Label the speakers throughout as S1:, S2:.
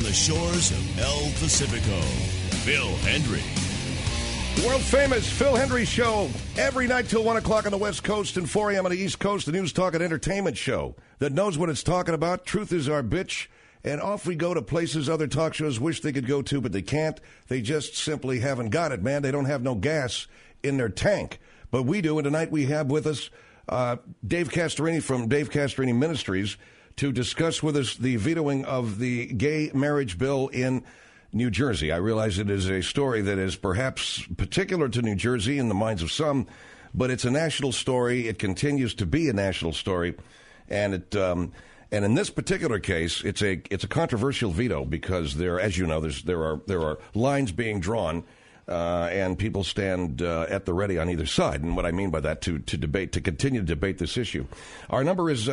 S1: the shores of El Pacifico. Phil Hendrie.
S2: The world-famous Phil Hendrie Show, every night till 1 o'clock on the West Coast and 4 a.m. on the East Coast, the News Talk and Entertainment Show that knows what it's talking about. Truth is our bitch. And off we go to places other talk shows wish they could go to, but they can't. They just simply haven't got it, man. They don't have no gas in their tank. But we do, and tonight we have with us Dave Castorini from Dave Castorini Ministries to discuss with us the vetoing of the gay marriage bill in New Jersey. I realize it is a story that is perhaps particular to New Jersey in the minds of some, but it's a national story. It continues to be a national story, and it and in this particular case, it's a controversial veto because as you know, there are lines being drawn, and people stand at the ready on either side. And what I mean by that, to continue to debate this issue. Our number is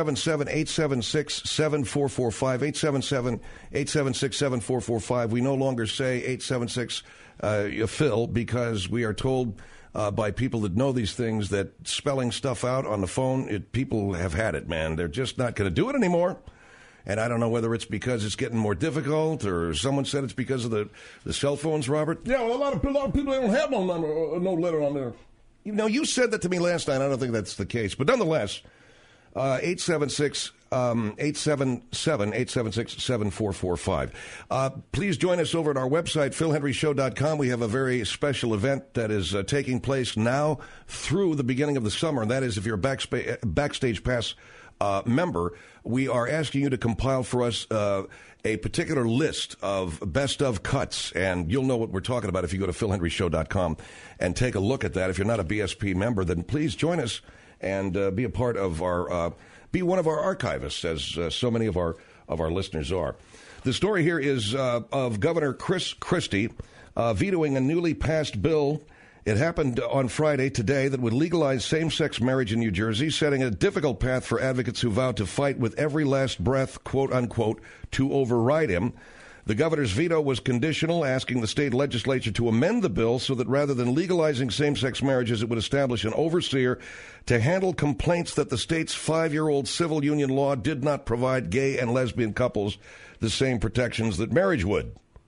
S2: 877-876-7445, 877-876-7445. We no longer say 876 Phil because we are told by people that know these things that spelling stuff out on the phone, people have had it, man. They're just not going to do it anymore. And I don't know whether it's because it's getting more difficult or someone said it's because of the cell phones, Robert.
S3: Yeah, well, a lot of people don't have no number, no letter on there.
S2: You know, you said that to me last night. I don't think that's the case. But nonetheless, 877-876-7445. Please join us over at our website, philhendryshow.com. We have a very special event that is taking place now through the beginning of the summer. And that is if you're a Backstage Pass member, we are asking you to compile for us a particular list of best of cuts, and you'll know what we're talking about if you go to philhendryshow.com and take a look at that. If you're not a BSP member, then please join us and be a part of our, be one of our archivists, as so many of our listeners are. The story here is of Governor Chris Christie vetoing a newly passed bill. It happened on Friday, today, that would legalize same-sex marriage in New Jersey, setting a difficult path for advocates who vowed to fight with every last breath, quote-unquote, to override him. The governor's veto was conditional, asking the state legislature to amend the bill so that rather than legalizing same-sex marriages, it would establish an overseer to handle complaints that the state's 5-year-old civil union law did not provide gay and lesbian couples the same protections that marriage would.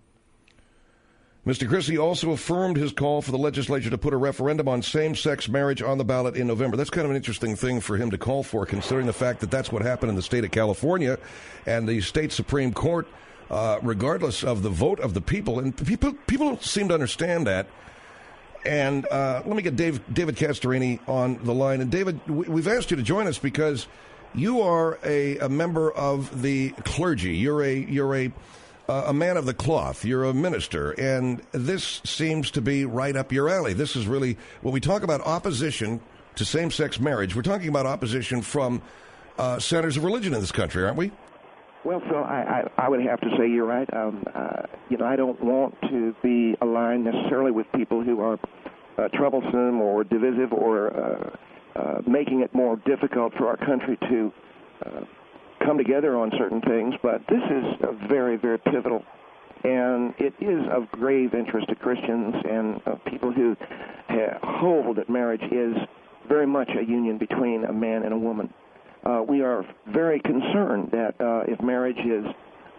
S2: Mr. Christie also affirmed his call for the legislature to put a referendum on same-sex marriage on the ballot in November. That's kind of an interesting thing for him to call for, considering the fact that that's what happened in the state of California and the state Supreme Court, regardless of the vote of the people. And people don't seem to understand that. And let me get David Castorini on the line. And David, we've asked you to join us because you are a member of the clergy. You're a man of the cloth. You're a minister, and this seems to be right up your alley. This is really, when we talk about opposition to same-sex marriage, we're talking about opposition from centers of religion in this country, aren't we?
S4: Well, Phil, I would have to say you're right. I don't want to be aligned necessarily with people who are troublesome or divisive or making it more difficult for our country to come together on certain things, but this is very, very pivotal, and it is of grave interest to Christians and people who hold that marriage is very much a union between a man and a woman. We are very concerned that if marriage is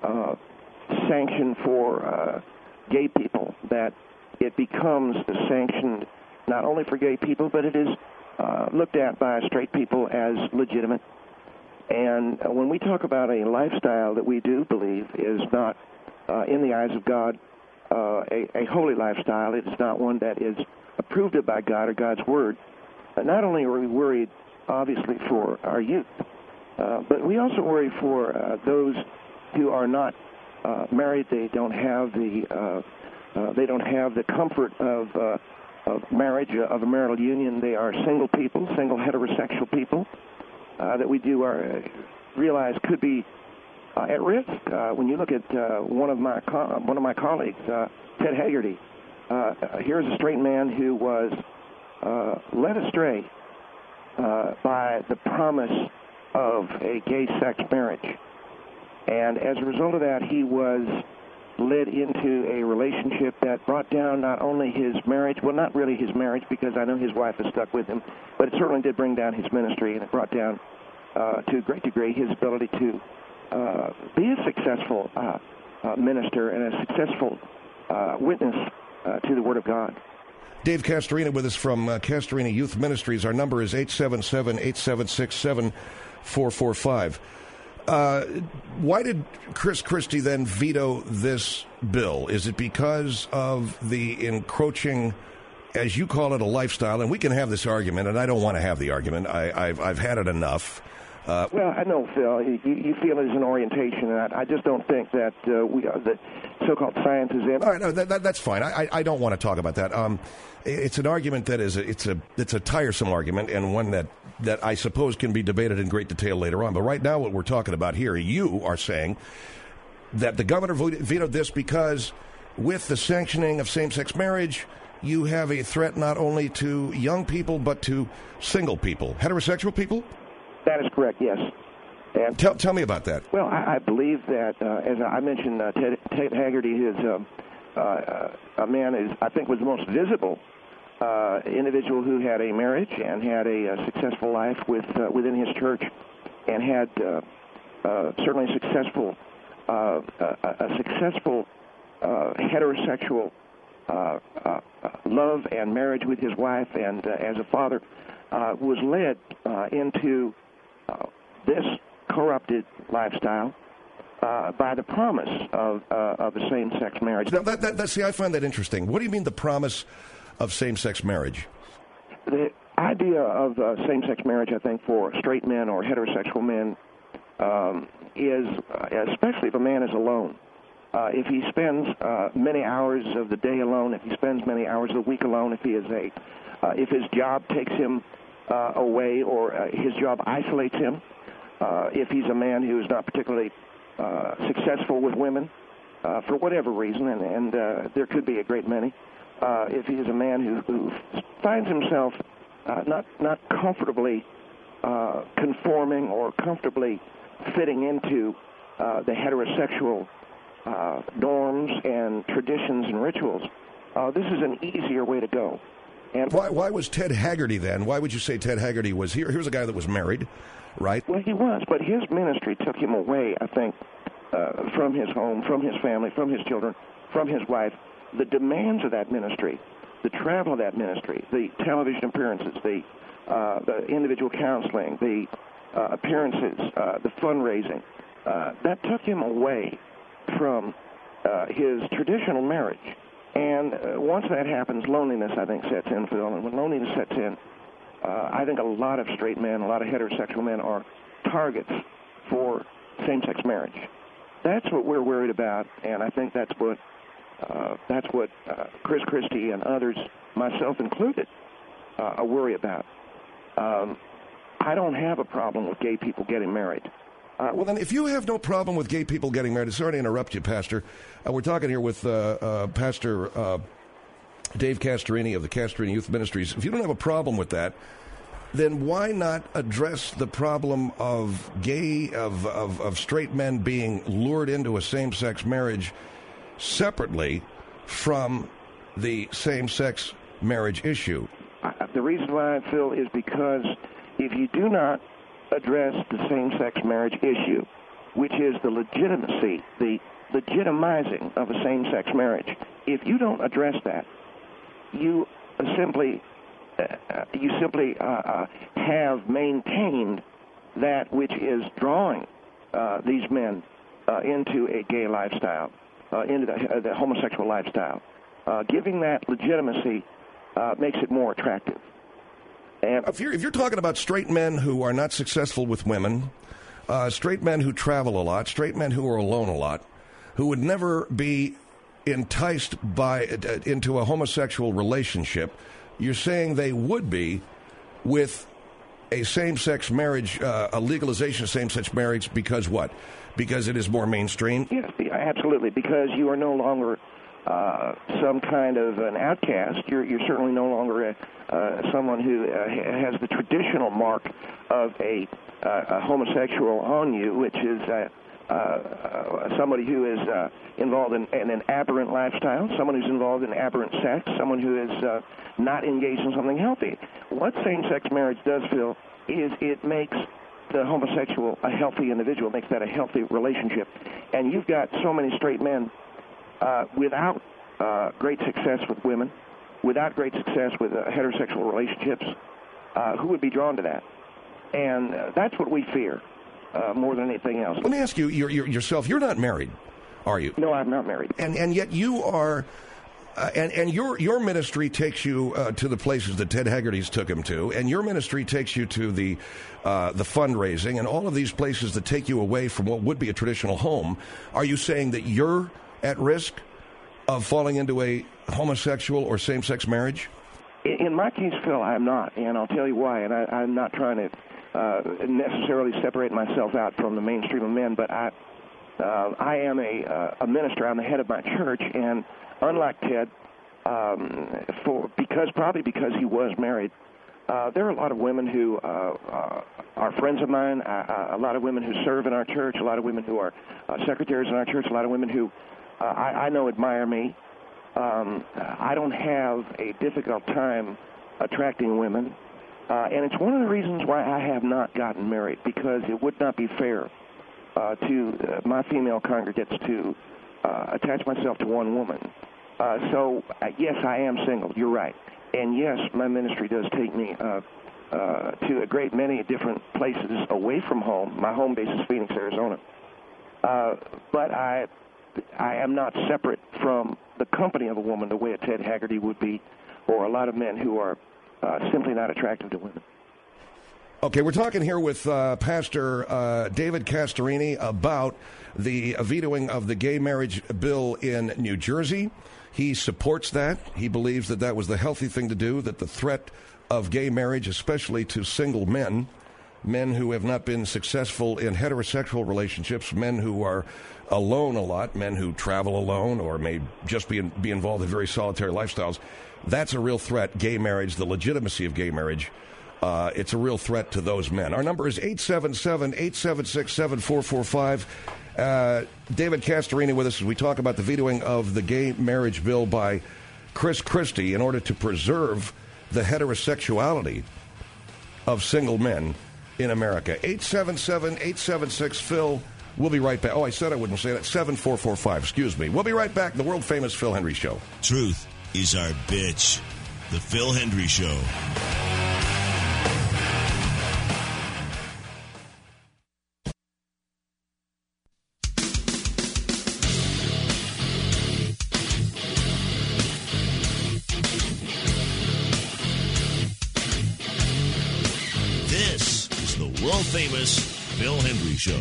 S4: sanctioned for gay people, that it becomes sanctioned not only for gay people, but it is looked at by straight people as legitimate. And when we talk about a lifestyle that we do believe is not, in the eyes of God, a holy lifestyle, it is not one that is approved of by God or God's Word, not only are we worried, obviously, for our youth, but we also worry for those who are not married. They don't have the comfort of marriage, of a marital union. They are single people, single heterosexual people. That we do realize could be at risk. When you look at one of my colleagues, Ted Hagerty, here's a straight man who was led astray by the promise of a gay-sex marriage. And as a result of that, he was led into a relationship that brought down not only his marriage, well, not really his marriage, because I know his wife is stuck with him, but it certainly did bring down his ministry, and it brought down, to a great degree, his ability to be a successful minister and a successful witness to the Word of God.
S2: Dave Castorina with us from Castorina Youth Ministries. Our number is 877-876-7445. Why did Chris Christie then veto this bill? Is it because of the encroaching, as you call it, a lifestyle? And we can have this argument, and I don't want to have the argument. I've had it enough.
S4: Well, I know, Phil, you feel it as an orientation, and I just don't think that the so-called science is in.
S2: All right, no, that's fine. I don't want to talk about that. It's an argument that is it's a tiresome argument, and one that I suppose can be debated in great detail later on. But right now, what we're talking about here, you are saying that the governor vetoed this because with the sanctioning of same-sex marriage, you have a threat not only to young people but to single people, heterosexual people.
S4: That is correct, yes. And
S2: tell me about that.
S4: Well, I believe that, as I mentioned, Ted Haggerty is a man who I think was the most visible individual who had a marriage and had a successful life within his church, and had certainly a successful heterosexual love and marriage with his wife, and as a father was led into this corrupted lifestyle by the promise of a same-sex marriage.
S2: Now, see, I find that interesting. What do you mean the promise of same-sex marriage?
S4: The idea of same-sex marriage, I think, for straight men or heterosexual men is, especially if a man is alone, if he spends many hours of the day alone, if he spends many hours of the week alone, if his job takes him away, or his job isolates him, if he's a man who is not particularly successful with women for whatever reason, and there could be a great many, if he is a man who finds himself not comfortably conforming or comfortably fitting into the heterosexual norms and traditions and rituals, this is an easier way to go. And
S2: why was Ted Haggerty then? Why would you say Ted Haggerty was here? Here's a guy that was married, right?
S4: Well, he was, but his ministry took him away, I think, from his home, from his family, from his children, from his wife. The demands of that ministry, the travel of that ministry, the television appearances, the individual counseling, the appearances, the fundraising, that took him away from his traditional marriage. And once that happens, loneliness, I think, sets in, Phil. And when loneliness sets in, I think a lot of straight men, a lot of heterosexual men are targets for same-sex marriage. That's what we're worried about, and I think that's what Chris Christie and others, myself included, worry about. I don't have a problem with gay people getting married.
S2: Well, then, if you have no problem with gay people getting married, sorry to interrupt you, Pastor. We're talking here with Pastor Dave Castorini of the Castorina Youth Ministries. If you don't have a problem with that, then why not address the problem of straight men being lured into a same-sex marriage separately from the same-sex marriage issue?
S4: The reason why, Phil, is because if you do not address the same-sex marriage issue, which is the legitimacy, the legitimizing of a same-sex marriage, if you don't address that, you simply have maintained that which is drawing these men into a gay lifestyle, into the homosexual lifestyle. Giving that legitimacy makes it more attractive. And
S2: if you're talking about straight men who are not successful with women, straight men who travel a lot, straight men who are alone a lot, who would never be enticed into a homosexual relationship, you're saying they would be with a same-sex marriage, a legalization of same-sex marriage, because what? Because it is more mainstream?
S4: Yes, absolutely, because you are no longer some kind of an outcast. You're certainly no longer someone who has the traditional mark of a homosexual on you, which is somebody who is involved in an aberrant lifestyle, someone who's involved in aberrant sex, someone who is not engaged in something healthy. What same-sex marriage does, Phil, is it makes the homosexual a healthy individual, makes that a healthy relationship. And you've got so many straight men without great success with women, without great success with heterosexual relationships, who would be drawn to that. And that's what we fear more than anything else.
S2: Let me ask you, yourself, you're not married, are you?
S4: No, I'm not married.
S2: And yet you are, and your ministry takes you to the places that Ted Haggerty's took him to, and your ministry takes you to the fundraising and all of these places that take you away from what would be a traditional home. Are you saying that you're at risk of falling into a homosexual or same-sex marriage?
S4: In my case, Phil, I'm not, and I'll tell you why. And I'm not trying to necessarily separate myself out from the mainstream of men, but I am a minister. I'm the head of my church, and unlike Ted, probably because he was married, there are a lot of women who are friends of mine, a lot of women who serve in our church, a lot of women who are secretaries in our church, a lot of women who I know admire me. I don't have a difficult time attracting women, and it's one of the reasons why I have not gotten married, because it would not be fair to my female congregates to attach myself to one woman. So, yes, I am single. You're right. And, yes, my ministry does take me to a great many different places away from home. My home base is Phoenix, Arizona. But I am not separate from the company of a woman the way a Ted Haggerty would be, or a lot of men who are simply not attractive to women.
S2: Okay, we're talking here with Pastor David Castorini about the vetoing of the gay marriage bill in New Jersey. He supports that. He believes that was the healthy thing to do, that the threat of gay marriage, especially to single men who have not been successful in heterosexual relationships, men who are alone a lot, men who travel alone or may just be involved in very solitary lifestyles, that's a real threat. Gay marriage, the legitimacy of gay marriage, it's a real threat to those men. Our number is 877-876-7445. David Castorini with us as we talk about the vetoing of the gay marriage bill by Chris Christie in order to preserve the heterosexuality of single men in America. 877-876-PHIL. We'll be right back. Oh, I said I wouldn't say that. 7445, excuse me. We'll be right back. The world-famous Phil Hendrie Show.
S1: Truth is our bitch. The Phil Hendrie Show. This is the world-famous Phil Hendrie Show.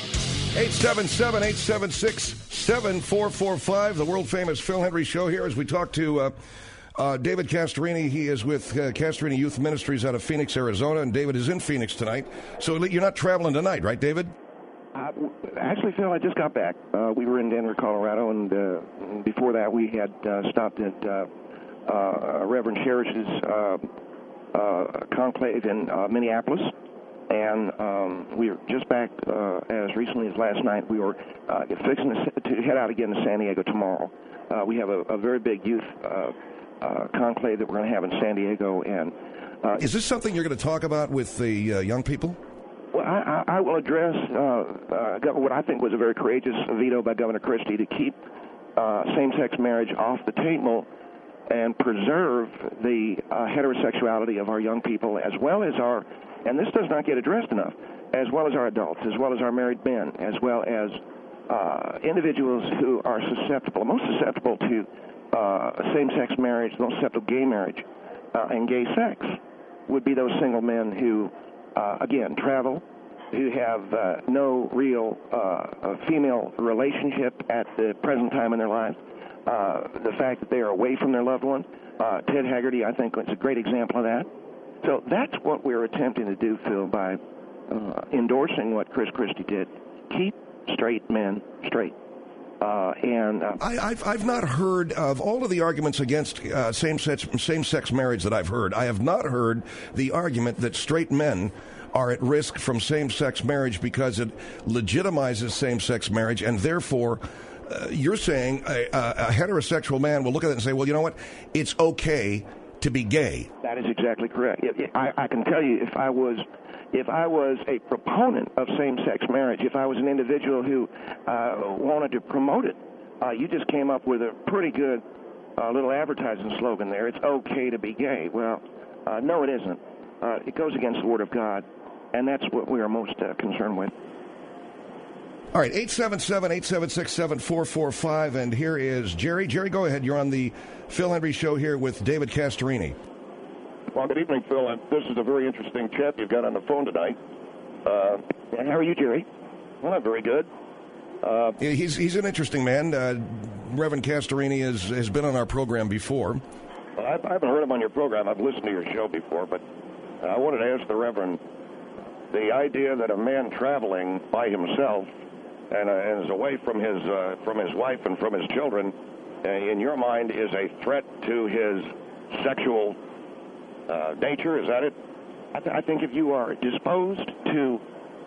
S2: 877-876-7445, the world-famous Phil Hendrie Show here as we talk to David Castorini. He is with Castorini Youth Ministries out of Phoenix, Arizona, and David is in Phoenix tonight. So you're not traveling tonight, right, David?
S4: Actually, Phil, I just got back. We were in Denver, Colorado, and before that we had stopped at Reverend Sherish's conclave in Minneapolis. And we were just back as recently as last night. We were fixing to head out again to San Diego tomorrow. We have a very big youth conclave that we're going to have in San Diego. And
S2: is this something you're going to talk about with the young people?
S4: Well, I will address what I think was a very courageous veto by Governor Christie to keep same-sex marriage off the table and preserve the heterosexuality of our young people, as well as our, and this does not get addressed enough, as well as our adults, as well as our married men, as well as individuals who are most susceptible to same-sex marriage, most susceptible to gay marriage and gay sex, would be those single men who, again, travel, who have no real female relationship at the present time in their lives, the fact that they are away from their loved one. Ted Haggerty, I think, is a great example of that. So that's what we're attempting to do, Phil, by endorsing what Chris Christie did. Keep straight men straight.
S2: I've not heard of all of the arguments against same-sex marriage that I've heard. I have not heard the argument that straight men are at risk from same-sex marriage because it legitimizes same-sex marriage, and therefore you're saying a heterosexual man will look at it and say, well, you know what, it's okay to be gay.
S4: That is exactly correct. I can tell you, if I was if I was a proponent of same-sex marriage, if I was an individual who wanted to promote it, you just came up with a pretty good little advertising slogan there. It's okay to be gay. Well, no, it isn't. It goes against the Word of God, and that's what we are most concerned with.
S2: All right, 877-876-7445, and here is Jerry. Jerry, go ahead. You're on the Phil Hendrie Show here with David Castorini.
S5: Well, good evening, Phil. This is a very interesting chap you've got on the phone tonight.
S4: How are you, Jerry?
S5: Well, I'm very good.
S2: He's an interesting man. Reverend Castorini has been on our program before.
S5: I haven't heard him on your program. I've listened to your show before, but I wanted to ask the Reverend, the idea that a man traveling by himself and is away from his wife and from his children, in your mind, is a threat to his sexual nature. Is that it?
S4: I think if you are disposed to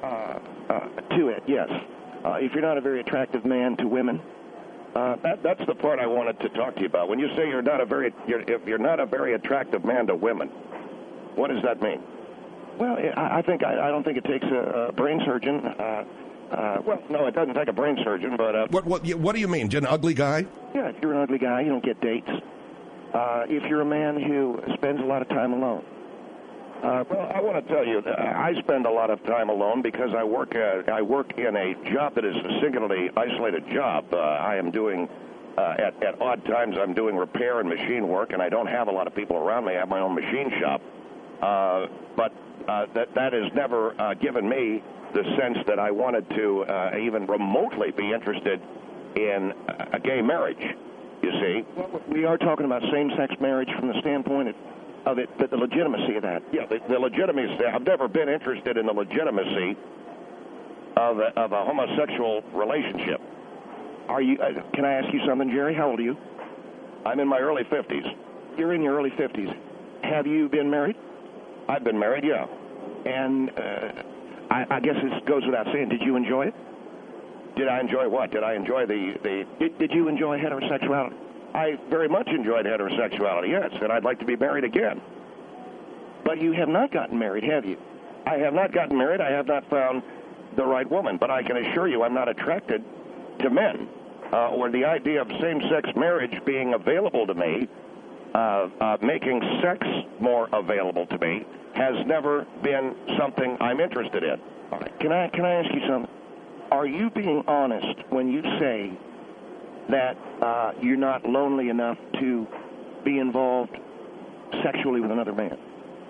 S4: it, yes. If you're not a very attractive man to women,
S5: that's the part I wanted to talk to you about. When you say if you're not a very attractive man to women, what does that mean?
S4: Well, I don't think it takes a brain surgeon.
S5: Well, no, it doesn't take a brain surgeon, but
S2: What do you mean? An ugly guy?
S4: Yeah, if you're an ugly guy, you don't get dates. If you're a man who spends a lot of time alone.
S5: Well, I want to tell you, I spend a lot of time alone because I work in a job that is a singularly isolated job. I am doing at odd times I'm doing repair and machine work, and I don't have a lot of people around me. I have my own machine shop, but that has never given me the sense that I wanted to even remotely be interested in a gay marriage. You see,
S4: well, we are talking about same-sex marriage from the standpoint of it, but the legitimacy of that.
S5: Yeah, the legitimacy. I've never been interested in the legitimacy of a homosexual relationship.
S4: Are you? Can I ask you something, Jerry? How old are you?
S5: I'm in my early 50s.
S4: You're in your early 50s. Have you been married?
S5: I've been married, yeah.
S4: And I guess this goes without saying. Did you enjoy it?
S5: Did I enjoy what? Did I enjoy the...
S4: Did you enjoy heterosexuality?
S5: I very much enjoyed heterosexuality, yes, and I'd like to be married again.
S4: But you have not gotten married, have you?
S5: I have not gotten married. I have not found the right woman, but I can assure you I'm not attracted to men, or the idea of same-sex marriage being available to me, making sex more available to me, has never been something I'm interested in.
S4: All right. Can I ask you something? Are you being honest when you say that you're not lonely enough to be involved sexually with another man?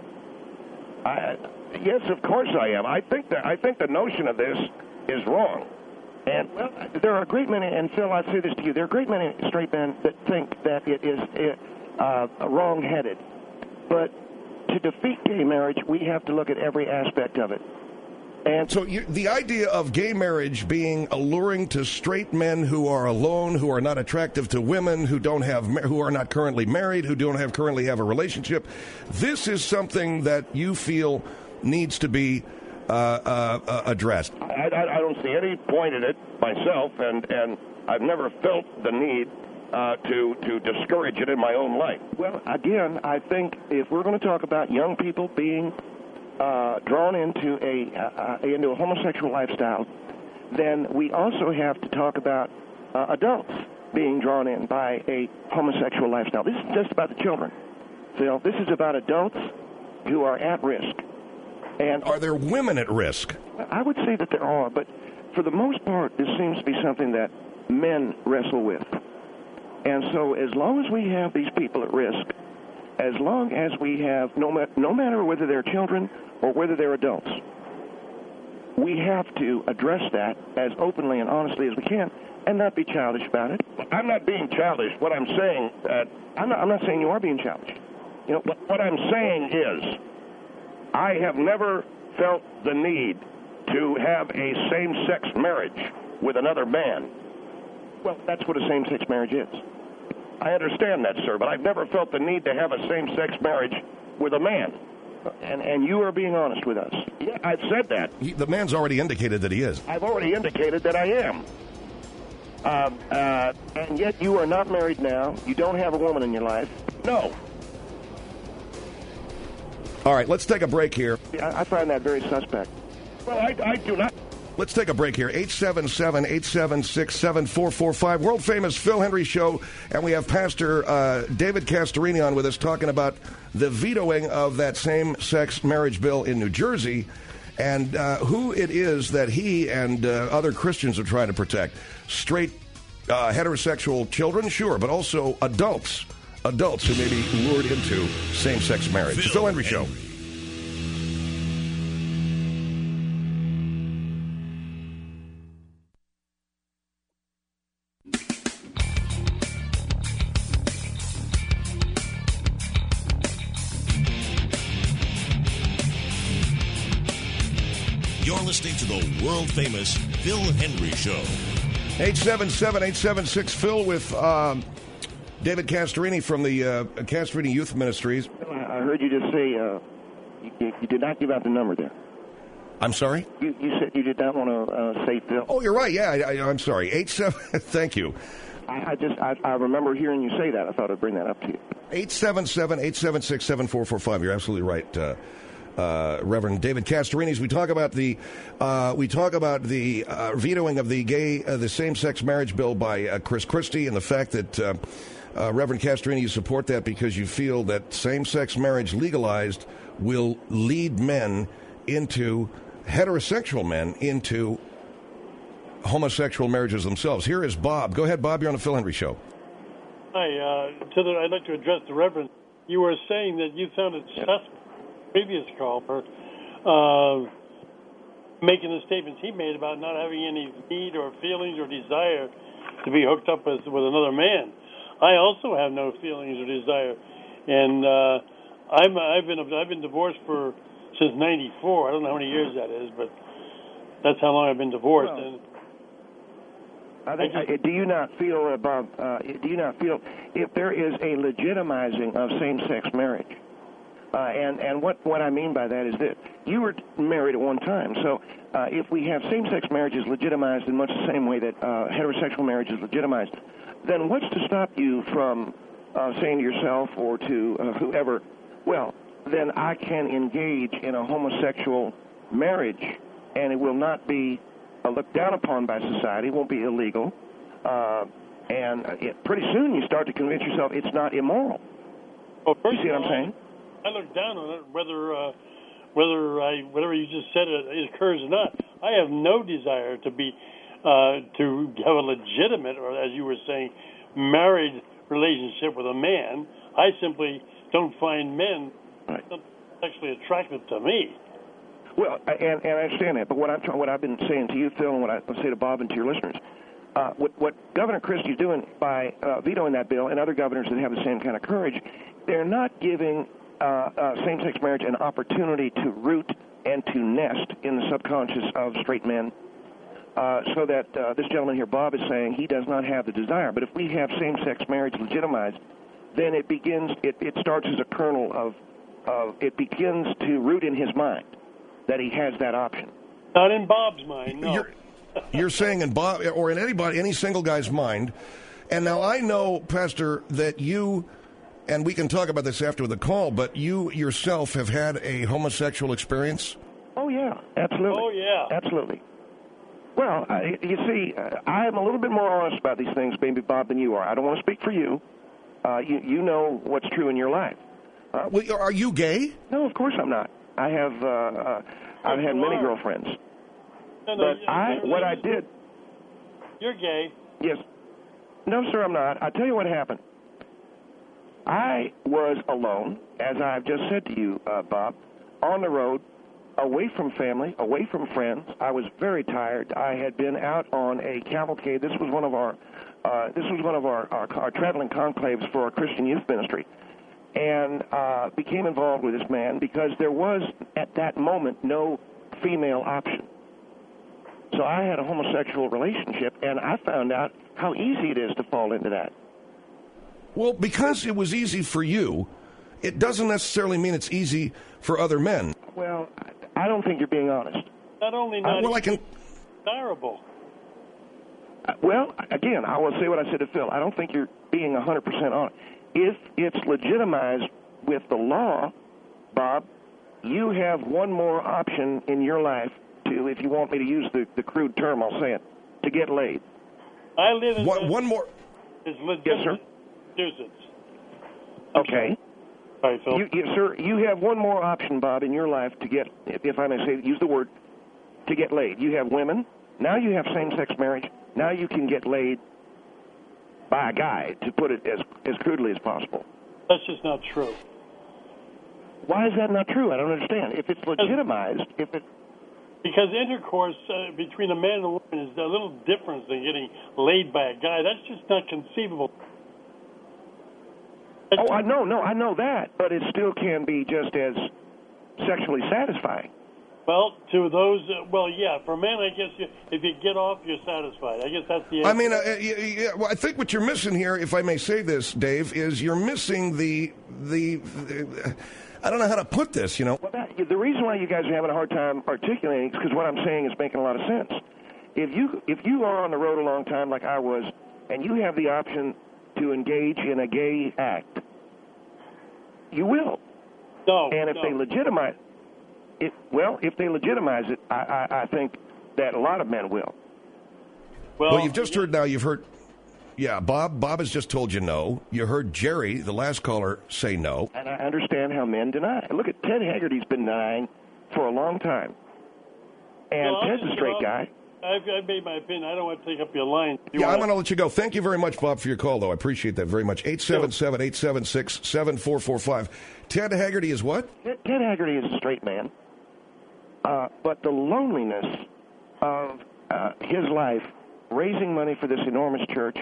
S5: Yes, of course I am. I think the notion of this is wrong.
S4: And well, there are a great many, and Phil, I'd say this to you, there are a great many straight men that think that it is wrong-headed. But to defeat gay marriage, we have to look at every aspect of it. And
S2: so the idea of gay marriage being alluring to straight men who are alone, who are not attractive to women, who are not currently married, who don't currently have a relationship, this is something that you feel needs to be addressed.
S5: I don't see any point in it myself, and I've never felt the need to discourage it in my own life.
S4: Well, again, I think if we're going to talk about young people being drawn into a homosexual lifestyle, then we also have to talk about adults being drawn in by a homosexual lifestyle. This is just about the children, Phil. This is about adults who are at risk. And
S2: are there women at risk?
S4: I would say that there are, but for the most part, this seems to be something that men wrestle with. And so as long as we have these people at risk, as long as we have, no matter whether they're children or whether they're adults, we have to address that as openly and honestly as we can and not be childish about it.
S5: I'm not being childish. What I'm saying...
S4: I'm not saying you are being childish.
S5: You know, what I'm saying is I have never felt the need to have a same-sex marriage with another man.
S4: Well, that's what a same-sex marriage is.
S5: I understand that, sir, but I've never felt the need to have a same-sex marriage with a man.
S4: And you are being honest with us.
S5: Yeah, I've said that.
S2: The man's already indicated that he is.
S5: I've already indicated that I am.
S4: And yet you are not married now. You don't have a woman in your life.
S5: No.
S2: All right, let's take a break here.
S4: I find that very suspect.
S5: Well, I do not.
S2: Let's take a break here. 877-876-7445. World-famous Phil Hendrie Show. And we have Pastor David Castorini on with us talking about the vetoing of that same-sex marriage bill in New Jersey and who it is that he and other Christians are trying to protect. Straight heterosexual children, sure, but also adults who may be lured into same-sex marriage. The Phil Hendrie Show.
S1: You're listening to the world-famous Phil Hendrie Show.
S2: 877-876-PHIL with David Castorini from the Castorini Youth Ministries.
S4: I heard you just say you did not give out the number there.
S2: I'm sorry?
S4: You said you did not want to say Phil.
S2: Oh, you're right. Yeah, I'm sorry. 87. Thank you.
S4: I remember hearing you say that. I thought I'd bring that up to you.
S2: 877-876-7445. You're absolutely right, Reverend David Castorini. We talk about the vetoing of the same-sex marriage bill by Chris Christie, and the fact that Reverend Castorini, you support that because you feel that same-sex marriage legalized will lead heterosexual men into homosexual marriages themselves. Here is Bob. Go ahead, Bob. You're on the Phil Hendrie Show.
S6: Hi. I'd like to address the Reverend. You were saying that you sounded suspect. Previous caller making the statements he made about not having any need or feelings or desire to be hooked up with another man. I also have no feelings or desire, and I've been divorced since '94. I don't know how many years that is, but that's how long I've been divorced.
S4: Well, do you not feel, Bob? Do you not feel if there is a legitimizing of same-sex marriage? And what I mean by that is that you were married at one time. So if we have same-sex marriages legitimized in much the same way that heterosexual marriage is legitimized, then what's to stop you from saying to yourself or to whoever, well, then I can engage in a homosexual marriage, and it will not be looked down upon by society, it won't be illegal, and pretty soon you start to convince yourself it's not immoral.
S6: Well,
S4: you see what I'm saying?
S6: I look down on it, whether whatever you just said it occurs or not. I have no desire to have a legitimate, or as you were saying, married relationship with a man. I simply don't find men sexually attractive to me.
S4: Well, and I understand that, but what I've been saying to you, Phil, and what I say to Bob and to your listeners, what Governor Christie is doing by vetoing that bill, and other governors that have the same kind of courage, they're not giving same-sex marriage an opportunity to root and to nest in the subconscious of straight men, so that this gentleman here, Bob, is saying he does not have the desire. But if we have same-sex marriage legitimized, then it starts as a kernel of it begins to root in his mind that he has that option.
S6: Not in Bob's mind, no.
S2: You're saying in Bob, or in any single guy's mind. And now I know, Pastor, that you, and we can talk about this after the call, but you yourself have had a homosexual experience?
S4: Oh, yeah, absolutely.
S6: Oh, yeah.
S4: Absolutely. Well, you see, I am a little bit more honest about these things, maybe, Bob, than you are. I don't want to speak for you. You know what's true in your life.
S2: Well, are you gay?
S4: No, of course I'm not. I've had many girlfriends.
S6: No,
S4: what I did...
S6: You're gay.
S4: Yes. No, sir, I'm not. I'll tell you what happened. I was alone, as I've just said to you, Bob, on the road, away from family, away from friends. I was very tired. I had been out on a cavalcade. This was one of our traveling conclaves for our Christian youth ministry, and became involved with this man because there was, at that moment, no female option. So I had a homosexual relationship, and I found out how easy it is to fall into that.
S2: Well, because it was easy for you, it doesn't necessarily mean it's easy for other men.
S4: Well, I don't think you're being honest.
S6: Not only not desirable.
S4: Well, again, I will say what I said to Phil. I don't think you're being 100% honest. If it's legitimized with the law, Bob, you have one more option in your life to, if you want me to use the crude term, I'll say it, to get laid.
S6: I live in
S2: one more.
S6: It's
S4: Yes, sir.
S6: Massachusetts.
S4: Okay.
S6: Sorry, Phil.
S4: Sir, you have one more option, Bob, in your life to get, if I may say, use the word, to get laid. You have women. Now you have same-sex marriage. Now you can get laid by a guy, to put it as crudely as possible.
S6: That's just not true.
S4: Why is that not true? I don't understand. If it's legitimized,
S6: Because intercourse between a man and a woman is a little different than getting laid by a guy. That's just not conceivable.
S4: I know that, but it still can be just as sexually satisfying.
S6: Well, to those, yeah, for men, I guess if you get off, you're satisfied. I guess that's the answer.
S2: I mean, well, I think what you're missing here, if I may say this, Dave, is you're missing the I don't know how to put this, you know.
S4: Well, the reason why you guys are having a hard time articulating is because what I'm saying is making a lot of sense. If you are on the road a long time like I was, and you have the option to engage in a gay act, you will.
S6: No.
S4: And if they legitimize it, if they legitimize it, I think that a lot of men will.
S2: Well, you've just heard now. You've heard. Yeah, Bob has just told you no. You heard Jerry, the last caller, say no.
S4: And I understand how men deny. Look at Ted Haggerty's been denying for a long time. And Ted's a straight guy.
S6: I've made my opinion. I don't want to take up your line.
S2: I'm going to let you go. Thank you very much, Bob, for your call, though. I appreciate that very much. 877-876-7445. Ted Haggerty is what?
S4: Ted Haggerty is a straight man. But the loneliness of his life, raising money for this enormous church,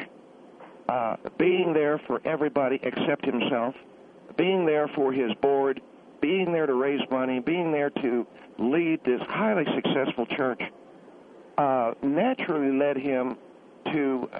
S4: being there for everybody except himself, being there for his board, being there to raise money, being there to lead this highly successful church, naturally led him to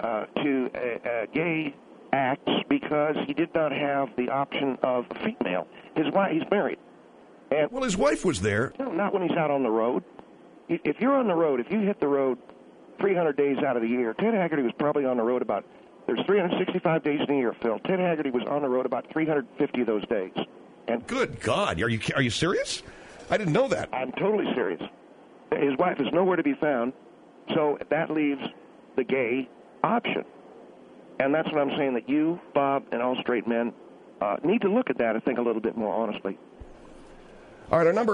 S4: gay acts because he did not have the option of a female. His wife, he's married. And,
S2: well, his wife was there.
S4: No, not when he's out on the road. If you're on the road, if you hit the road 300 days out of the year, Ted Haggerty was probably on the road there's 365 days in a year, Phil. Ted Haggerty was on the road about 350 of those days. And
S2: good God, are you serious? I didn't know that.
S4: I'm totally serious. His wife is nowhere to be found, so that leaves the gay option. And that's what I'm saying, that you, Bob, and all straight men need to look at that and think a little bit more honestly.
S2: All right, our number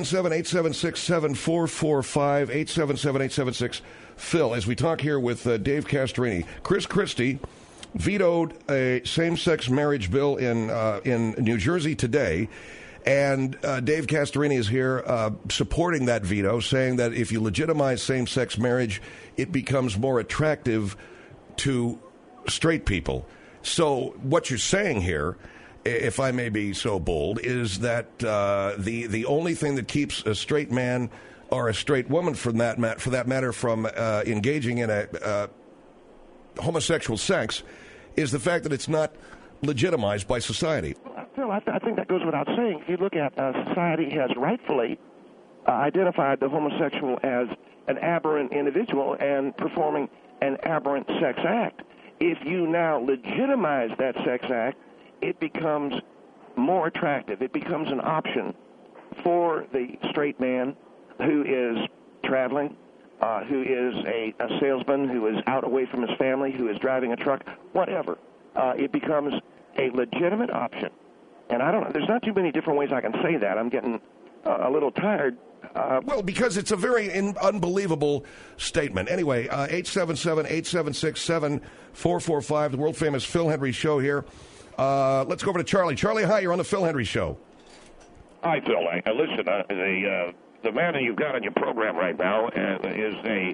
S2: 877-876-7445, 877-876-PHIL. As we talk here with Dave Castorini, Chris Christie vetoed a same-sex marriage bill in New Jersey today, and Dave Castorini is here supporting that veto, saying that if you legitimize same-sex marriage, it becomes more attractive to straight people. So what you're saying here, if I may be so bold, is that the only thing that keeps a straight man or a straight woman for that matter from engaging in a homosexual sex is the fact that it's not legitimized by society.
S4: Phil, I think that goes without saying. If you look at society has rightfully identified the homosexual as an aberrant individual and performing an aberrant sex act. If you now legitimize that sex act, it becomes more attractive. It becomes an option for the straight man who is traveling, who is a salesman, who is out away from his family, who is driving a truck, whatever. It becomes a legitimate option. And I don't know, there's not too many different ways I can say that. I'm getting a little tired.
S2: Well, because it's a very unbelievable statement. Anyway, 877-876-7445, the world-famous Phil Hendrie Show here. Let's go over to Charlie. Charlie, hi, you're on the Phil Hendrie Show.
S5: Hi, Phil. Listen, the man that you've got on your program right now is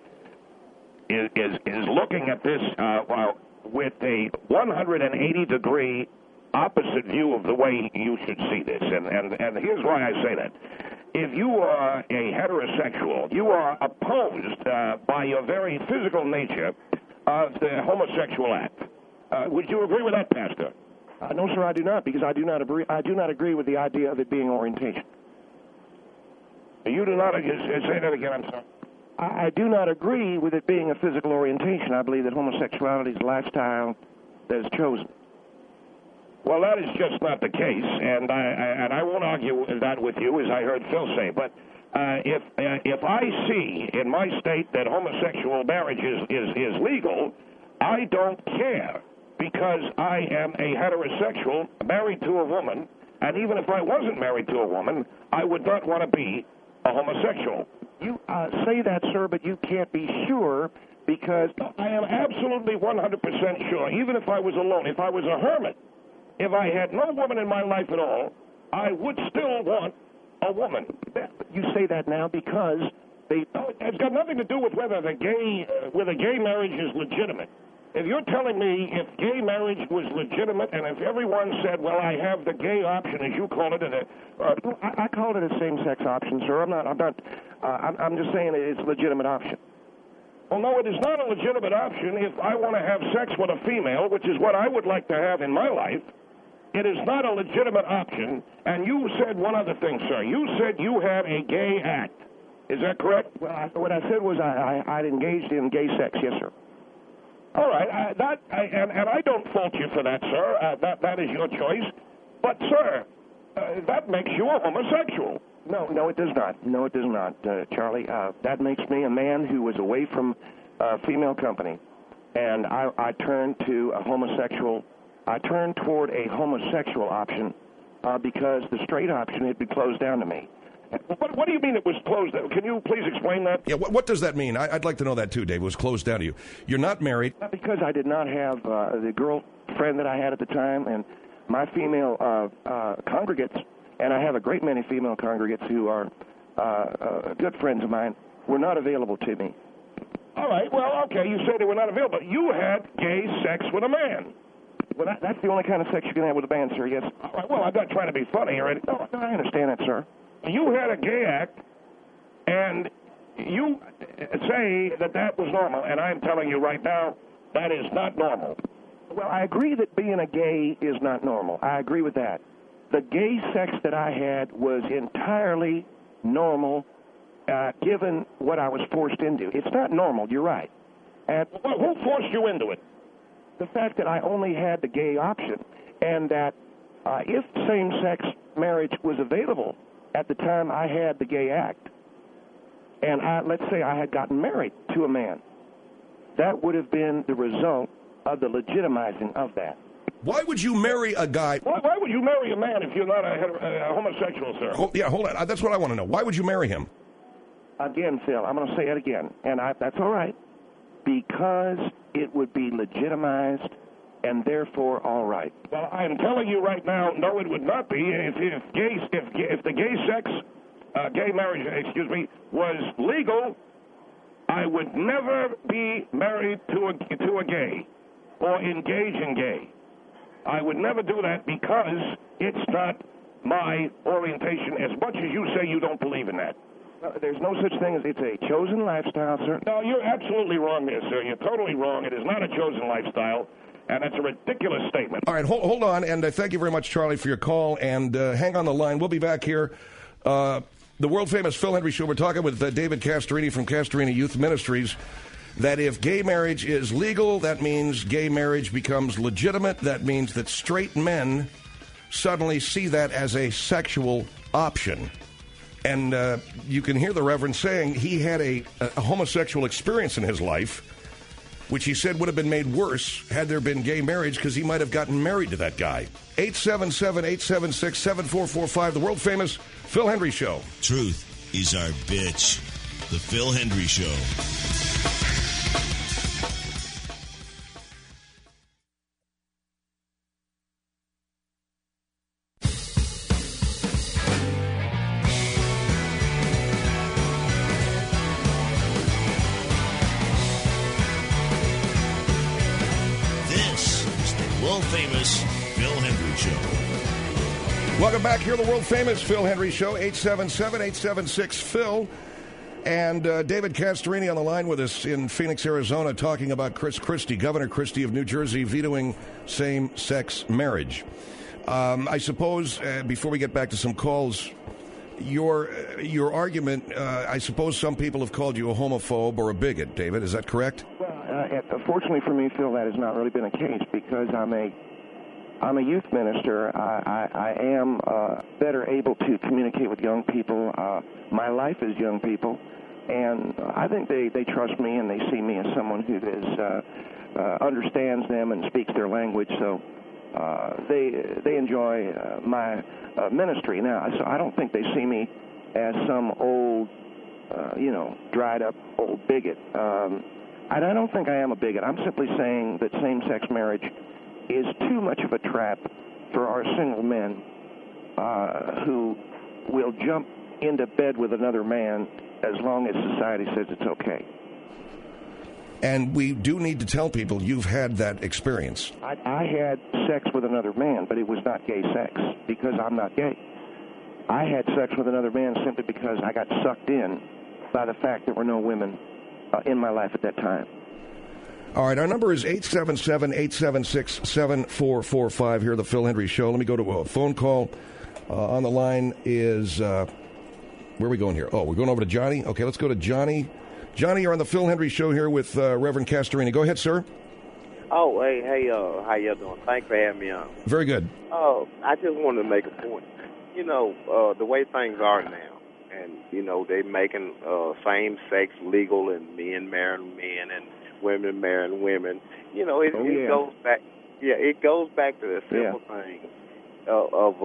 S5: looking at this with a 180-degree opposite view of the way you should see this. And here's why I say that. If you are a heterosexual, you are opposed by your very physical nature of the homosexual act. Would you agree with that, Pastor?
S4: No, sir, I do not, because I do not agree with the idea of it being orientation.
S5: You do not say that again, I'm sorry.
S4: I do not agree with it being a physical orientation. I believe that homosexuality is a lifestyle that is chosen.
S5: Well, that is just not the case, and I won't argue that with you, as I heard Phil say. But if I see in my state that homosexual marriage is legal, I don't care, because I am a heterosexual married to a woman, and even if I wasn't married to a woman, I would not want to be a homosexual.
S4: You say that, sir, but you can't be sure, because
S5: I am absolutely 100% sure, even if I was alone, if I was a hermit, if I had no woman in my life at all, I would still want a woman.
S4: You say that now because
S5: it's got nothing to do with whether the gay marriage is legitimate. If you're telling me if gay marriage was legitimate, and if everyone said, well, I have the gay option, as you call it,
S4: I call it a same-sex option, sir. I'm just saying it's a legitimate option.
S5: Well, no, it is not a legitimate option if I want to have sex with a female, which is what I would like to have in my life. It is not a legitimate option. And you said one other thing, sir. You said you had a gay act. Is that correct?
S4: Well, what I said was I'd engaged in gay sex, yes, sir.
S5: All right, and I don't fault you for that, sir. That is your choice. But, sir, that makes you a homosexual.
S4: No, it does not. No, it does not, Charlie. That makes me a man who was away from female company, and I turned to a homosexual. I turned toward a homosexual option because the straight option had been closed down to me.
S5: What do you mean it was closed down? Can you please explain that?
S2: Yeah, what does that mean? I'd like to know that too, Dave. It was closed down to you. You're not married.
S4: Because I did not have the girlfriend that I had at the time, and my female congregates, and I have a great many female congregates who are good friends of mine, were not available to me.
S5: All right, well, okay, you say they were not available. You had gay sex with a man.
S4: Well, that's the only kind of sex you can have with a man, sir, yes.
S5: All right, well, I'm not trying to be funny or anything.
S4: No, I understand that, sir.
S5: You had a gay act, and you say that was normal, and I'm telling you right now, that is not normal.
S4: Well, I agree that being a gay is not normal. I agree with that. The gay sex that I had was entirely normal, given what I was forced into. It's not normal, you're right.
S5: Well, who forced you into it?
S4: The fact that I only had the gay option, and that if same-sex marriage was available at the time I had the gay act, and let's say I had gotten married to a man, that would have been the result of the legitimizing of that.
S2: Why would you marry a guy?
S5: Why would you marry a man if you're not a homosexual, sir?
S2: Hold on. That's what I want to know. Why would you marry him?
S4: Again, Phil, I'm going to say it again, and that's all right, because it would be legitimized and therefore all right.
S5: Well, I'm telling you right now, no, it would not be. If the gay marriage, was legal, I would never be married to a gay or engage in gay. I would never do that because it's not my orientation, as much as you say you don't believe in that.
S4: There's no such thing as it's a chosen lifestyle, sir.
S5: No, you're absolutely wrong there, sir. You're totally wrong. It is not a chosen lifestyle, and it's a ridiculous statement.
S2: All right, hold on, and thank you very much, Charlie, for your call, and hang on the line. We'll be back here. The world-famous Phil Hendrie Show. We're talking with David Castorini from Castorini Youth Ministries, that if gay marriage is legal, that means gay marriage becomes legitimate. That means that straight men suddenly see that as a sexual option. And you can hear the Reverend saying he had a homosexual experience in his life, which he said would have been made worse had there been gay marriage because he might have gotten married to that guy. 877-876-7445, the world-famous Phil Hendrie Show.
S1: Truth is our bitch. The Phil Hendrie Show. Famous Phil Hendrie Show.
S2: Welcome back here, the world-famous Phil Hendrie Show, 877-876-PHIL. And David Castorini on the line with us in Phoenix, Arizona, talking about Chris Christie, Governor Christie of New Jersey, vetoing same-sex marriage. I suppose, before we get back to some calls, your argument, I suppose some people have called you a homophobe or a bigot, David. Is that correct?
S4: Well, fortunately for me, Phil, that has not really been a case because I'm a I'm a youth minister. I am better able to communicate with young people. My life is young people, and I think they trust me and they see me as someone who understands them and speaks their language. So they enjoy my ministry now. So I don't think they see me as some old, dried up old bigot. And I don't think I am a bigot. I'm simply saying that same-sex marriage is too much of a trap for our single men who will jump into bed with another man as long as society says it's okay.
S2: And we do need to tell people you've had that experience.
S4: I had sex with another man, but it was not gay sex because I'm not gay. I had sex with another man simply because I got sucked in by the fact there were no women in my life at that time.
S2: All right, our number is 877-876-7445 here at the Phil Hendrie Show. Let me go to a phone call. On the line is, where are we going here? Oh, we're going over to Johnny? Okay, let's go to Johnny. Johnny, you're on the Phil Hendrie Show here with Reverend Castorini. Go ahead, sir.
S7: Oh, hey, how you doing? Thanks for having me on.
S2: Very good.
S7: Oh, I just wanted to make a point. The way things are now, and, they're making same-sex legal and men marrying men and women marrying women. It goes back. Yeah, it goes back to the simple thing of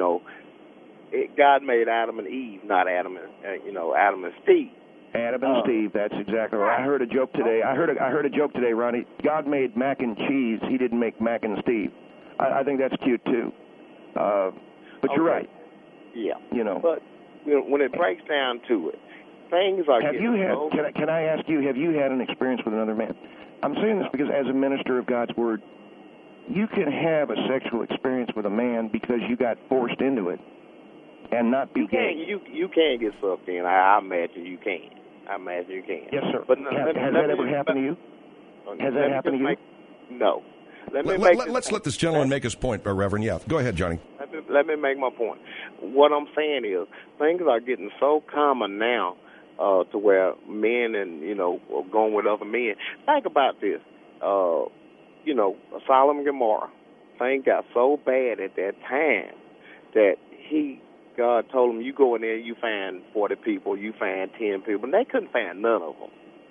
S7: God made Adam and Eve, not Adam and Steve.
S4: Adam and Steve. That's exactly right. I heard a joke today. I heard a joke today, Ronnie. God made mac and cheese. He didn't make Mac and Steve. I think that's cute too. But you're right.
S7: Yeah. But when it breaks down to it, things are.
S4: Have you had? Can I ask you? Have you had an experience with another man? I'm saying this because as a minister of God's Word, you can have a sexual experience with a man because you got forced into it, and not be gay.
S7: You can't get sucked in. I imagine you can.
S4: Yes, sir. But has that ever happened to you? Has that happened to you?
S7: No.
S2: Let's let this gentleman make his point, Reverend. Yeah, go ahead, Johnny.
S7: Let me make my point. What I'm saying is things are getting so common now to where men and, are going with other men. Think about this. Sodom and Gomorrah. Things got so bad at that time that God told them, you go in there, you find 40 people, you find 10 people, and they couldn't find none of them.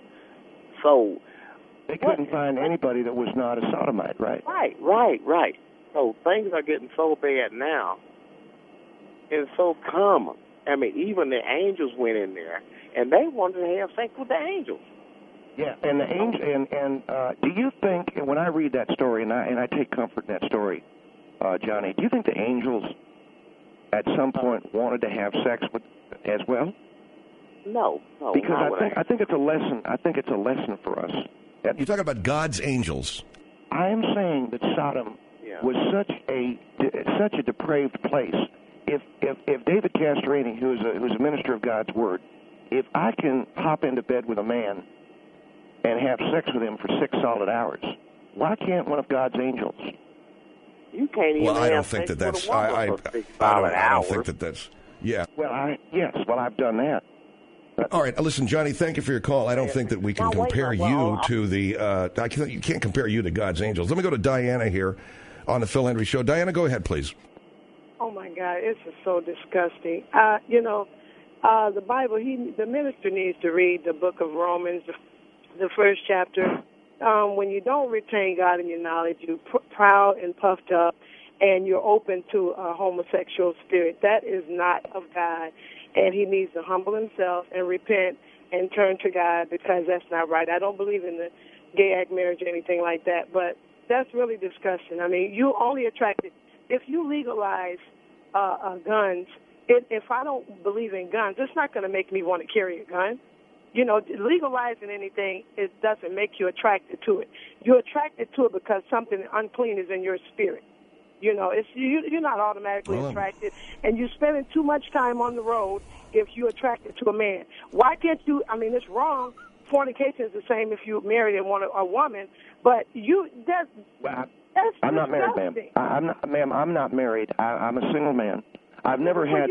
S7: So
S4: they couldn't find anybody that was not a sodomite, right?
S7: Right. So things are getting so bad now. It's so common. I mean, even the angels went in there, and they wanted to have sex with the angels.
S4: Yeah, and the angel, and do you think, and when I read that story, and I take comfort in that story, Johnny, do you think the angels at some point wanted to have sex with as well?
S7: No.
S4: Because I think it's a lesson. I think it's a lesson for us.
S2: You're talking about God's angels.
S4: I am saying that Sodom was such a depraved place. If David Castorini, who's a minister of God's Word, if I can hop into bed with a man and have sex with him for 6 solid hours, why can't one of God's angels?
S7: You can't even.
S2: Well, I don't think that's. I don't think that's. Yeah.
S4: Well, I've done that.
S2: All right, listen, Johnny. Thank you for your call. I don't think that we can compare you to the. You can't compare you to God's angels. Let me go to Diana here on the Phil Hendrie Show. Diana, go ahead, please.
S8: Oh my God, it's just so disgusting. The Bible. The minister needs to read the book of Romans, the first chapter. When you don't retain God in your knowledge, you're proud and puffed up, and you're open to a homosexual spirit. That is not of God, and he needs to humble himself and repent and turn to God because that's not right. I don't believe in the gay act marriage or anything like that, but that's really disgusting. I mean, you only attracted if you legalize guns. If I don't believe in guns, it's not going to make me want to carry a gun. Legalizing anything, it doesn't make you attracted to it. You're attracted to it because something unclean is in your spirit. You're not automatically attracted, and you're spending too much time on the road if you're attracted to a man. Why can't you? I mean, it's wrong. Fornication is the same if you're married and want a woman, but that's
S4: I'm not married, ma'am. I'm not married. I'm a single man. I've never had.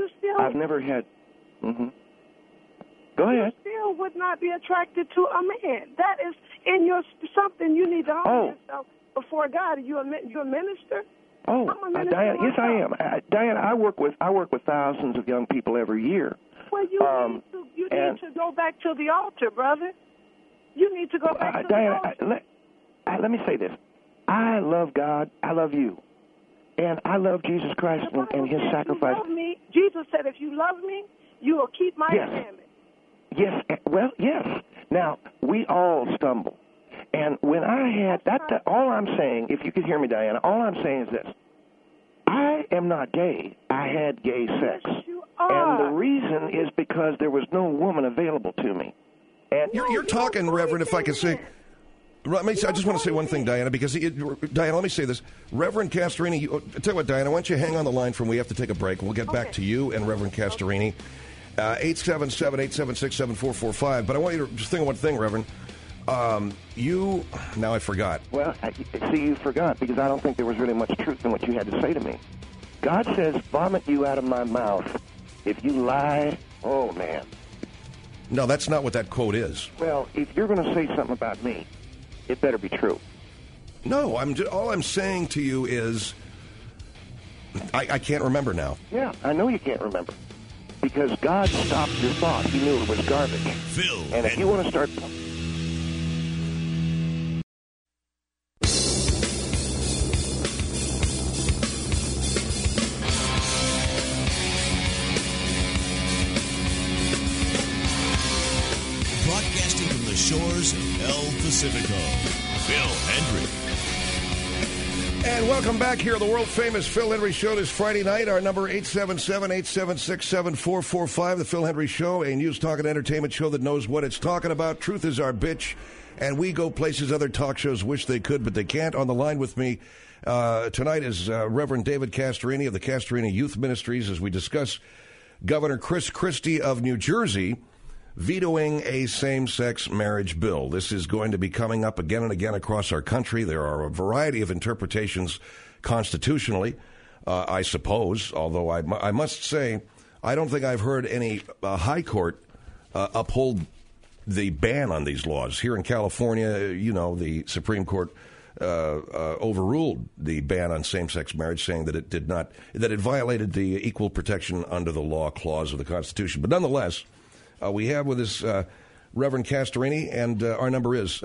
S4: Mm-hmm. Go ahead.
S8: You still would not be attracted to a man. That is in your something you need to hold yourself before God. You're a minister.
S4: Oh,
S8: I'm a minister
S4: Diana, yes, I am.
S8: myself.
S4: Diana, I work with thousands of young people every year.
S8: Well, you need to go back to the altar, brother. You need to go back to
S4: Diana,
S8: the altar.
S4: let me say this. I love God. I love you. And I love Jesus Christ and his sacrifice.
S8: You love me. Jesus said, if you love me, you will keep my commandments.
S4: Yes, well, yes. Now, we all stumble. And when I had that, all I'm saying, if you could hear me, Diana, all I'm saying is this. I am not gay. I had gay sex.
S8: Yes, you are.
S4: And the reason is because there was no woman available to me. And
S2: You're talking, Reverend, if I can say. I just want to say one thing, Diana, because, Diana, let me say this. Reverend Castorini, tell you what, Diana, why don't you hang on the line we have to take a break. We'll get back to you and Reverend Castorini. 877-876-7445. But I want you to just think of one thing, Reverend. Now I forgot.
S4: Well, see, you forgot because I don't think there was really much truth in what you had to say to me. God says, vomit you out of my mouth. If you lie, oh, man.
S2: No, that's not what that quote is.
S4: Well, if you're going to say something about me, it better be true.
S2: No, all I'm saying to you is I can't remember now.
S4: Yeah, I know you can't remember. Because God stopped your thought. He knew it was garbage.
S1: Phil.
S4: And if you want to start...
S1: Broadcasting from the shores of El Pacifico, Phil Hendry.
S2: And welcome back here, the world-famous Phil Hendry Show this Friday night. Our number 877-876-7445, the Phil Hendry Show, a news, talk, and entertainment show that knows what it's talking about. Truth is our bitch, and we go places other talk shows wish they could, but they can't. On the line with me tonight is Reverend David Castorini of the Castorini Youth Ministries as we discuss Governor Chris Christie of New Jersey vetoing a same-sex marriage bill. This is going to be coming up again and again across our country. There are a variety of interpretations constitutionally, I suppose, although I must say I don't think I've heard any high court uphold the ban on these laws. Here in California, the Supreme Court overruled the ban on same-sex marriage, saying that it violated the equal protection under the law clause of the Constitution. But nonetheless, we have with us Reverend Castorini, and our number is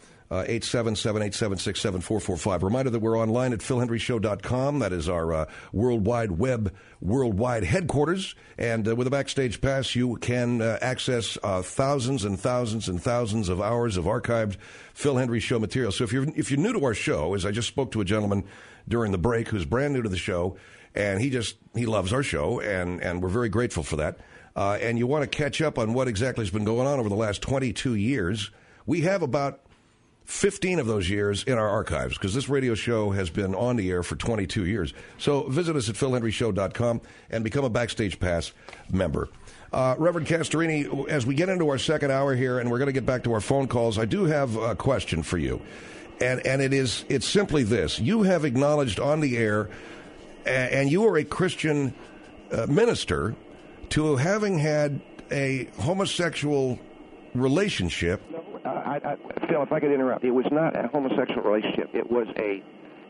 S2: 877-876-7445. Reminder that we're online at philhendryshow.com. That is our worldwide headquarters. And with a Backstage Pass, you can access thousands and thousands and thousands of hours of archived Phil Hendry Show material. So if you're new to our show, as I just spoke to a gentleman during the break who's brand new to the show, and he loves our show, and we're very grateful for that. And you want to catch up on what exactly has been going on over the last 22 years, we have about 15 of those years in our archives, because this radio show has been on the air for 22 years. So visit us at philhendryshow.com and become a Backstage Pass member. Reverend Castorini, as we get into our second hour here, and we're going to get back to our phone calls, I do have a question for you. And it's simply this. You have acknowledged on the air, and you are a Christian minister, to having had a homosexual relationship.
S4: Phil, if I could interrupt, it was not a homosexual relationship. It was a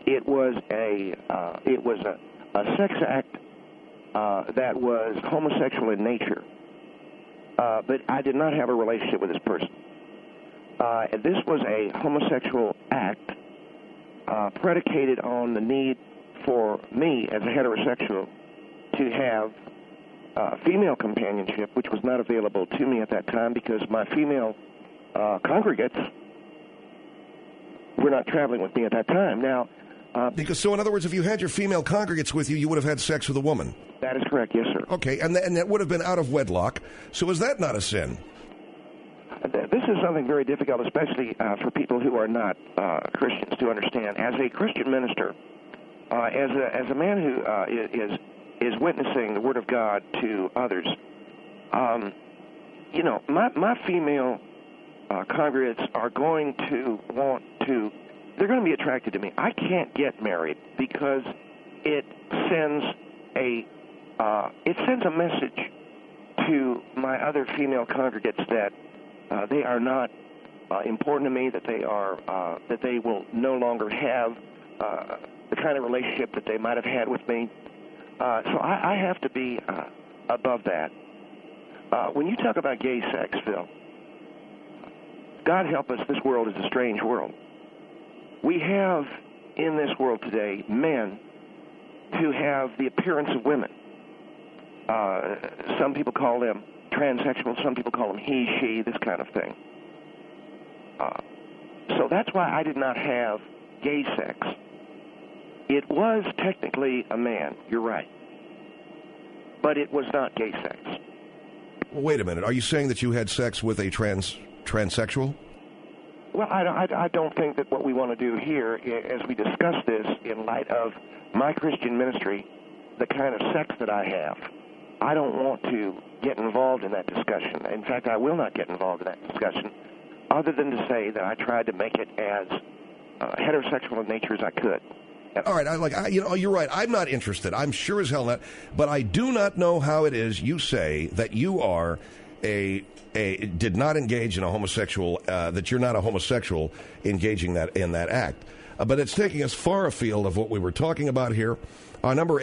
S4: sex act that was homosexual in nature. But I did not have a relationship with this person. This was a homosexual act predicated on the need for me as a heterosexual to have female companionship, which was not available to me at that time because my female congregates were not traveling with me at that time. Now,
S2: so in other words, if you had your female congregates with you, you would have had sex with a woman.
S4: That is correct, yes, sir.
S2: Okay, and that would have been out of wedlock. So is that not a sin?
S4: This is something very difficult, especially for people who are not Christians, to understand. As a Christian minister, as a man who is witnessing the Word of God to others, my female congregates are going to they're going to be attracted to me. I can't get married because it sends a message to my other female congregates that they are not important to me, that they will no longer have the kind of relationship that they might have had with me. So I have to be above that. When you talk about gay sex, Phil, God help us, this world is a strange world. We have in this world today men who have the appearance of women. Some people call them transsexual, some people call them he, she, this kind of thing. So that's why I did not have gay sex. It was technically a man, you're right. But it was not gay sex.
S2: Well, wait a minute. Are you saying that you had sex with a transsexual?
S4: Well, I don't think that what we want to do here, as we discuss this in light of my Christian ministry, the kind of sex that I have, I don't want to get involved in that discussion. In fact, I will not get involved in that discussion, other than to say that I tried to make it as heterosexual in nature as I could.
S2: All right, you're right. I'm not interested. I'm sure as hell not. But I do not know how it is you say that you are did not engage in a homosexual, that you're not a homosexual engaging in that act. But it's taking us far afield of what we were talking about here. Our number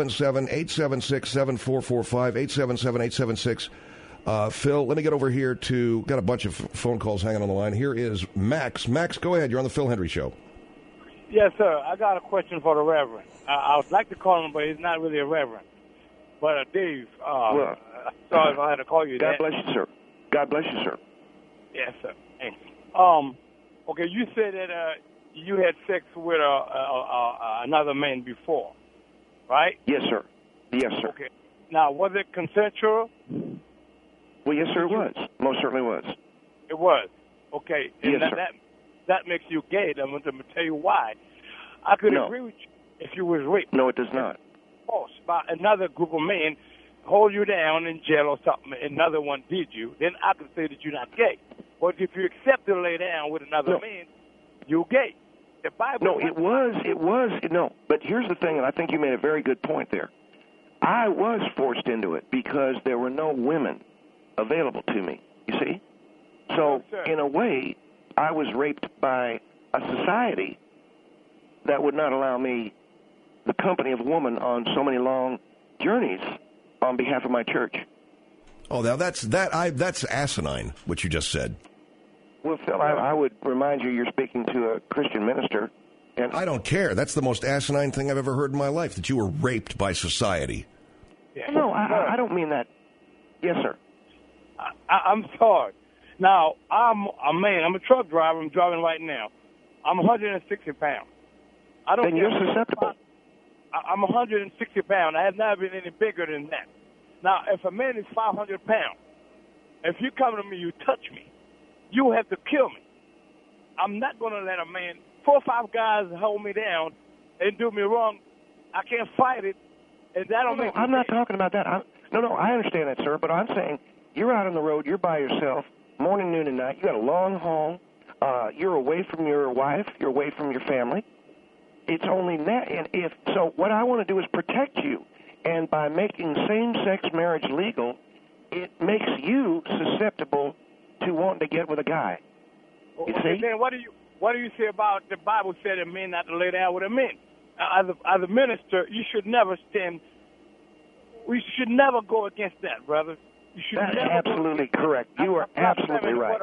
S2: 877-876-7445, 877-876. Phil, let me get over here to, got a bunch of phone calls hanging on the line. Here is Max. Max, go ahead. You're on the Phil Hendry Show.
S9: Yes, sir. I got a question for the Reverend. I would like to call him, but he's not really a Reverend. But Dave, sorry if I had to call you
S4: God
S9: that.
S4: bless you, sir. God bless you, sir.
S9: Yes, sir. Thanks. Okay, you said that you had sex with another man before, right?
S4: Yes, sir. Yes, sir.
S9: Okay. Now, was it consensual?
S4: Well, yes, sir, it was. Most certainly was.
S9: It was. Okay. And
S4: yes, sir.
S9: That makes you gay. I'm going to tell you why. I could agree with you if you was raped.
S4: No, it does not.
S9: Forced by another group of men, hold you down in jail or something, another one did you, then I could say that you're not gay. But if you accept to lay down with another man, you're gay. The Bible.
S4: No, it was. No, but here's the thing, and I think you made a very good point there. I was forced into it because there were no women available to me, you see? So, in a way, I was raped by a society that would not allow me the company of a woman on so many long journeys on behalf of my church.
S2: Oh, now that's asinine, what you just said.
S4: Well, Phil, I would remind you you're speaking to a Christian minister. And
S2: I don't care. That's the most asinine thing I've ever heard in my life, that you were raped by society.
S9: Yeah.
S4: No, I don't mean that. Yes, sir.
S9: I'm sorry. Now, I'm a man. I'm a truck driver. I'm driving right now. I'm 160 pounds.
S4: Then you're susceptible.
S9: I'm 160 pounds. I have never been any bigger than that. Now, if a man is 500 pounds, if you come to me, you touch me, you have to kill me. I'm not going to let a man, 4 or 5 guys hold me down and do me wrong. I can't fight it. And that don't make
S4: I'm not talking about that. I understand that, sir, but I'm saying you're out on the road, you're by yourself, morning, noon, and night. You got a long haul. You're away from your wife. You're away from your family. It's only that. And so what I want to do is protect you. And by making same-sex marriage legal, it makes you susceptible to wanting to get with a guy. You see?
S9: Then what do you say about the Bible said a man not to lay down with a man? As a minister, you should never we should never go against that, brother. You should
S4: That's
S9: never
S4: absolutely correct. You are absolutely right.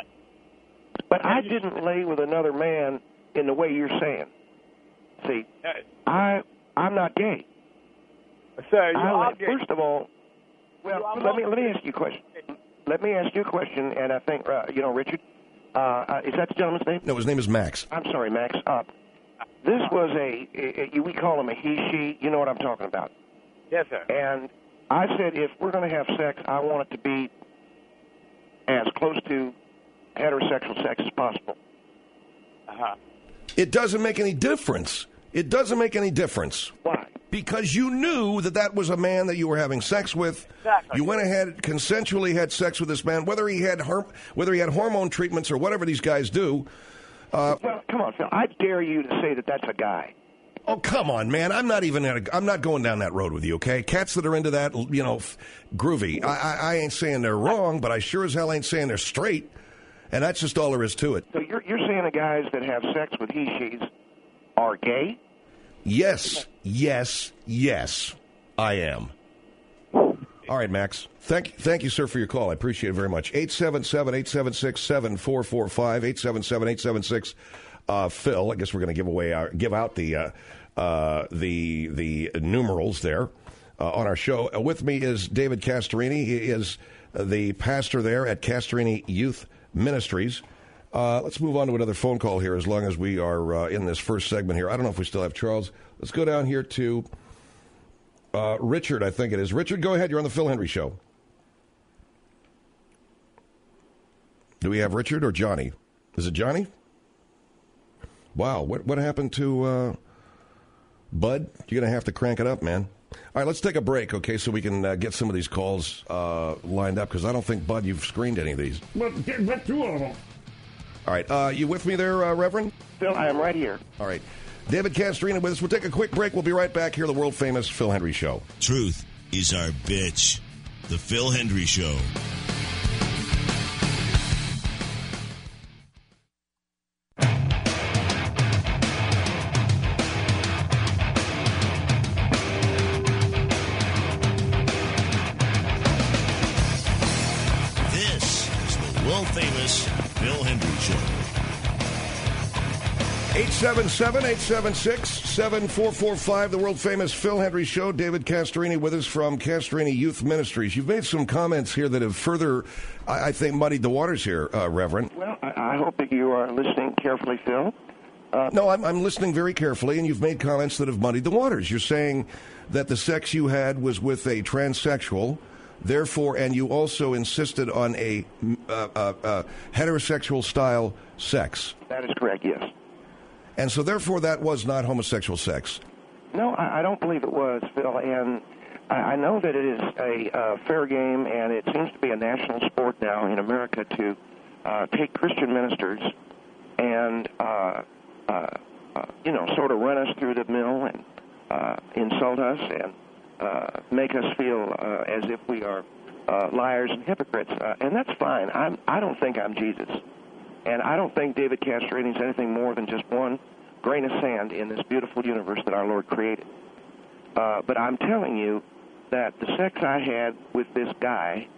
S4: But I didn't lay with another man in the way you're saying. See, I'm not gay.
S9: Sir, you are gay.
S4: First of all, well, let me ask you a question. Let me ask you a question, and I think, Richard, is that the gentleman's name?
S2: No, his name is Max.
S4: I'm sorry, Max. This was we call him a he, she. You know what I'm talking about.
S9: Yes, sir.
S4: And I said if we're going to have sex, I want it to be as close to heterosexual sex as possible.
S9: Uh-huh.
S2: It doesn't make any difference. It doesn't make any difference.
S4: Why?
S2: Because you knew that was a man that you were having sex with.
S9: Exactly.
S2: You went ahead, consensually had sex with this man, whether he had hormone treatments or whatever these guys do.
S4: Well, come on, Phil. I dare you to say that that's a guy.
S2: Oh, come on, man. I'm not going down that road with you, okay? Cats that are into that, groovy. I ain't saying they're wrong, but I sure as hell ain't saying they're straight. And that's just all there is to it.
S4: So you're saying the guys that have sex with he-she's are gay?
S2: Yes, I am. All right, Max. Thank you, sir, for your call. I appreciate it very much. 877-876-7445, 877-876-Phil. I guess we're going to give out the numerals there on our show. With me is David Castorini. He is the pastor there at Castorini Youth Ministries. Let's move on to another phone call here as long as we are in this first segment here. I don't know if we still have Charles. Let's go down here to Richard, I think it is. Richard, go ahead. You're on the Phil Hendrie Show. Do we have Richard or Johnny? Is it Johnny? Wow, what happened to Bud? You're going to have to crank it up, man. All right, let's take a break, okay, so we can get some of these calls lined up, because I don't think, Bud, you've screened any of these.
S3: But two of them.
S2: All right, you with me there, Reverend?
S4: Phil, I am right here.
S2: All right. David Castorini with us. We'll take a quick break. We'll be right back here, the world-famous Phil Hendrie Show.
S1: Truth is our bitch. The Phil Hendrie Show. This is the world-famous Phil Hendrie Show.
S2: 877-876-7445, the world-famous Phil Hendrie Show. David Castorini with us from Castorini Youth Ministries. You've made some comments here that have further, I think, muddied the waters here, Reverend.
S4: Well, I hope that you are listening carefully, Phil.
S2: No, I'm listening very carefully, and you've made comments that have muddied the waters. You're saying that the sex you had was with a transsexual, therefore, and you also insisted on a heterosexual-style sex.
S4: That is correct, yes.
S2: And so, therefore, that was not homosexual sex.
S4: No, I don't believe it was, Phil. And I know that it is a fair game, and it seems to be a national sport now in America to take Christian ministers and, sort of run us through the mill and insult us and make us feel as if we are liars and hypocrites. And that's fine. I don't think I'm Jesus. And I don't think David Castorini is anything more than just one grain of sand in this beautiful universe that our Lord created. But I'm telling you that the sex I had with this guy,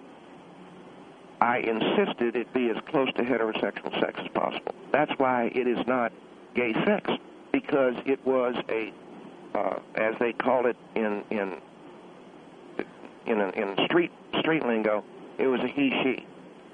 S4: I insisted it be as close to heterosexual sex as possible. That's why it is not gay sex, because it was a, as they call it in street lingo, it was a he/she.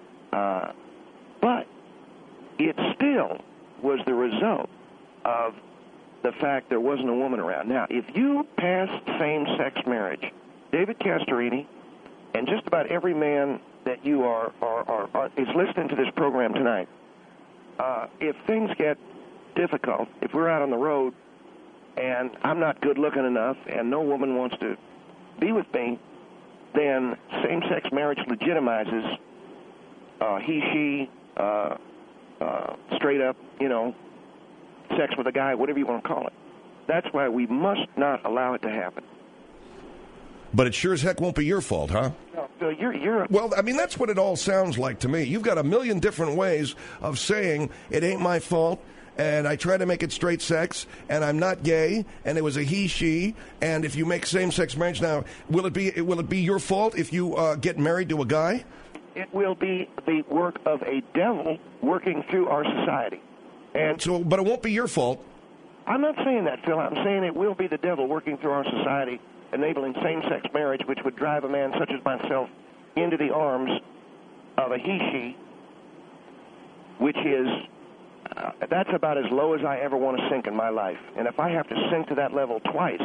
S4: But it still was the result of the fact there wasn't a woman around. Now, if you pass same-sex marriage, David Castorini and just about every man that you is listening to this program tonight, if things get difficult, if we're out on the road and I'm not good-looking enough and no woman wants to be with me, then same-sex marriage legitimizes he/she, straight up, sex with a guy, whatever you want to call it. That's why we must not allow it to happen.
S2: But it sure as heck won't be your fault, huh?
S4: No, you're.
S2: Well, I mean, that's what it all sounds like to me. You've got a million different ways of saying it ain't my fault, and I try to make it straight sex, and I'm not gay, and it was a he/she, and if you make same-sex marriage now, will it be your fault if you get married to a guy?
S4: It will be the work of a devil working through our society. And
S2: so, but it won't be your fault.
S4: I'm not saying that, Phil. I'm saying it will be the devil working through our society, enabling same-sex marriage, which would drive a man such as myself into the arms of a he/she, which is, that's about as low as I ever want to sink in my life. And if I have to sink to that level twice.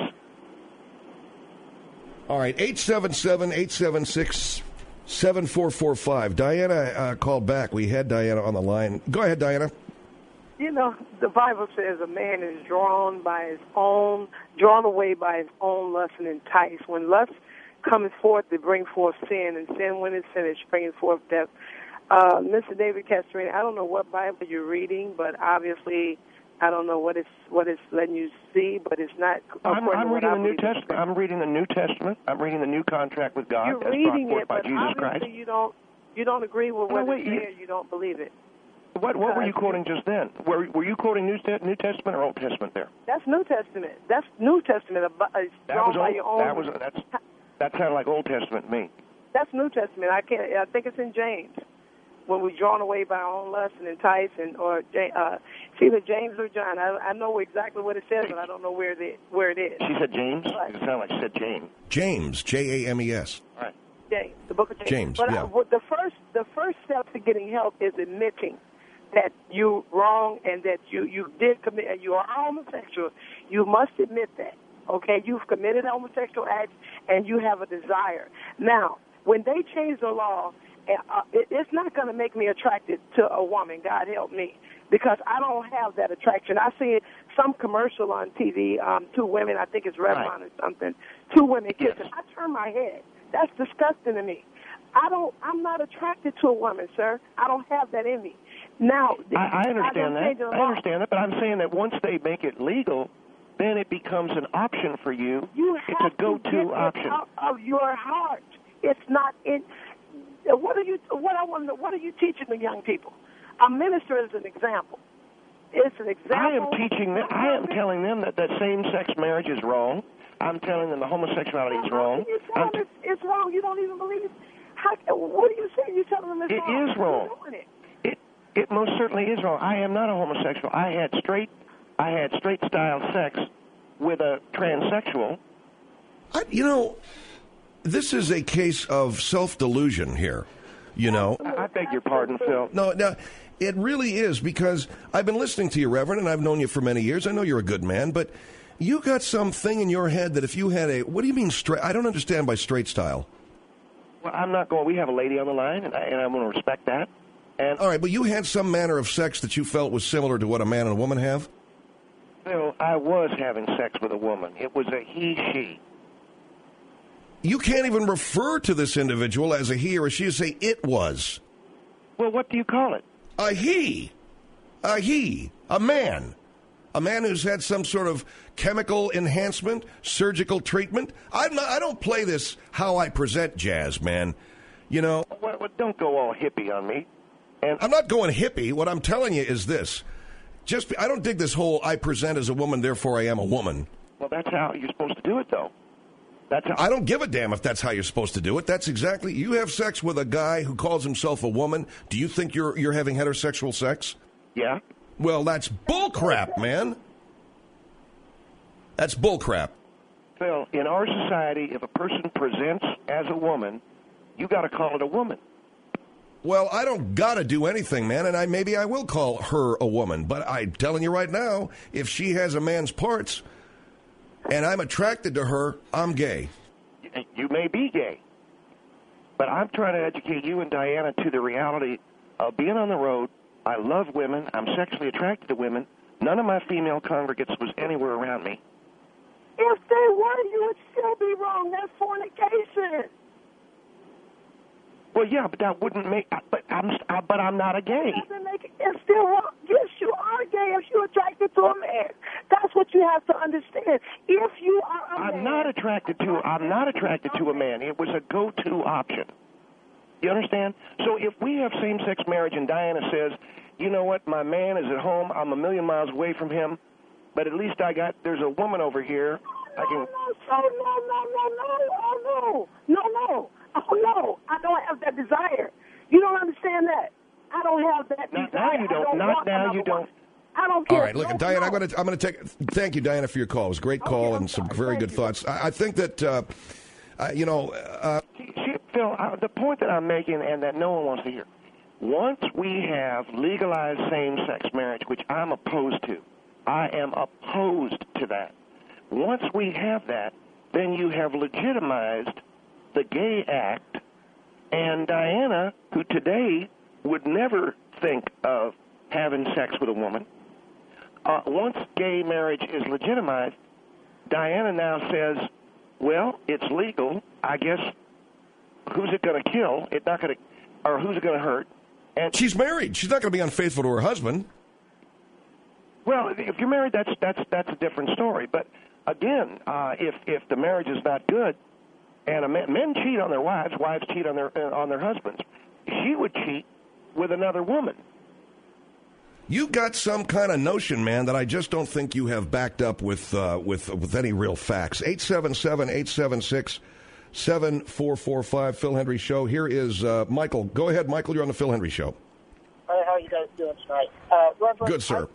S2: All right, 877-876-7445. Diana called back. We had Diana on the line. Go ahead, Diana.
S8: The Bible says a man is drawn away by his own lust and enticed. When lust comes forth, they bring forth sin, and sin, when it's finished, brings forth death. Mr. David Castorini, I don't know what Bible you're reading, but obviously I don't know what it's letting you see, but it's not.
S4: I'm reading the New Testament. I'm reading the New Testament. I'm reading the new contract with God.
S8: You're reading it,
S4: by
S8: but
S4: Jesus
S8: obviously
S4: Christ.
S8: you don't agree with what it's there. You don't believe it.
S5: What were you quoting just then? Were you quoting New Testament or Old Testament there?
S8: That's New Testament. That's New Testament.
S5: That sounded like Old Testament to me.
S8: That's New Testament. I think it's in James. When we're drawn away by our own lust and enticed, or it's either James or John. I know exactly what it says, but I don't know where it is.
S5: She said James? It sounded like she said James.
S2: James, James.
S5: All right.
S8: James, the book of James.
S2: James,
S8: but the first step to getting help is admitting that you're wrong and that you did commit, you are homosexual. You must admit that. Okay, you've committed homosexual acts and you have a desire. Now, when they change the law, it's not going to make me attracted to a woman. God help me, because I don't have that attraction. I see some commercial on TV, two women, I think it's Revlon or something, two women kissing. Yes. I turn my head. That's disgusting to me. I'm not attracted to a woman, sir. I don't have that in me. Now,
S5: I understand that. I understand that, but I'm saying that once they make it legal, then it becomes an option for you. It's a go-to option.
S8: Out of your heart. It's not in. What are you teaching the young people? A minister is an example. It's an example.
S5: I am teaching them. I am telling them that same-sex marriage is wrong. I'm telling them the homosexuality is wrong.
S8: It's wrong. You don't even believe. What are you saying? You're telling them it's wrong.
S5: It is wrong. It most certainly is wrong. I am not a homosexual. I had straight style sex with a transsexual.
S2: This is a case of self-delusion here,
S5: I beg your pardon, Phil.
S2: No, it really is, because I've been listening to you, Reverend, and I've known you for many years. I know you're a good man, but you got something in your head that if you had what do you mean straight? I don't understand by straight style.
S5: Well, I'm not going. We have a lady on the line, and I'm going to respect that. And
S2: all right, but you had some manner of sex that you felt was similar to what a man and a woman have?
S5: Phil, I was having sex with a woman. It was a he-she.
S2: You can't even refer to this individual as a he or a she. You say it was.
S5: Well, what do you call it?
S2: A he. A man. A man who's had some sort of chemical enhancement, surgical treatment. I don't play this how I present jazz, man.
S5: Well, don't go all hippie on me. And
S2: I'm not going hippie. What I'm telling you is this. I don't dig this whole I present as a woman, therefore I am a woman.
S5: Well, that's how you're supposed to do it, though.
S2: I don't give a damn if that's how you're supposed to do it. That's exactly. You have sex with a guy who calls himself a woman. Do you think you're having heterosexual sex?
S5: Yeah.
S2: Well, that's bullcrap, man. That's bullcrap.
S5: Phil, in our society, if a person presents as a woman, you got to call it a woman.
S2: Well, I don't got to do anything, man, and maybe I will call her a woman. But I'm telling you right now, if she has a man's parts and I'm attracted to her, I'm gay.
S5: You may be gay. But I'm trying to educate you and Diana to the reality of being on the road. I love women. I'm sexually attracted to women. None of my female congregants was anywhere around me.
S8: If they were, you would still be wrong. That's fornication.
S5: Well, yeah, but that wouldn't make. But I'm not a gay.
S8: It's still wrong. Yes, you are gay if you're attracted to a man. That's what you have to understand. If you are
S5: I'm not attracted to a man. It was a go-to option. You understand? So if we have same-sex marriage and Diana says, you know what, my man is at home, I'm a million miles away from him, but at least there's a woman over here.
S8: No. Oh, no, I don't have that desire. You don't understand that. I don't have that desire.
S5: Now you don't. Not now you don't.
S8: I don't care.
S2: All right, look, Diana, I'm going to thank you, Diana, for your call. It was a great call and some very good thoughts. I think that,
S5: Phil, the point that I'm making and that no one wants to hear, once we have legalized same-sex marriage, which I'm opposed to, I am opposed to that. Once we have that, then you have legitimized the gay act, and Diana, who today would never think of having sex with a woman, once gay marriage is legitimized, Diana now says, well, it's legal. I guess who's it going to kill? It's not going to, or who's it going to hurt? And
S2: she's married. She's not going to be unfaithful to her husband.
S5: Well, if you're married, that's a different story. But again, if the marriage is not good, and men cheat on their wives cheat on their husbands, she would cheat with another woman.
S2: You got some kind of notion, man, that I just don't think you have backed up with any real facts. 877-876-7445, Phil Hendrie Show. Here is Michael. Go ahead, Michael. You're on the Phil Hendrie Show.
S10: Hey, how are you guys doing tonight? Reverend,
S2: Good, sir.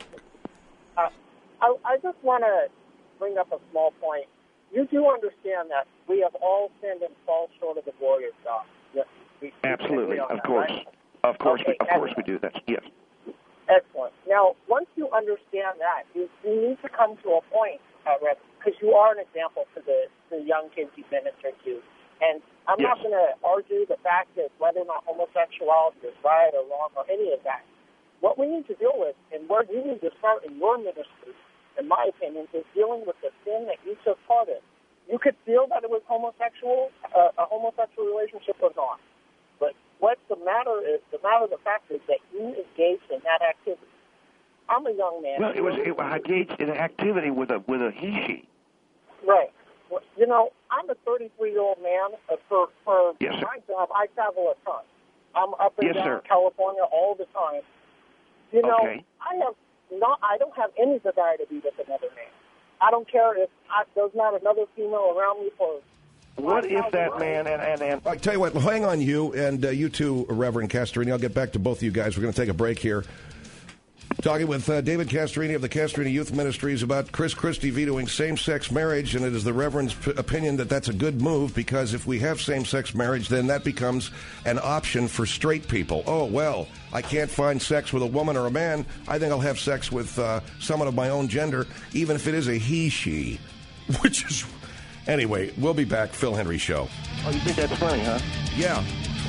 S10: I just want to bring up a small point. You do understand that we have all sinned and fall short of the glory of God. Yes,
S4: Absolutely, of course.
S10: Right?
S4: Of course,
S10: Okay,
S4: of course we do that. Yes.
S10: Excellent. Now, once you understand that, you need to come to a point, Reverend, because you are an example to the young kids you minister to. And I'm
S4: Yes.
S10: not going to argue the fact that whether or not homosexuality is right or wrong or any of that. What we need to deal with, and where you need to start in your ministry, in my opinion, is dealing with the sin that you took part in. You could feel that it was homosexual, a homosexual relationship was on. But what the matter of the fact is that you engaged in that activity. I'm a young man.
S4: Well, I engaged in an activity with a he/she.
S10: Right. Well, you know, I'm a 33-year-old man. For
S4: Yes, sir.
S10: my job, I travel a ton. I'm up and
S4: Yes,
S10: down
S4: sir.
S10: California all the time. You know,
S4: Okay.
S10: I don't have any desire to be with another man. I don't care if there's not another female around me for.
S4: What if that man and
S2: I tell you what, hang on you and you too, Reverend Castorini. I'll get back to both of you guys. We're going to take a break here. Talking with David Castorini of the Castorini Youth Ministries about Chris Christie vetoing same-sex marriage, and it is the Reverend's opinion that that's a good move because if we have same-sex marriage, then that becomes an option for straight people. Oh, well, I can't find sex with a woman or a man. I think I'll have sex with someone of my own gender, even if it is a he/she, which is... Anyway, we'll be back. Phil Hendrie Show.
S4: Oh, you think that's funny, huh?
S2: Yeah.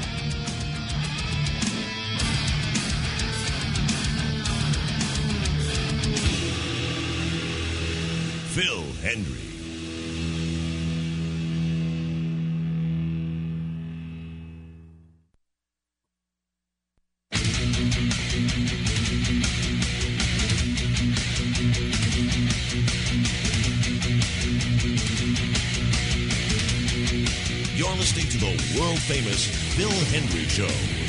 S1: Phil Hendrie. You're listening to the world-famous Phil Hendrie Show.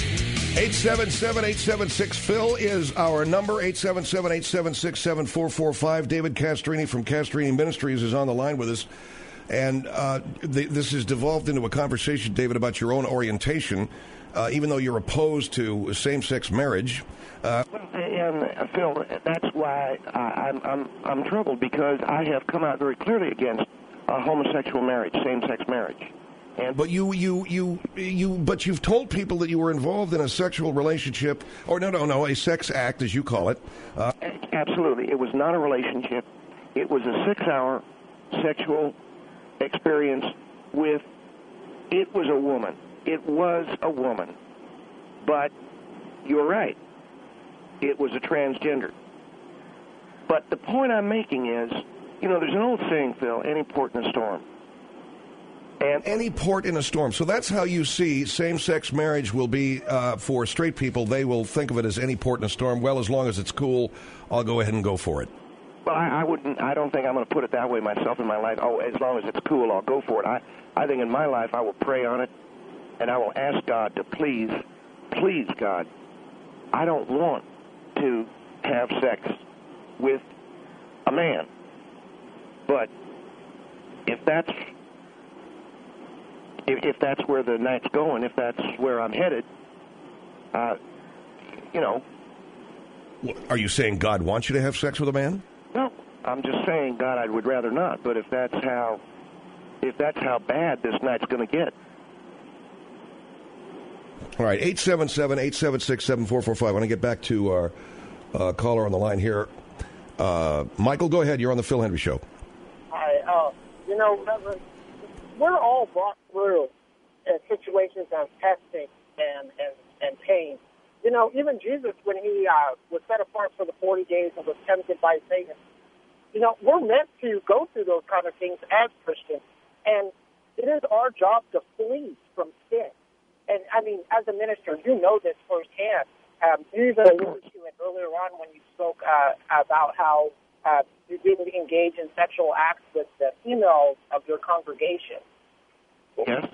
S2: 877-876-PHIL is our number, 877-876-7445. David Castorini from Castorini Ministries is on the line with us. And this has devolved into a conversation, David, about your own orientation, even though you're opposed to same-sex marriage.
S4: And Phil, that's why I'm troubled because I have come out very clearly against homosexual marriage, same-sex marriage.
S2: But but you've told people that you were involved in a sexual relationship, or no, a sex act, as you call it.
S4: Absolutely. It was not a relationship. It was a 6-hour sexual experience it was a woman. It was a woman. But you're right. It was a transgender. But the point I'm making is, there's an old saying, Phil, any port in a storm. And
S2: any port in a storm. So that's how you see same-sex marriage will be for straight people. They will think of it as any port in a storm. Well, as long as it's cool, I'll go ahead and go for it.
S4: Well, I don't think I'm going to put it that way myself in my life. Oh, as long as it's cool, I'll go for it. I think in my life I will pray on it, and I will ask God to please, God, I don't want to have sex with a man. But if that's where the night's going, if that's where I'm headed,
S2: Are you saying God wants you to have sex with a man?
S4: No, I'm just saying, God, I would rather not. But if that's how bad this night's going to get.
S2: All right, 877-876-7445. I want to get back to our caller on the line here. Michael, go ahead. You're on the Phil Hendrie Show.
S10: Hi. Reverend, we're all brought through situations of testing and pain. Even Jesus, when he was set apart for the 40 days and was tempted by Satan, we're meant to go through those kind of things as Christians. And it is our job to flee from sin. And, as a minister, you know this firsthand. You even alluded to it earlier on when you spoke about how you didn't engage in sexual acts with the females of your congregation.
S4: Yes.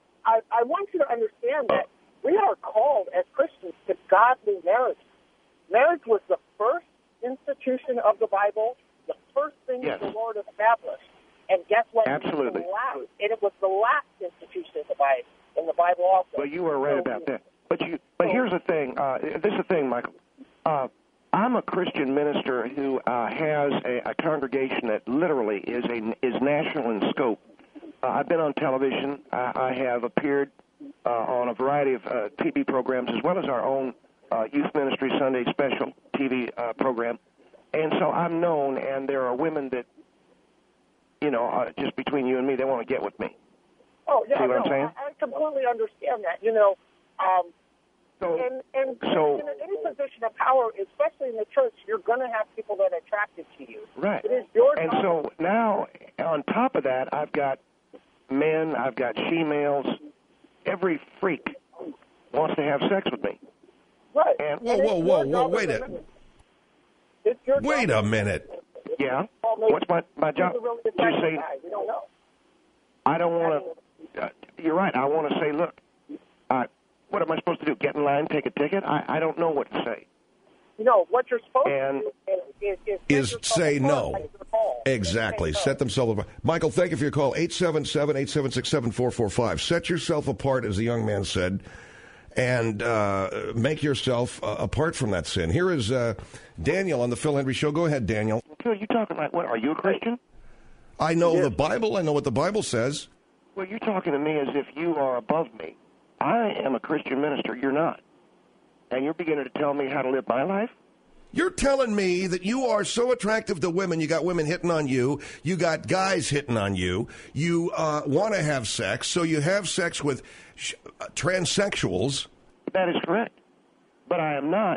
S10: I want you to understand that we are called as Christians to godly marriage. Marriage was the first institution of the Bible, the first thing
S5: Yes.
S10: that the Lord established. And guess what?
S5: Absolutely.
S10: It was the last institution of the Bible, in the Bible also.
S5: Well, you were right about that. But here's the thing. This is the thing, Michael. I'm a Christian minister who has a congregation that literally is national in scope. I've been on television. I have appeared on a variety of TV programs, as well as our own Youth Ministry Sunday Special TV program. And so I'm known, and there are women that, just between you and me, they want to get with me.
S10: Oh, yeah,
S5: See what I'm saying?
S10: I completely understand that. And in any position of power, especially in the church, you're going to have people that are attracted to you.
S5: Right.
S10: It is your
S5: And
S10: job.
S5: so now, on top of that, I've got men, I've got she-males. Every freak wants to have sex with me.
S10: Right.
S5: And
S2: Whoa, wait a minute.
S10: It's your
S2: Wait
S10: job.
S2: a minute.
S5: Yeah? What's my job?
S10: Really
S5: You say,
S10: we don't know.
S5: I don't want to, you're right, I want to say, look, what am I supposed to do, get in line, take a ticket? I don't know what to say.
S10: What you're supposed to do
S2: is say no. Exactly. Set themselves apart. Michael, thank you for your call. 877-876-7445. Set yourself apart, as the young man said, and make yourself apart from that sin. Here is Daniel on the Phil Hendry Show. Go ahead, Daniel.
S5: Phil, you talking like what? Are you a Christian?
S2: I know the Bible. I know what the Bible says.
S5: Well, you're talking to me as if you are above me. I am a Christian minister. You're not. And you're beginning to tell me how to live my life?
S2: You're telling me that you are so attractive to women, you got women hitting on you, you got guys hitting on you, you want to have sex, so you have sex with transsexuals.
S5: That is correct. But I am not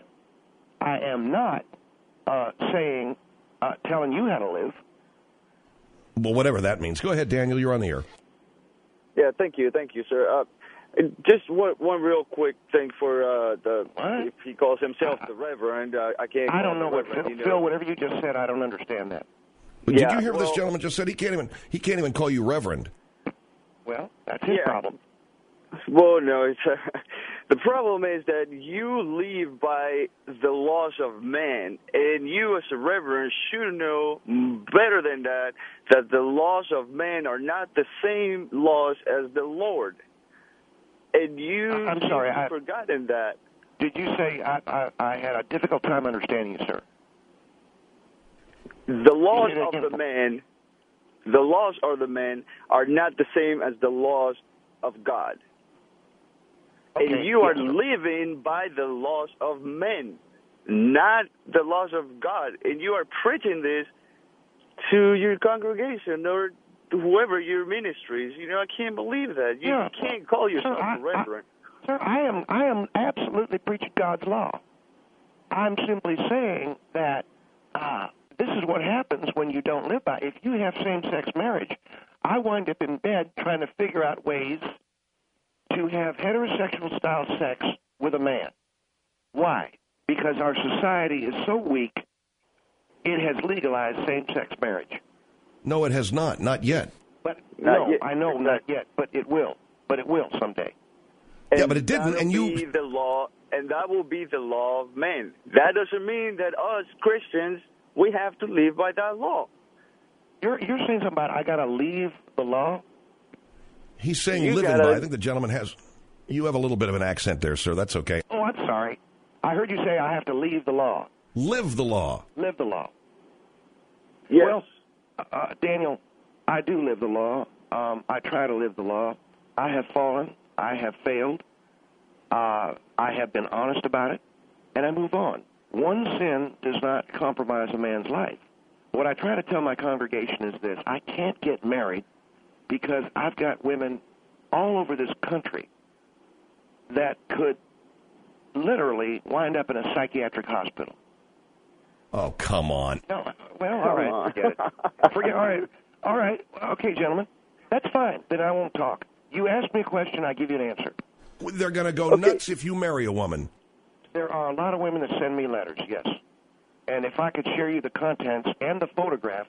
S5: telling you how to live.
S2: Well, whatever that means. Go ahead, Daniel, you're on the air.
S11: Yeah, thank you, sir. Just one real quick thing for if he calls himself the Reverend. I can't.
S5: I don't know what
S11: Reverend,
S5: Phil. Whatever you just said, I don't understand that.
S2: But did you hear what this gentleman just said? He can't even call you Reverend.
S5: Well, that's his problem.
S11: Well, no, it's the problem is that you live by the laws of man, and you as a reverend should know better than that the laws of man are not the same laws as the Lord. And
S5: I'm sorry,
S11: you've forgotten that.
S5: Did you say I had a difficult time understanding you, sir?
S11: The laws of the man are not the same as the laws of God.
S5: Okay.
S11: And you are living by the laws of men, not the laws of God. And you are preaching this to your congregation or whoever your ministry is. I can't believe that. You can't call yourself a reverend.
S5: Sir, I am absolutely preaching God's law. I'm simply saying that this is what happens when you don't live by it. If you have same-sex marriage, I wind up in bed trying to figure out ways to have heterosexual-style sex with a man. Why? Because our society is so weak, it has legalized same-sex marriage.
S2: No, it has not. Not yet.
S5: But
S11: Not yet.
S5: I know not yet, but it will. But it will someday.
S2: Yeah, but it didn't, and you...
S11: Be the law, and that will be the law of man. That doesn't mean that us Christians, we have to live by that law.
S5: You're saying something about I got to leave the law?
S2: He's saying living by. I think the gentleman has... You have a little bit of an accent there, sir. That's okay.
S5: Oh, I'm sorry. I heard you say I have to leave the law.
S2: Live the law.
S5: Live the law.
S11: Yes.
S5: Well, Daniel, I do live the law. I try to live the law. I have fallen. I have failed. I have been honest about it, and I move on. One sin does not compromise a man's life. What I try to tell my congregation is this. I can't get married because I've got women all over this country that could literally wind up in a psychiatric hospital.
S2: Oh, come on.
S5: No, well, all right, forget it. All right. Okay, gentlemen, that's fine. Then I won't talk. You ask me a question, I give you an answer.
S2: They're going to go nuts if you marry a woman.
S5: There are a lot of women that send me letters, yes. And if I could share you the contents and the photographs,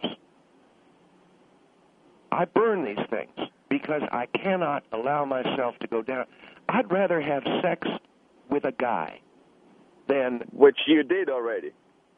S5: I burn these things because I cannot allow myself to go down. I'd rather have sex with a guy
S4: then...
S11: Which you did already.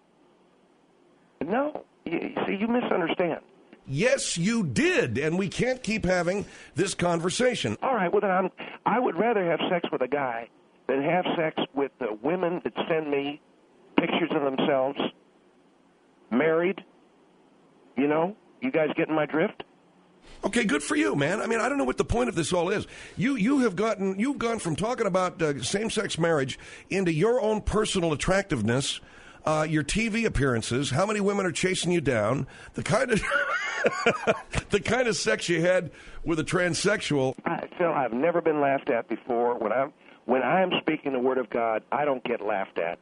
S4: No. See, you misunderstand.
S2: Yes, you did, and we can't keep having this conversation.
S4: All right, well, then I would rather have sex with a guy than have sex with the women that send me pictures of themselves married. You know? You guys getting my drift?
S2: Okay, good for you, man. I mean, I don't know what the point of this all is. You've gone from talking about same-sex marriage into your own personal attractiveness, your TV appearances, how many women are chasing you down, the kind of the kind of sex you had with a transsexual.
S4: Phil, I've never been laughed at before. When I am speaking the word of God, I don't get laughed at.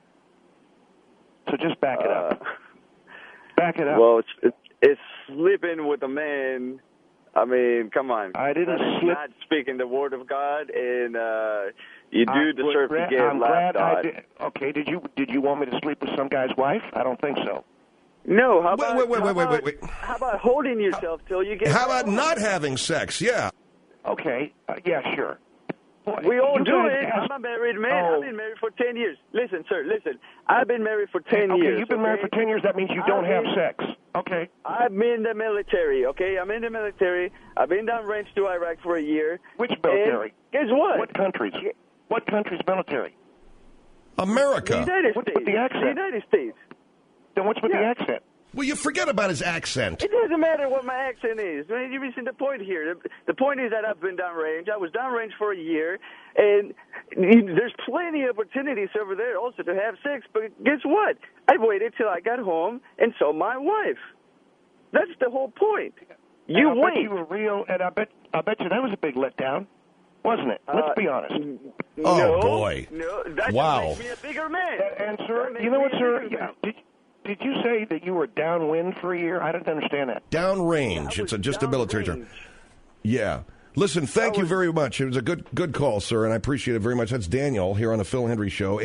S4: So just back it up. Back it up.
S11: Well, it's sleeping with a man. I mean, come on.
S4: I didn't slip.
S11: Not speaking the word of God, and you do deserve to get laughed at.
S4: Okay, did you want me to sleep with some guy's wife? I don't think so.
S11: No. How about
S2: wait.
S11: How about holding yourself till you get?
S2: How about not having sex? Yeah.
S4: Okay. Yeah, sure. Boy,
S11: we all do it. I'm a married man. I've been married for 10 years. Listen, sir, listen. I've been married for 10 years.
S4: Okay, you've been married for 10 years. That means you don't have sex. Okay.
S11: I've been in the military, okay? I'm in the military. I've been downrange to Iraq for a year.
S4: Which military?
S11: And guess what?
S4: What countries? What country's military?
S2: America.
S11: The United States.
S4: What's with the accent?
S11: The United States.
S4: Then what's with the accent?
S2: Well, you forget about his accent.
S11: It doesn't matter what my accent is. I mean, you're missing the point here. The point is that I've been downrange. I was downrange for a year, and there's plenty of opportunities over there also to have sex. But guess what? I waited till I got home, and so my wife. That's the whole point. You wait.
S4: I bet you were real, and I bet you that was a big letdown, wasn't it? Let's be honest.
S2: Oh boy!
S11: No, that
S2: wow.
S11: makes me a bigger man.
S4: And sir, you know what, sir? Did you say that you were downwind for a year? I didn't understand that.
S2: Downrange. It's just a military term. Yeah. Listen, thank you very much. It was a good call, sir, and I appreciate it very much. That's Daniel here on the Phil Hendrie Show,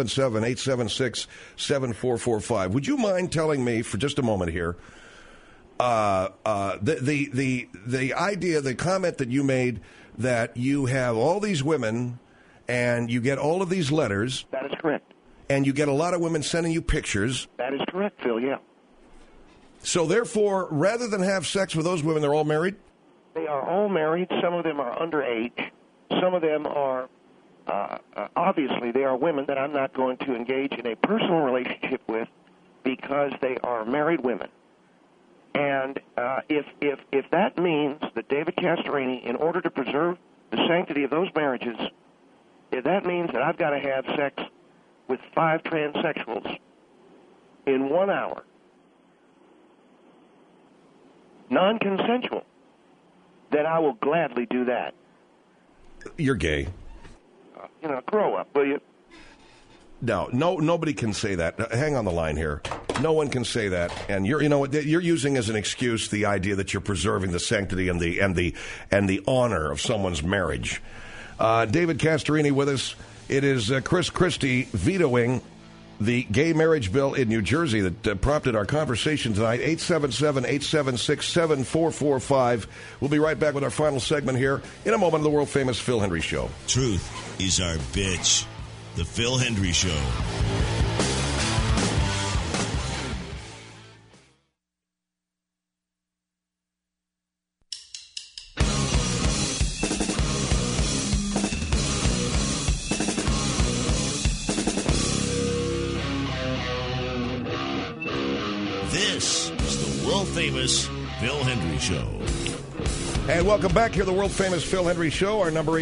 S2: 877-876-7445. Would you mind telling me for just a moment here, the idea, the comment that you made that you have all these women and you get all of these letters.
S4: That is correct.
S2: And you get a lot of women sending you pictures.
S4: That is correct, Phil, yeah.
S2: So therefore, rather than have sex with those women, they're all married?
S4: They are all married. Some of them are underage. Some of them are, obviously, they are women that I'm not going to engage in a personal relationship with because they are married women. And if that means that David Castorini, in order to preserve the sanctity of those marriages, if that means that I've got to have sex with 5 transsexuals in 1 hour, non-consensual, then I will gladly do that.
S2: You're gay.
S4: Grow up, will you?
S2: No, nobody can say that. Hang on the line here. No one can say that, and you're using as an excuse the idea that you're preserving the sanctity and the honor of someone's marriage. David Castorini with us. It is Chris Christie vetoing the gay marriage bill in New Jersey that prompted our conversation tonight. 877-876-7445. We'll be right back with our final segment here in a moment of the world-famous Phil Hendrie Show.
S1: Truth is our bitch. The Phil Hendrie Show. This is the world-famous Phil Hendrie Show.
S2: And welcome back here to the world-famous Phil Hendrie Show. Our number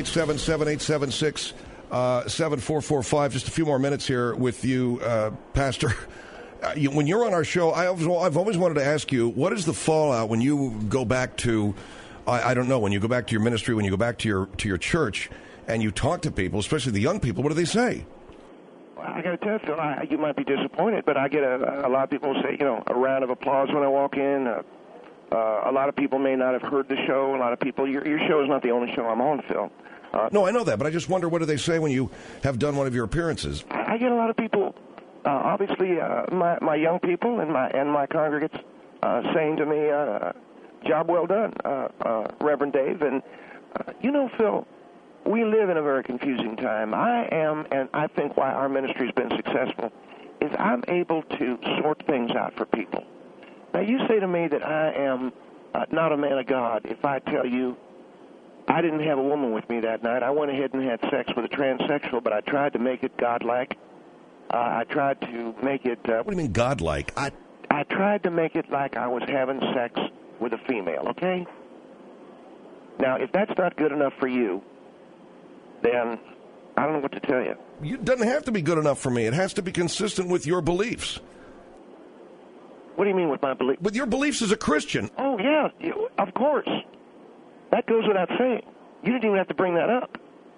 S2: 877-876-7445. Just a few more minutes here with you, Pastor. When you're on our show, I've always wanted to ask you, what is the fallout when you go back to, I don't know, when you go back to your ministry, when you go back to your church, and you talk to people, especially the young people, what do they say?
S4: I got to tell you, Phil, you might be disappointed, but I get a lot of people say, a round of applause when I walk in. A lot of people may not have heard the show. A lot of people, your show is not the only show I'm on, Phil.
S2: No, I know that, but I just wonder, what do they say when you have done one of your appearances?
S4: I get a lot of people, obviously, my young people and my congregates saying to me, "Job well done, Reverend Dave." And Phil, we live in a very confusing time. I am, and I think why our ministry has been successful, is I'm able to sort things out for people. Now, you say to me that I am not a man of God if I tell you I didn't have a woman with me that night. I went ahead and had sex with a transsexual, but I tried to make it godlike. I tried to make it...
S2: what do you mean godlike?
S4: I tried to make it like I was having sex with a female, okay? Now, if that's not good enough for you, then I don't know what to tell you.
S2: It doesn't have to be good enough for me. It has to be consistent with your beliefs.
S4: What do you mean with my beliefs?
S2: With your beliefs as a Christian.
S4: Oh, yeah, of course. That goes without saying. You didn't even have to bring that up.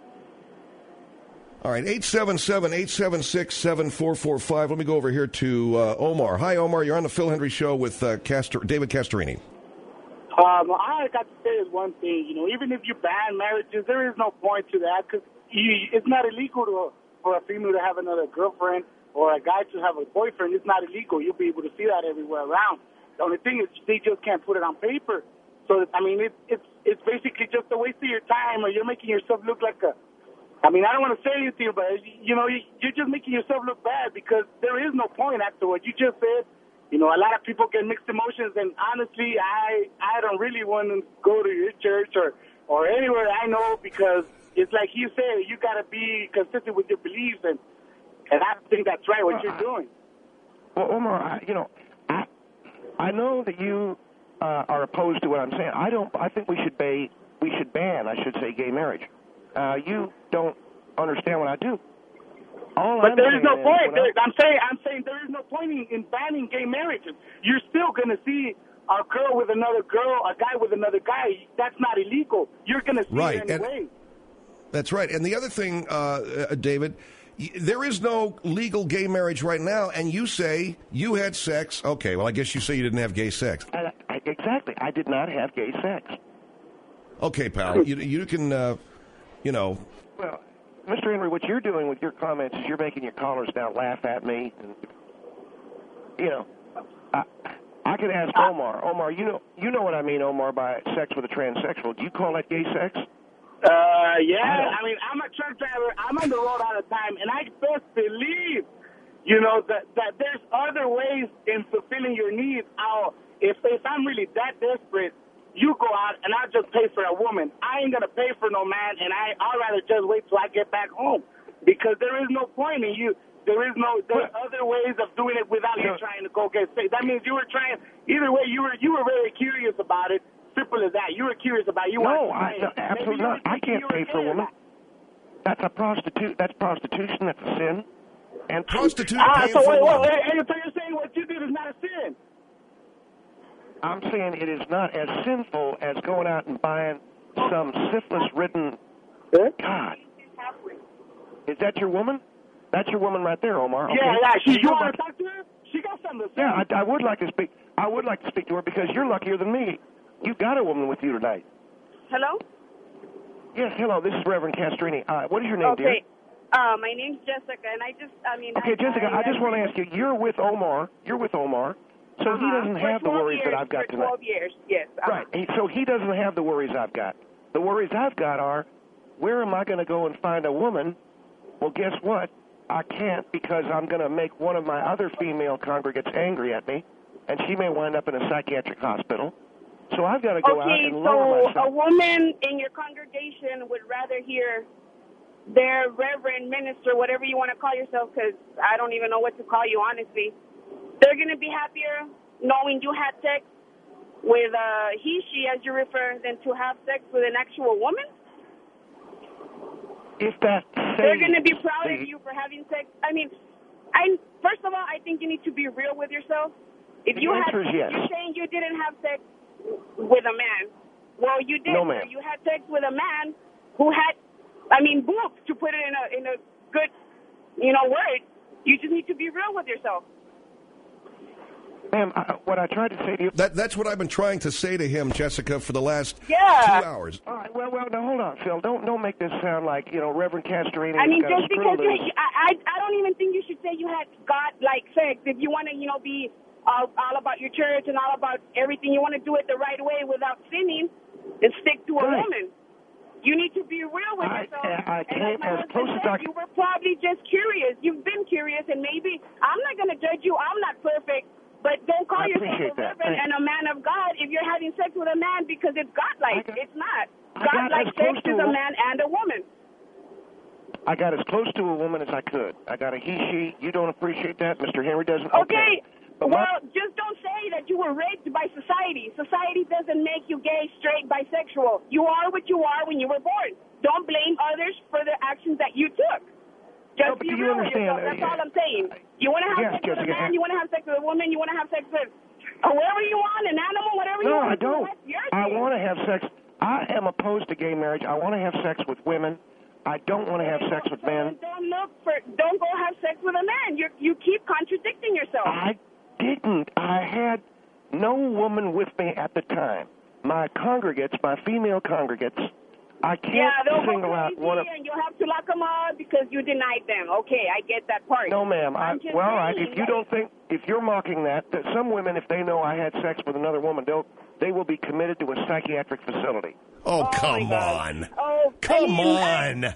S2: All right, 877-876-7445. Let me go over here to Omar. Hi, Omar. You're on the Phil Hendry Show with David Castorini.
S12: All I got to say is one thing. You know, even if you ban marriages, there is no point to that because it's not illegal for a female to have another girlfriend or a guy to have a boyfriend. It's not illegal. You'll be able to see that everywhere around. The only thing is they just can't put it on paper. So, I mean, it's basically just a waste of your time, or you're making yourself look like a... I mean, I don't want to say anything, but, you know, you're just making yourself look bad because there is no point after what you just said. You know, a lot of people get mixed emotions, and honestly, I don't really want to go to your church or anywhere I know because it's like you said, you got to be consistent with your beliefs, and I think that's right what you're doing.
S4: Well, Omar, I know that you are opposed to what I'm saying. I think we should ban, gay marriage. You don't understand what I do.
S12: But there is no point. I'm saying there is no point in banning gay marriages. You're still going to see a girl with another girl, a guy with another guy. That's not illegal. You're going to see it anyway.
S2: That's right. And the other thing, David, there is no legal gay marriage right now, and you say you had sex. Okay, well, I guess you say you didn't have gay sex.
S4: Exactly. I did not have gay sex.
S2: Okay, pal. You can, Well,
S4: Mr. Henry, what you're doing with your comments is you're making your callers now laugh at me. And, I could ask Omar. Omar, you know what I mean, Omar, by sex with a transsexual. Do you call that gay sex?
S12: Yeah. I mean, I'm a truck driver. I'm on the road all the time, and I best believe, that there's other ways in fulfilling your needs. If I'm really that desperate, you go out and I'll just pay for a woman. I ain't gonna pay for no man, and I'd rather just wait till I get back home because there is no point in you. There's other ways of doing it without you trying to go get sick. That means you were trying. Either way, you were very curious about it. Simple as that. You were curious about it.
S4: Absolutely not. I can't pay for a woman. That's a prostitute. That's prostitution. That's a sin. And
S2: prostitute.
S12: So you're saying what you did is not a sin?
S4: I'm saying it is not as sinful as going out and buying some syphilis-ridden... God. Is that your woman? That's your woman right there, Omar. Okay.
S12: Yeah. You want to talk to her? She got something to say.
S4: Yeah, I would like to speak. I would like to speak to her because you're luckier than me. You've got a woman with you tonight.
S13: Hello?
S4: Yes, hello. This is Reverend Castrini. What is your name, dear?
S13: My name's Jessica, and
S4: Jessica, I just want to ask you, you're with Omar. So he doesn't have the worries that I've got tonight.
S13: 12 years, yes.
S4: Right. So he doesn't have the worries I've got. The worries I've got are, where am I going to go and find a woman? Well, guess what? I can't because I'm going to make one of my other female congregants angry at me, and she may wind up in a psychiatric hospital. So I've got to go out and lower myself.
S13: Okay, so a woman in your congregation would rather hear their reverend, minister, whatever you want to call yourself, because I don't even know what to call you, honestly. They're going to be happier knowing you had sex with he, she, as you refer, than to have sex with an actual woman?
S4: If that
S13: they're going to be proud of you for having sex. I mean, first of all, I think you need to be real with yourself. If you're saying you didn't have sex with a man, well, you did.
S4: No, ma'am.
S13: You had sex with a man who had, boobs, to put it in a good, word. You just need to be real with yourself.
S4: Ma'am, what I tried to say to you...
S2: That's what I've been trying to say to him, Jessica, for the last 2 hours.
S4: All right, well, now, hold on, Phil. Don't make this sound like, Reverend Castorini...
S13: just because I don't even think you should say you had God-like sex. If you want to, be all about your church and all about everything, you want to do it the right way without sinning, and stick to a woman. You need to be real with yourself.
S4: I came as close as I
S13: You were probably just curious. You've been curious, and maybe I'm not going to judge you. I'm not perfect, but don't call yourself a reverend and a man of God if you're having sex with a man because it's godlike. It's not. Godlike sex is a man and a woman.
S4: I got as close to a woman as I could. I got a he-she. You don't appreciate that? Mr. Henry doesn't?
S13: Okay. Well, just don't say that you were raped by society. Society doesn't make you gay, straight, bisexual. You are what you are when you were born. Don't blame others for the actions that you took. Just be real with yourself. That's all I'm saying. You want to have sex with a man, you want to have sex with a woman, you want to have sex with whoever you want, an animal, whatever you want.
S4: No, I don't.
S13: That's your
S4: I
S13: thing.
S4: want to have sex. I am opposed to gay marriage. I want to have sex with women. I don't want to have sex with men.
S13: Don't go have sex with a man. You keep contradicting yourself.
S4: I didn't. I had no woman with me at the time. My congregates, my female congregates, I can't single out one of.
S13: And you'll have to lock them up because you denied them. Okay, I get that part.
S4: No, ma'am. If you don't think, if you're mocking that some women, if they know I had sex with another woman, they will be committed to a psychiatric facility.
S2: Oh, come on.
S13: Oh,
S2: come on.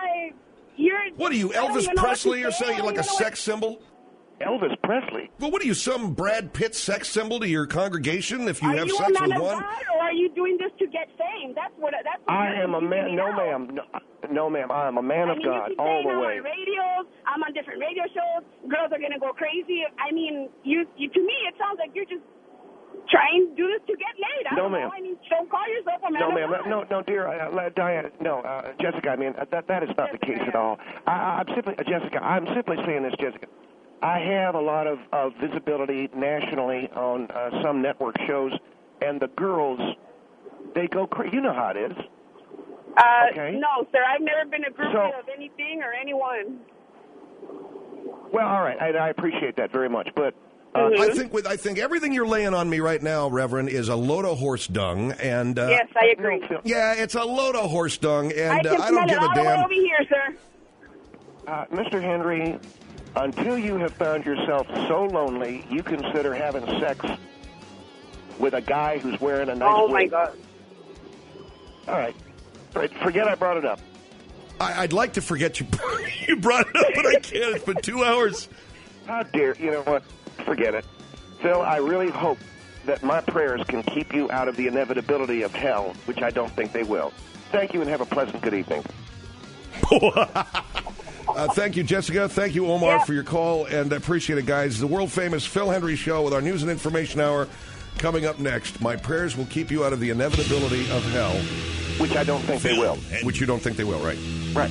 S13: What
S2: are you, Elvis Presley or something? You're like a sex symbol?
S4: Elvis Presley?
S2: Well, what are you, some Brad Pitt sex symbol to your congregation if you have
S13: sex
S2: with one?
S13: Are you a man of God, or are you doing this to get fame? That's what
S4: I am a man. No, ma'am. No, ma'am. I am a man of God all the way.
S13: I'm on radios. I'm on different radio shows. Girls are going to go crazy. I mean, you to me, it sounds like you're just trying to do this to get laid. I don't know. I mean, don't call yourself a man
S4: No,
S13: of
S4: ma'am.
S13: God.
S4: No, dear Diana. No, Jessica. I mean, that is not the case at all. I'm simply, Jessica. I'm simply saying this, Jessica. I have a lot of visibility nationally on some network shows, and the girls, they go crazy. You know how it is. Okay?
S13: No, sir. I've never been a groupie of anything or anyone.
S4: Well, all right. I appreciate that very much, but.
S2: I think everything you're laying on me right now, Reverend, is a load of horse dung, and
S13: yes, I agree.
S2: Yeah, it's a load of horse dung, and
S13: I
S2: don't give a damn.
S13: all the way over here, sir.
S4: Mr. Henry, until you have found yourself so lonely, you consider having sex with a guy who's wearing a nice wig.
S13: Oh my God!
S4: All right, forget I brought it up.
S2: I'd like to forget you brought it up, but I can't. It's been 2 hours.
S4: How dare you know what? Forget it. Phil, I really hope that my prayers can keep you out of the inevitability of hell, which I don't think they will. Thank you and have a pleasant good evening.
S2: Thank you, Jessica. Thank you, Omar, for your call, and I appreciate it, guys. The world-famous Phil Henry Show with our News and Information Hour coming up next. My prayers will keep you out of the inevitability of hell.
S4: Which I don't think they will.
S2: Which you don't think they will, right?
S4: Right.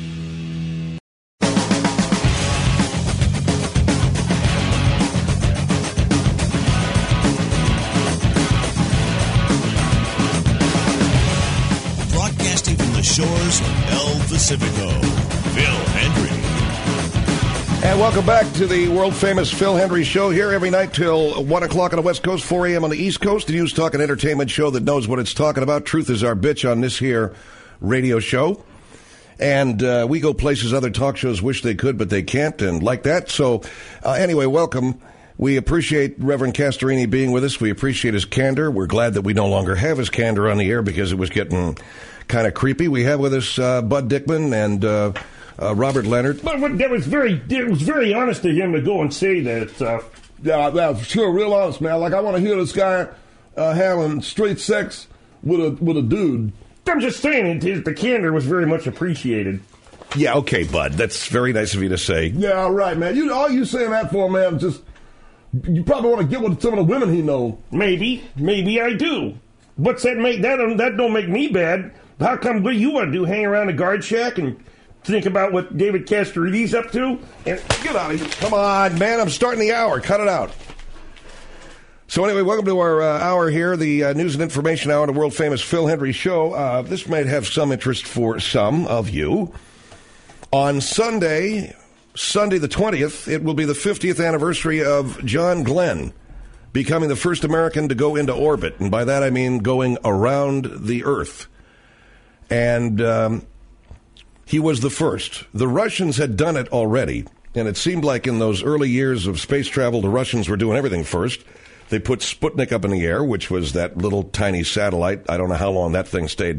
S1: Broadcasting from the shores of El Pacifico, Phil Henry.
S2: And welcome back to the world-famous Phil Henry Show, here every night till 1 o'clock on the West Coast, 4 a.m. on the East Coast. The news, talk, and entertainment show that knows what it's talking about. Truth is our bitch on this here radio show. And we go places other talk shows wish they could, but they can't, and like that. So anyway, welcome. We appreciate Reverend Castorini being with us. We appreciate his candor. We're glad that we no longer have his candor on the air because it was getting kind of creepy. We have with us Bud Dickman and Robert Leonard.
S3: But it was very honest of him to go and say that. Yeah, sure, real honest, man. Like, I want to hear this guy having straight sex with a dude. I'm just saying, the candor was very much appreciated.
S2: Yeah, okay, Bud. That's very nice of you to say.
S3: Yeah, all right, man. All you saying that for, man, just you probably want to get with some of the women he knows. Maybe I do. What's that make? That don't make me bad. How come? What do you want to do? Hang around a guard shack and think about what David Castorini's up to? And get out of here!
S2: Come on, man. I'm starting the hour. Cut it out. So anyway, welcome to our hour here, the News and Information Hour, the world-famous Phil Henry Show. This might have some interest for some of you. On Sunday the 20th, it will be the 50th anniversary of John Glenn becoming the first American to go into orbit. And by that I mean going around the Earth. And he was the first. The Russians had done it already, and it seemed like in those early years of space travel, the Russians were doing everything first. They put Sputnik up in the air, which was that little tiny satellite. I don't know how long that thing stayed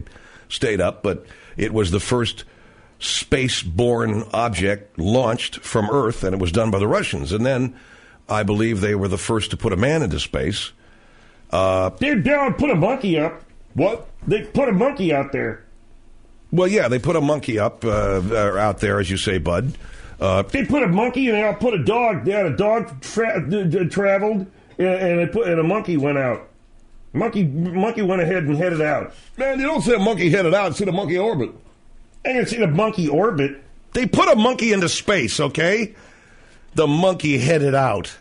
S2: stayed up, but it was the first space-borne object launched from Earth, and it was done by the Russians. And then I believe they were the first to put a man into space.
S3: They put a monkey up. What? They put a monkey out there.
S2: Well, yeah, they put a monkey up out there, as you say, Bud.
S3: They put a monkey and they put a dog. They had a dog traveled, and a monkey went out. Monkey went ahead and headed out.
S2: Man, you don't say a monkey headed out. It's in a monkey orbit.
S3: I didn't see the monkey orbit.
S2: They put a monkey into space, okay? The monkey headed out.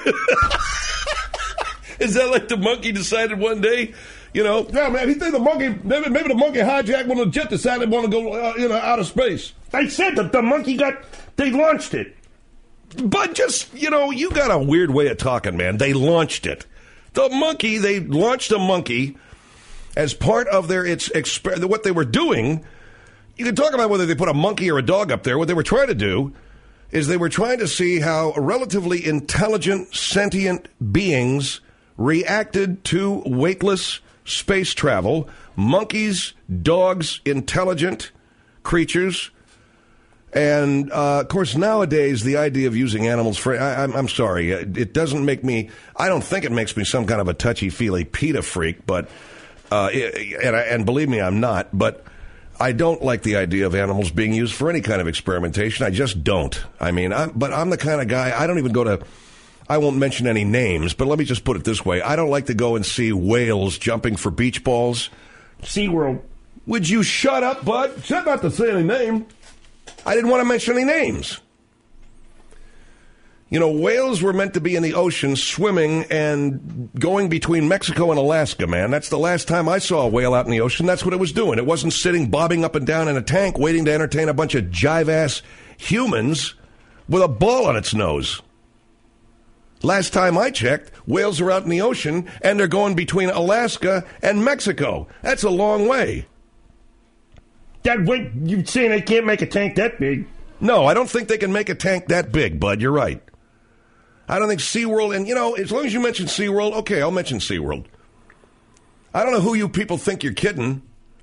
S2: Is that like the monkey decided one day, you know?
S3: Yeah, man, he think the monkey, maybe the monkey hijacked when the jet decided want to go, out of space. I said that the monkey they launched it.
S2: But just, you got a weird way of talking, man. They launched it. They launched a monkey as part of what they were doing. You can talk about whether they put a monkey or a dog up there. What they were trying to do is they were trying to see how relatively intelligent, sentient beings reacted to weightless space travel. Monkeys, dogs, intelligent creatures. And, of course, nowadays, the idea of using animals for... I'm sorry, it doesn't make me... I don't think it makes me some kind of a touchy-feely PETA freak, but... and believe me, I'm not, but... I don't like the idea of animals being used for any kind of experimentation. I just don't. I mean, I'm the kind of guy, I don't even go to, I won't mention any names, but let me just put it this way. I don't like to go and see whales jumping for beach balls.
S3: SeaWorld.
S2: Would you shut up, bud?
S3: Shut not to say any name.
S2: I didn't want to mention any names. Whales were meant to be in the ocean swimming and going between Mexico and Alaska, man. That's the last time I saw a whale out in the ocean. That's what it was doing. It wasn't sitting, bobbing up and down in a tank, waiting to entertain a bunch of jive-ass humans with a ball on its nose. Last time I checked, whales are out in the ocean, and they're going between Alaska and Mexico. That's a long way.
S3: You're saying they can't make a tank that big?
S2: No, I don't think they can make a tank that big, bud. You're right. I don't think SeaWorld, and, as long as you mention SeaWorld, okay, I'll mention SeaWorld. I don't know who you people think you're kidding,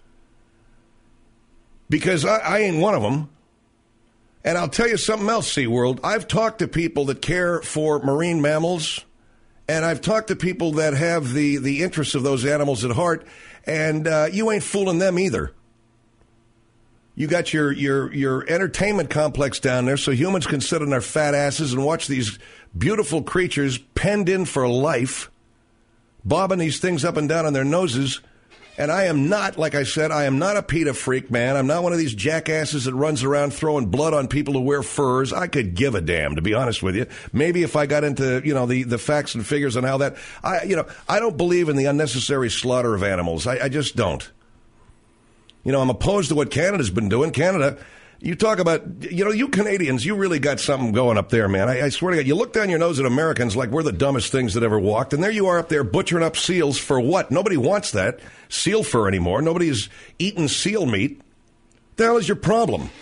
S2: because I ain't one of them. And I'll tell you something else, SeaWorld. I've talked to people that care for marine mammals, and I've talked to people that have the interests of those animals at heart, and you ain't fooling them either. You got your entertainment complex down there so humans can sit on their fat asses and watch these beautiful creatures penned in for life, bobbing these things up and down on their noses. And I am not, like I said, I am not a PETA freak, man. I'm not one of these jackasses that runs around throwing blood on people who wear furs. I could give a damn, to be honest with you. Maybe if I got into, the facts and figures on how that, I don't believe in the unnecessary slaughter of animals. I just don't. I'm opposed to what Canada's been doing. Canada, you talk about, you Canadians, you really got something going up there, man. I swear to God, you look down your nose at Americans like we're the dumbest things that ever walked, and there you are up there butchering up seals for what? Nobody wants that seal fur anymore. Nobody's eating seal meat. The hell is your problem?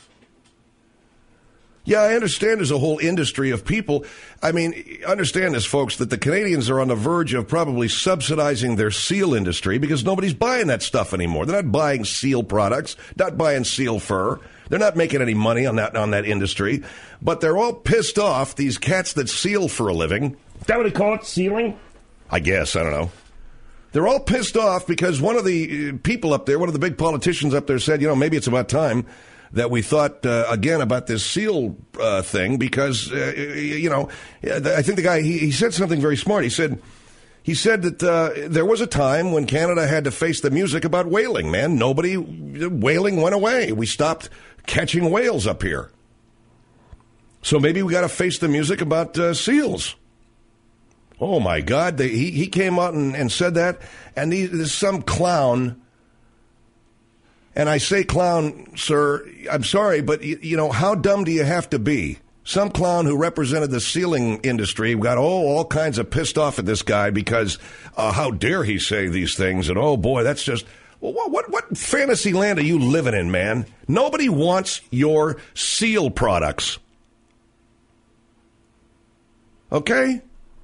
S2: Yeah, I understand there's a whole industry of people. I mean, understand this, folks, that the Canadians are on the verge of probably subsidizing their seal industry because nobody's buying that stuff anymore. They're not buying seal products, not buying seal fur. They're not making any money on that industry. But they're all pissed off, these cats that seal for a living.
S3: Is that what they call it, sealing?
S2: I guess, I don't know. They're all pissed off because one of the people up there, one of the big politicians up there said, maybe it's about time that we thought again about this seal thing because, I think the guy, he said something very smart. He said that there was a time when Canada had to face the music about whaling, man. Whaling went away. We stopped catching whales up here. So maybe we got to face the music about seals. Oh, my God. He came out and said that, and there's some clown. And I say clown, sir, I'm sorry, but, how dumb do you have to be? Some clown who represented the sealing industry got all kinds of pissed off at this guy because how dare he say these things? And, oh, boy, that's just... Well, what fantasy land are you living in, man? Nobody wants your seal products. Okay?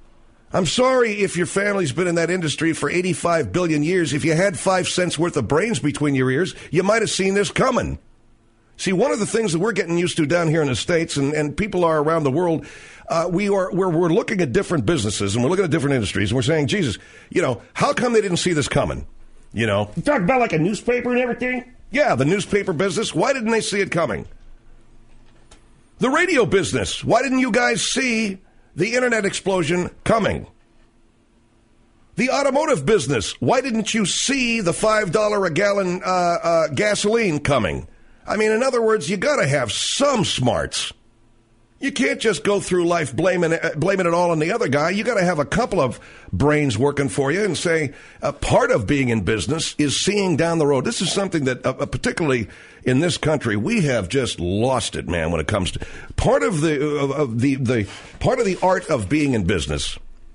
S2: I'm sorry if your family's been in that industry for 85 billion years. If you had 5 cents worth of brains between your ears, you might have seen this coming. See, one of the things that we're getting used to down here in the States, and people are around the world, we're looking at different businesses and we're looking at different industries, and we're saying, Jesus, how come they didn't see this coming? You
S3: talk about like a newspaper and everything?
S2: Yeah, the newspaper business. Why didn't they see it coming? The radio business. Why didn't you guys see the internet explosion coming? The automotive business. Why didn't you see the $5 a gallon gasoline coming? I mean, in other words, you got to have some smarts. You can't just go through life blaming it all on the other guy. You got to have a couple of brains working for you and say part of being in business is seeing down the road. This is something that, particularly in this country, we have just lost it, man. When it comes to part of the art of being in business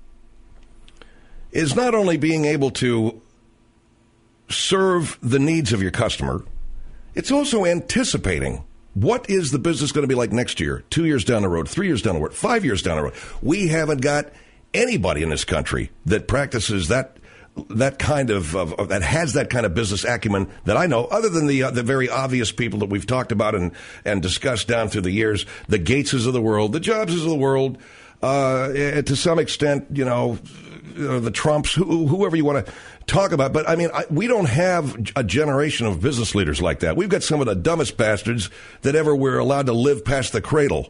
S2: is not only being able to serve the needs of your customer, it's also anticipating. What is the business going to be like next year, 2 years down the road, 3 years down the road, 5 years down the road? We haven't got anybody in this country that practices that kind of that has that kind of business acumen that I know, other than the very obvious people that we've talked about and discussed down through the years, the Gateses of the world, the Jobses of the world, to some extent, the Trumps, whoever you want to talk about. But, I mean, we don't have a generation of business leaders like that. We've got some of the dumbest bastards that ever were allowed to live past the cradle.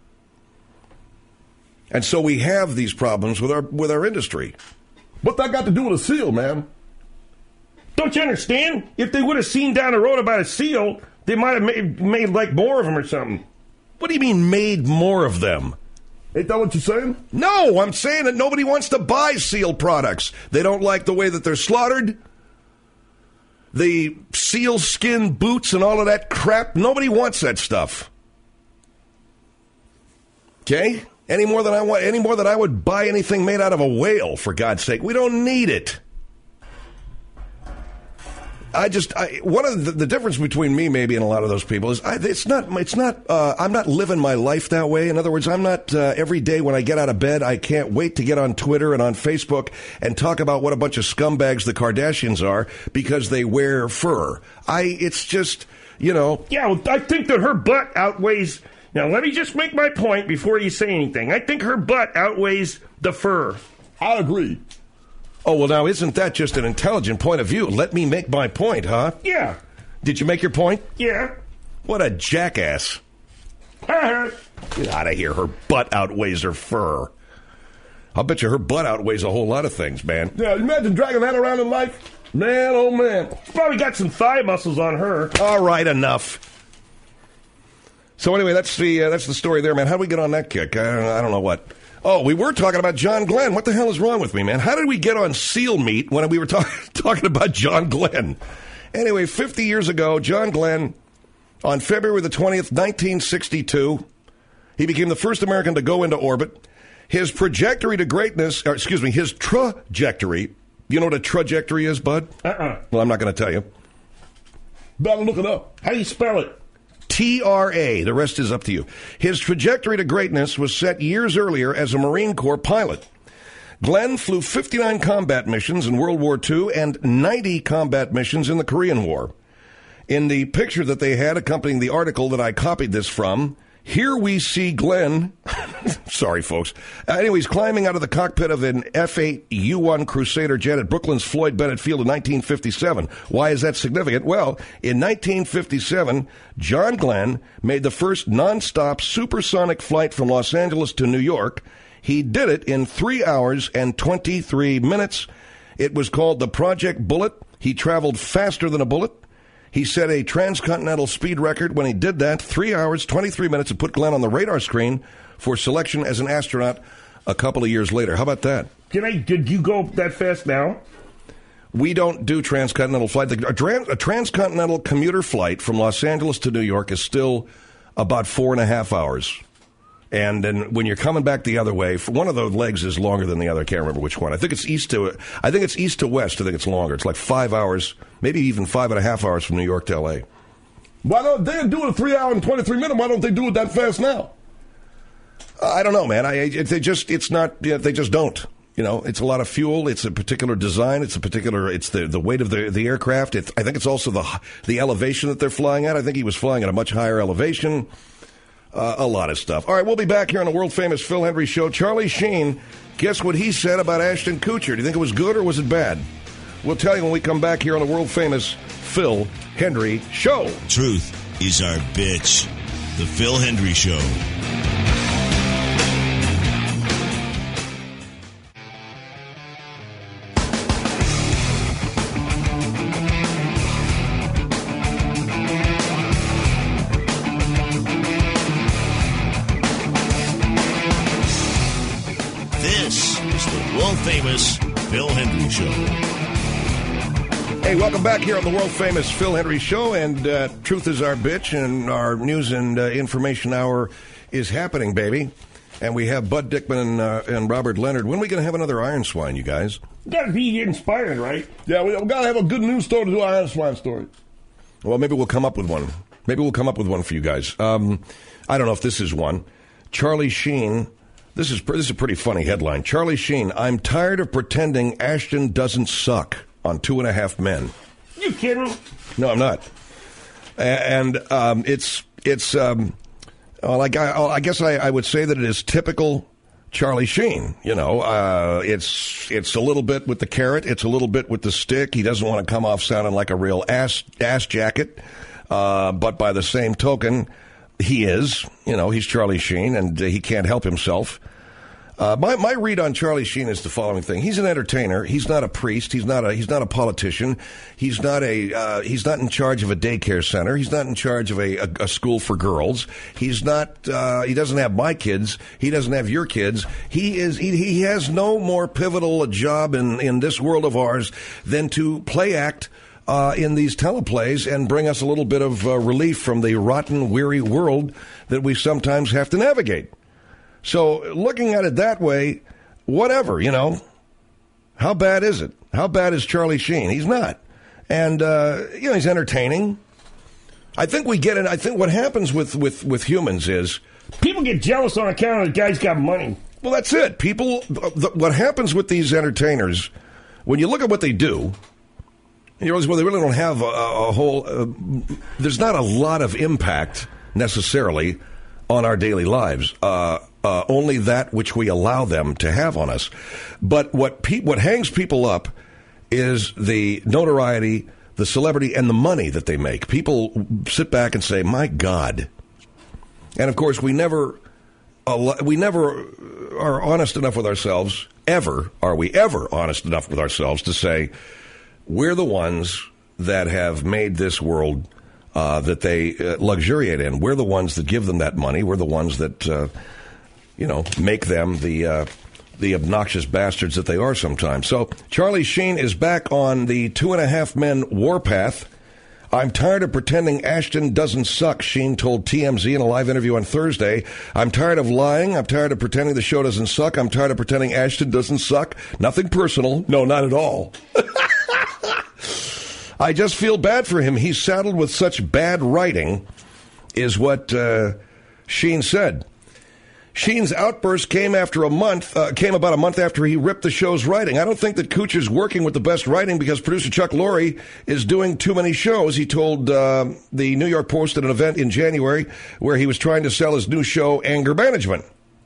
S2: And so we have these problems with our industry.
S3: What that got to do with a seal, man? Don't you understand? If they would have seen down the road about a seal, they might have made like more of them or something.
S2: What do you mean made more of them?
S3: Ain't that what you're saying?
S2: No, I'm saying that nobody wants to buy seal products. They don't like the way that they're slaughtered. The seal skin boots and all of that crap. Nobody wants that stuff. Okay? Any more than I would buy anything made out of a whale, for God's sake. We don't need it. One of the difference between me maybe and a lot of those people is I'm not living my life that way. In other words, I'm not every day when I get out of bed, I can't wait to get on Twitter and on Facebook and talk about what a bunch of scumbags the Kardashians are because they wear fur. It's just,
S3: Yeah, well, I think that her butt outweighs. Now, let me just make my point before you say anything. I think her butt outweighs the fur.
S2: I agree. Oh, well, now, isn't that just an intelligent point of view? Let me make my point, huh?
S3: Yeah.
S2: Did you make your point?
S3: Yeah.
S2: What a jackass. Get out of here. Her butt outweighs her fur. I'll bet you her butt outweighs a whole lot of things, man.
S3: Yeah, imagine dragging that around in life. Man, oh, man. Probably got some thigh muscles on her.
S2: All right, enough. So anyway, that's the story there, man. How did we get on that kick? I don't know what. Oh, we were talking about John Glenn. What the hell is wrong with me, man? How did we get on seal meat when we were talking about John Glenn? Anyway, 50 years ago, John Glenn, on February the 20th, 1962, he became the first American to go into orbit. His trajectory to greatness, his trajectory. You know what a trajectory is, bud? Well, I'm not going to tell you.
S3: Better look it up. How do you spell it?
S2: TRA. The rest is up to you. His trajectory to greatness was set years earlier as a Marine Corps pilot. Glenn flew 59 combat missions in World War II and 90 combat missions in the Korean War. In the picture that they had accompanying the article that I copied this from, here we see Glenn, sorry folks, anyways, climbing out of the cockpit of an F-8 U-1 Crusader jet at Brooklyn's Floyd Bennett Field in 1957. Why is that significant? Well, in 1957, John Glenn made the first nonstop supersonic flight from Los Angeles to New York. He did it in 3 hours and 23 minutes. It was called the Project Bullet. He traveled faster than a bullet. He set a transcontinental speed record when he did that, 3 hours, 23 minutes, and put Glenn on the radar screen for selection as an astronaut a couple of years later. How about that?
S3: Did you go that fast now?
S2: We don't do transcontinental flight. A transcontinental commuter flight from Los Angeles to New York is still about 4.5 hours. And then when you're coming back the other way, one of the legs is longer than the other. I can't remember which one. I think it's east to west. I think it's longer. It's like 5 hours, maybe even 5.5 hours from New York to L.A.
S3: Why don't they do it in 3 hours and 23 minutes? Why don't they do it that fast now?
S2: I don't know, man. They just don't. You know, it's a lot of fuel. It's a particular design. It's the weight of the aircraft. I think it's also the elevation that they're flying at. I think he was flying at a much higher elevation. A lot of stuff. All right, we'll be back here on the world-famous Phil Hendrie Show. Charlie Sheen, guess what he said about Ashton Kutcher? Do you think it was good or was it bad? We'll tell you when we come back here on the world-famous Phil Hendrie Show.
S1: Truth is our bitch. The Phil Hendrie Show. Famous Phil Hendrie Show.
S2: Hey, welcome back here on the world-famous Phil Hendrie Show, and Truth is our bitch, and our news and information hour is happening, baby. And we have Bud Dickman and Robert Leonard. When are we going to have another Iron Swine, you guys?
S3: Got to be inspired, right? Yeah, we got to have a good news story to do our Iron Swine story.
S2: Well, maybe we'll come up with one. Maybe we'll come up with one for you guys. I don't know if this is one. Charlie Sheen... This is a pretty funny headline. Charlie Sheen, I'm tired of pretending Ashton doesn't suck on 2.5 Men.
S3: You kidding?
S2: No, I'm not. And I guess I would say that it is typical Charlie Sheen. You know, it's a little bit with the carrot. It's a little bit with the stick. He doesn't want to come off sounding like a real ass jacket. But by the same token, he is. You know, he's Charlie Sheen, and he can't help himself. My read on Charlie Sheen is the following thing: he's an entertainer. He's not a priest. He's not a politician. He's not in charge of a daycare center. He's not in charge of a school for girls. He's not. He doesn't have my kids. He doesn't have your kids. He has no more pivotal a job in this world of ours than to play act in these teleplays and bring us a little bit of relief from the rotten, weary world that we sometimes have to navigate. So looking at it that way, whatever, you know, how bad is it? How bad is Charlie Sheen? He's not. And, you know, he's entertaining. I think we get it. I think what happens with humans is
S3: people get jealous on account of the guy's got money.
S2: Well, that's it. What happens with these entertainers, when you look at what they do, and you realize, well, they really don't have a whole, there's not a lot of impact necessarily on our daily lives. Only that which we allow them to have on us. But what hangs people up is the notoriety, the celebrity, and the money that they make. People sit back and say, my God. And, of course, we never are honest enough with ourselves, are we ever honest enough with ourselves to say, we're the ones that have made this world that they luxuriate in. We're the ones that give them that money. We're the ones that, make them the obnoxious bastards that they are sometimes. So Charlie Sheen is back on the 2.5 Men warpath. I'm tired of pretending Ashton doesn't suck, Sheen told TMZ in a live interview on Thursday. I'm tired of lying. I'm tired of pretending the show doesn't suck. I'm tired of pretending Ashton doesn't suck. Nothing personal. No, not at all. I just feel bad for him. He's saddled with such bad writing, is what Sheen said. Sheen's outburst came about a month after he ripped the show's writing. I don't think that Kutcher's working with the best writing because producer Chuck Lorre is doing too many shows. He told the New York Post at an event in January where he was trying to sell his new show, Anger Management.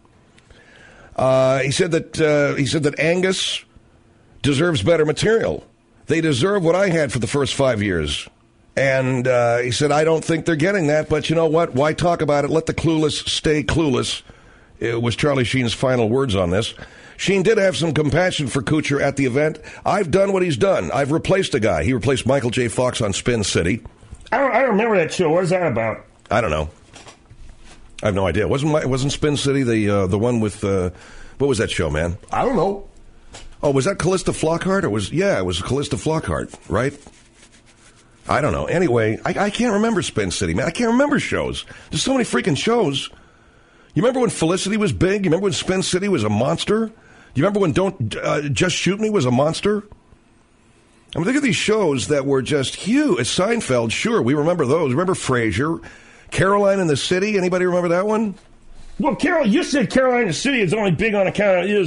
S2: He said that Angus deserves better material. They deserve what I had for the first 5 years. And he said, I don't think they're getting that, but you know what? Why talk about it? Let the clueless stay clueless. It was Charlie Sheen's final words on this. Sheen did have some compassion for Kutcher at the event. I've done what he's done. I've replaced a guy. He replaced Michael J. Fox on Spin City.
S3: I don't remember that show. What is that about?
S2: I don't know. I have no idea. Wasn't Spin City the one with what was that show, man?
S3: I don't know.
S2: Oh, was that Callista Flockhart? It was Callista Flockhart, right? I don't know. Anyway, I can't remember Spin City, man. I can't remember shows. There's so many freaking shows. You remember when Felicity was big? You remember when Spin City was a monster? You remember when Don't Just Shoot Me was a monster? I mean, look at these shows that were just huge. Seinfeld, sure, we remember those. Remember Frasier? Caroline in the City? Anybody remember that one?
S3: Well, Carol, you said Caroline in the City is only big on account of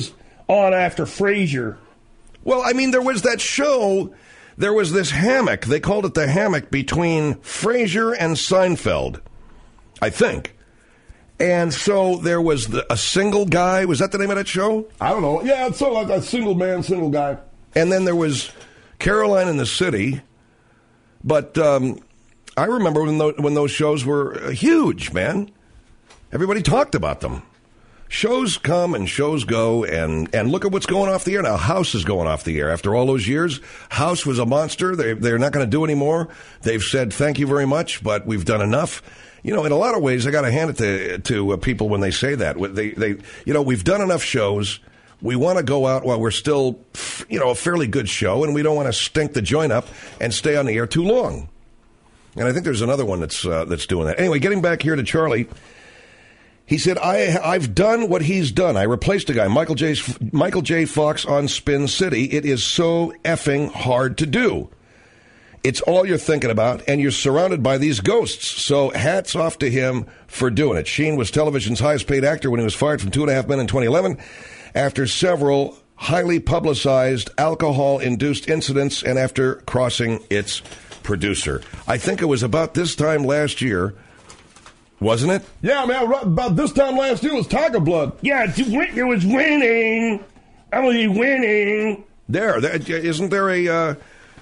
S3: on after Frasier.
S2: Well, I mean, there was that show. There was this hammock. They called it the hammock between Frasier and Seinfeld, I think. And so there was a single guy. Was that the name of that show?
S3: I don't know. Yeah, it's sort of like a single man, single guy.
S2: And then there was Caroline in the City. But I remember when those shows were huge, man. Everybody talked about them. Shows come and shows go, and look at what's going off the air now. House is going off the air after all those years. House was a monster. They're not going to do anymore. They've said thank you very much, but we've done enough. You know, in a lot of ways, I got to hand it to people when they say that. We've done enough shows. We want to go out while we're still, a fairly good show, and we don't want to stink the joint up and stay on the air too long. And I think there's another one that's doing that. Anyway, getting back here to Charlie. He said, I've done what he's done. I replaced a guy, Michael J. Fox on Spin City. It is so effing hard to do. It's all you're thinking about, and you're surrounded by these ghosts. So hats off to him for doing it. Sheen was television's highest paid actor when he was fired from 2.5 Men in 2011 after several highly publicized alcohol-induced incidents and after crossing its producer. I think it was about this time last year, wasn't it?
S3: Yeah, man, right about this time last year was Tiger Blood. Yeah, it was winning. I was winning.
S2: Isn't there a...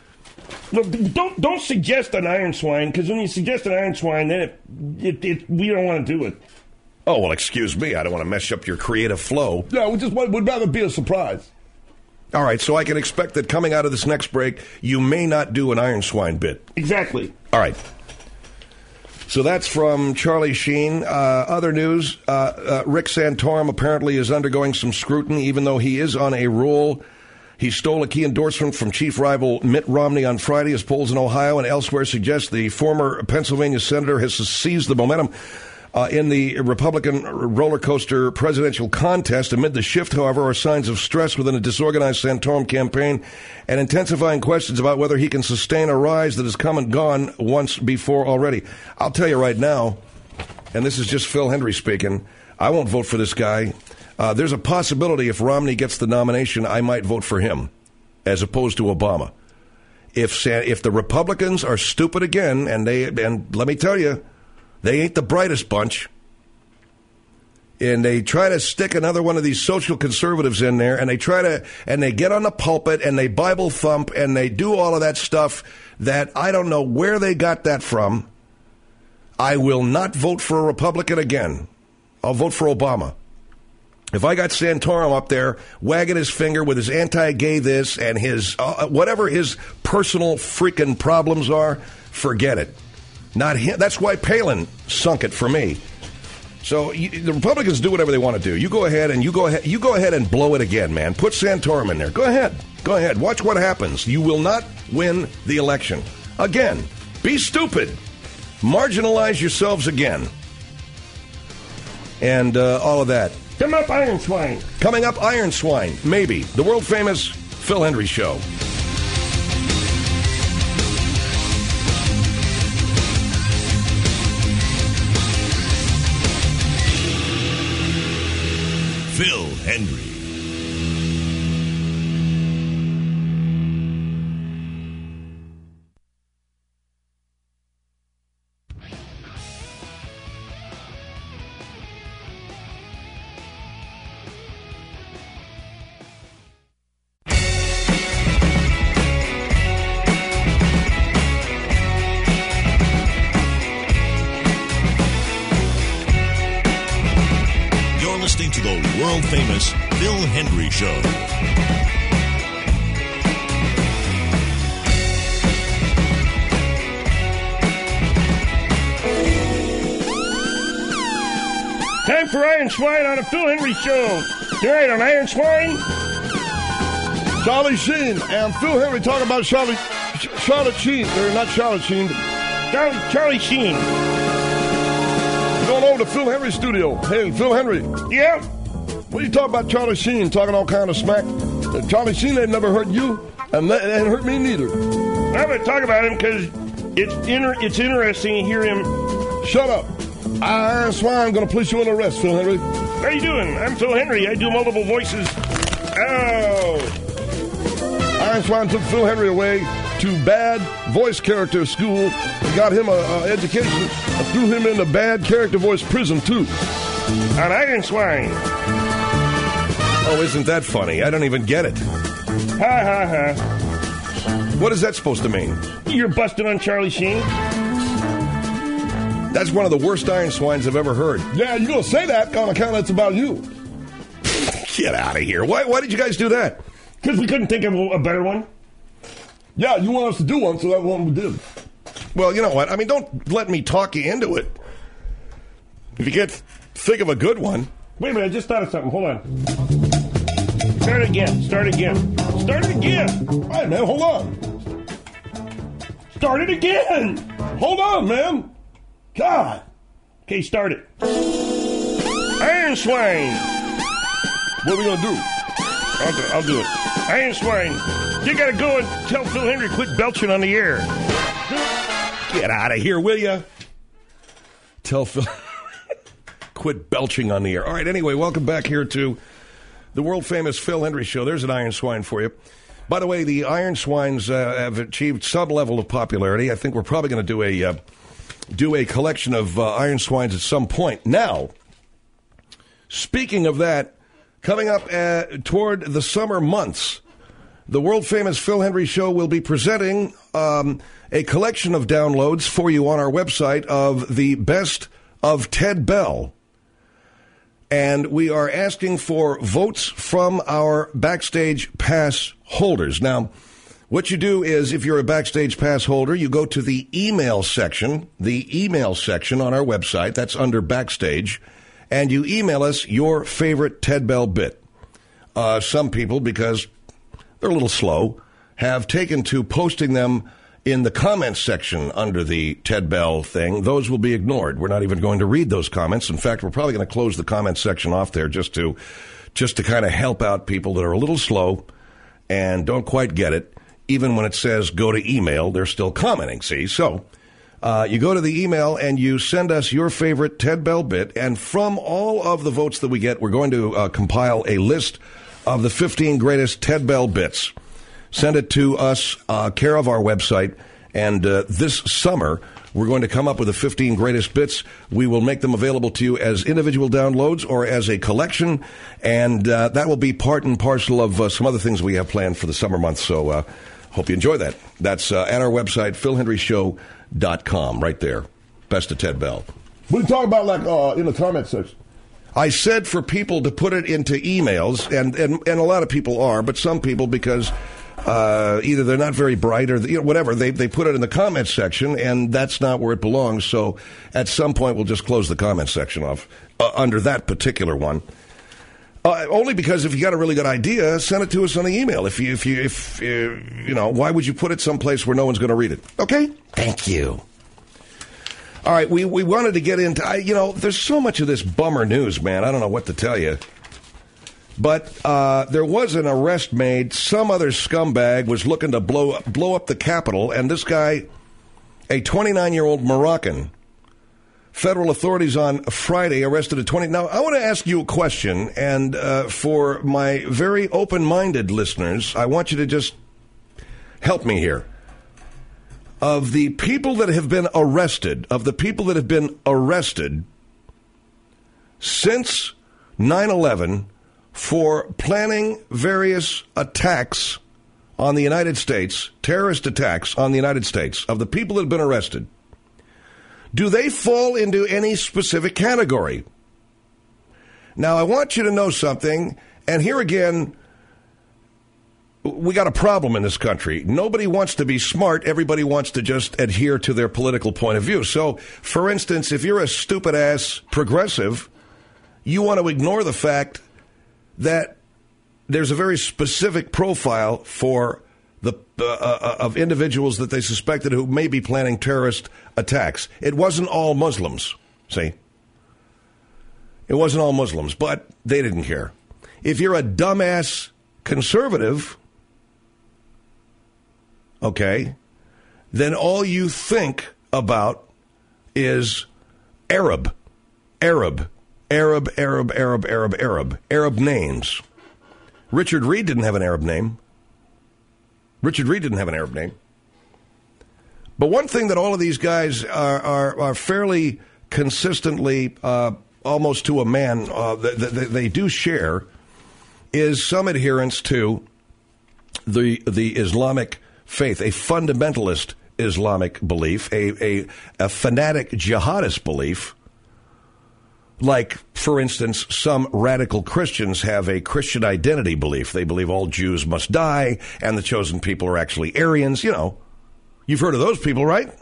S3: Look, don't suggest an iron swine, because when you suggest an iron swine, then we don't want to do it.
S2: Oh, well, excuse me. I don't want to mess up your creative flow.
S3: Yeah, we'd rather be a surprise.
S2: All right, so I can expect that coming out of this next break, you may not do an iron swine bit.
S3: Exactly.
S2: All right. So that's from Charlie Sheen. Other news, Rick Santorum apparently is undergoing some scrutiny, even though he is on a roll. He stole a key endorsement from chief rival Mitt Romney on Friday as polls in Ohio and elsewhere suggest the former Pennsylvania senator has seized the momentum in the Republican roller coaster presidential contest. Amid the shift, however, are signs of stress within a disorganized Santorum campaign and intensifying questions about whether he can sustain a rise that has come and gone once before already. I'll tell you right now, and this is just Phil Hendry speaking, I won't vote for this guy. There's a possibility if Romney gets the nomination, I might vote for him as opposed to Obama. If the Republicans are stupid again, and let me tell you, they ain't the brightest bunch, and they try to stick another one of these social conservatives in there, and they get on the pulpit and they Bible thump and they do all of that stuff that I don't know where they got that from. I will not vote for a Republican again. I'll vote for Obama. If I got Santorum up there wagging his finger with his anti-gay this and his whatever his personal freaking problems are, forget it. Not him. That's why Palin sunk it for me. So the Republicans do whatever they want to do. You go ahead and blow it again, man. Put Santorum in there. Go ahead. Watch what happens. You will not win the election again. Be stupid. Marginalize yourselves again. And all of that.
S3: Come up, Iron Swine.
S2: Coming up, Iron Swine. Maybe. The world-famous Phil Hendry Show.
S1: Phil Hendry. Listening to the world-famous Phil Hendry Show.
S3: Time for Iron Swine on the Phil Hendry Show. You're right on Iron Swine. Charlie Sheen and Phil Hendry talking about Charlotte Sheen. Or not Charlotte Sheen, but Charlie Sheen. Going over to Phil Hendry's studio. Hey, Phil Hendry. Yeah? What are you talking about Charlie Sheen? Talking all kind of smack. Charlie Sheen ain't never hurt you, and that ain't hurt me neither. I'm going to talk about him because it's interesting to hear him. Shut up. Iron Swine going to place you under arrest, Phil Hendry. How you doing? I'm Phil Hendry. I do multiple voices. Iron Swine took Phil Henry away to bad voice character school. Got him an education and threw him into bad character voice prison, too. An Iron Swine.
S2: Oh, isn't that funny? I don't even get it.
S3: Ha, ha, ha.
S2: What is that supposed to mean?
S3: You're busted on Charlie Sheen.
S2: That's one of the worst Iron Swines I've ever heard.
S3: Yeah, you're going to say that on account it's about you.
S2: Get out of here. Why did you guys do that?
S3: Because we couldn't think of a better one. Yeah, you want us to do one, so that's one we did.
S2: Well, you know what? I mean, don't let me talk you into it. If you can't think of a good one.
S3: Wait a minute, I just thought of something. Hold on. Start again. Start again. Start it again. All right, man, hold on. Start it again. Hold on, man. God. Okay, start it. Iron Swine. What are we going to do? I'll do it. Iron Swine, you got to go and tell Phil Henry quit belching on the air.
S2: Get out of here, will you? Tell Phil... quit belching on the air. All right, anyway, welcome back here to the world-famous Phil Henry Show. There's an Iron Swine for you. By the way, the Iron Swines have achieved some level of popularity. I think we're probably going to do a collection of Iron Swines at some point. Now, speaking of that, coming up toward the summer months, the world-famous Phil Henry Show will be presenting a collection of downloads for you on our website of the best of Ted Bell. And we are asking for votes from our Backstage Pass holders. Now, what you do is, if you're a Backstage Pass holder, you go to the email section on our website. That's under Backstage. And you email us your favorite Ted Bell bit. Some people, because they're a little slow, have taken to posting them in the comments section under the Ted Bell thing. Those will be ignored. We're not even going to read those comments. In fact, we're probably going to close the comments section off there just to kind of help out people that are a little slow and don't quite get it. Even when it says go to email, they're still commenting, see? So you go to the email and you send us your favorite Ted Bell bit, and from all of the votes that we get, we're going to compile a list of the 15 greatest Ted Bell bits. Send it to us, care of our website, and this summer, we're going to come up with the 15 greatest bits. We will make them available to you as individual downloads or as a collection, and that will be part and parcel of some other things we have planned for the summer months, so hope you enjoy that. That's at our website, philhenryshow.com, right there. Best of Ted Bell.
S3: What are you talking about, like, in the comment section?
S2: I said for people to put it into emails, and a lot of people are, but some people, because either they're not very bright or whatever, they put it in the comments section, and that's not where it belongs. So at some point, we'll just close the comments section off under that particular one. Only because if you got a really good idea, send it to us on the email. If you know, why would you put it someplace where no one's going to read it? Okay, thank you. All right, we wanted to get into, there's so much of this bummer news, man. I don't know what to tell you. But there was an arrest made. Some other scumbag was looking to blow up the Capitol, and this guy, a 29-year-old Moroccan, federal authorities on Friday arrested a 20. Now, I want to ask you a question, and for my very open-minded listeners, I want you to just help me here. Of the people that have been arrested, since 9/11 for planning various attacks on the United States, terrorist attacks on the United States, of the people that have been arrested, do they fall into any specific category? Now, I want you to know something, and here again, we got a problem in this country. Nobody wants to be smart. Everybody wants to just adhere to their political point of view. So, for instance, if you're a stupid-ass progressive, you want to ignore the fact that there's a very specific profile for the of individuals that they suspected who may be planning terrorist attacks. It wasn't all Muslims, see? It wasn't all Muslims, but they didn't care. If you're a dumbass conservative, okay, then all you think about is Arab names. Richard Reed didn't have an Arab name. But one thing that all of these guys are fairly consistently, almost to a man, they do share is some adherence to the Islamic faith, a fundamentalist Islamic belief, a fanatic jihadist belief. Like, for instance, some radical Christians have a Christian identity belief. They believe all Jews must die and the chosen people are actually Aryans. You know, you've heard of those people, right?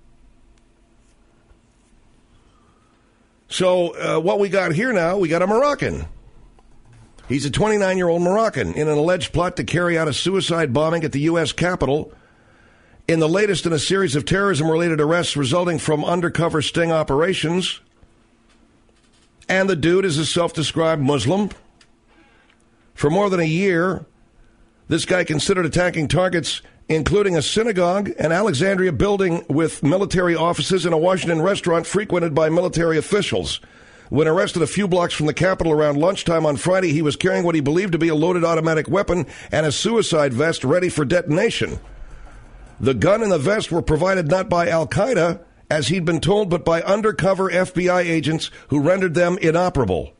S2: So what we got here now, we got a Moroccan. He's a 29-year-old Moroccan in an alleged plot to carry out a suicide bombing at the U.S. Capitol. In the latest in a series of terrorism-related arrests resulting from undercover sting operations. And the dude is a self-described Muslim. For more than a year, this guy considered attacking targets, including a synagogue, an Alexandria building with military offices, and a Washington restaurant frequented by military officials. When arrested a few blocks from the Capitol around lunchtime on Friday, he was carrying what he believed to be a loaded automatic weapon and a suicide vest ready for detonation. The gun and the vest were provided not by Al-Qaeda, as he'd been told, but by undercover FBI agents who rendered them inoperable.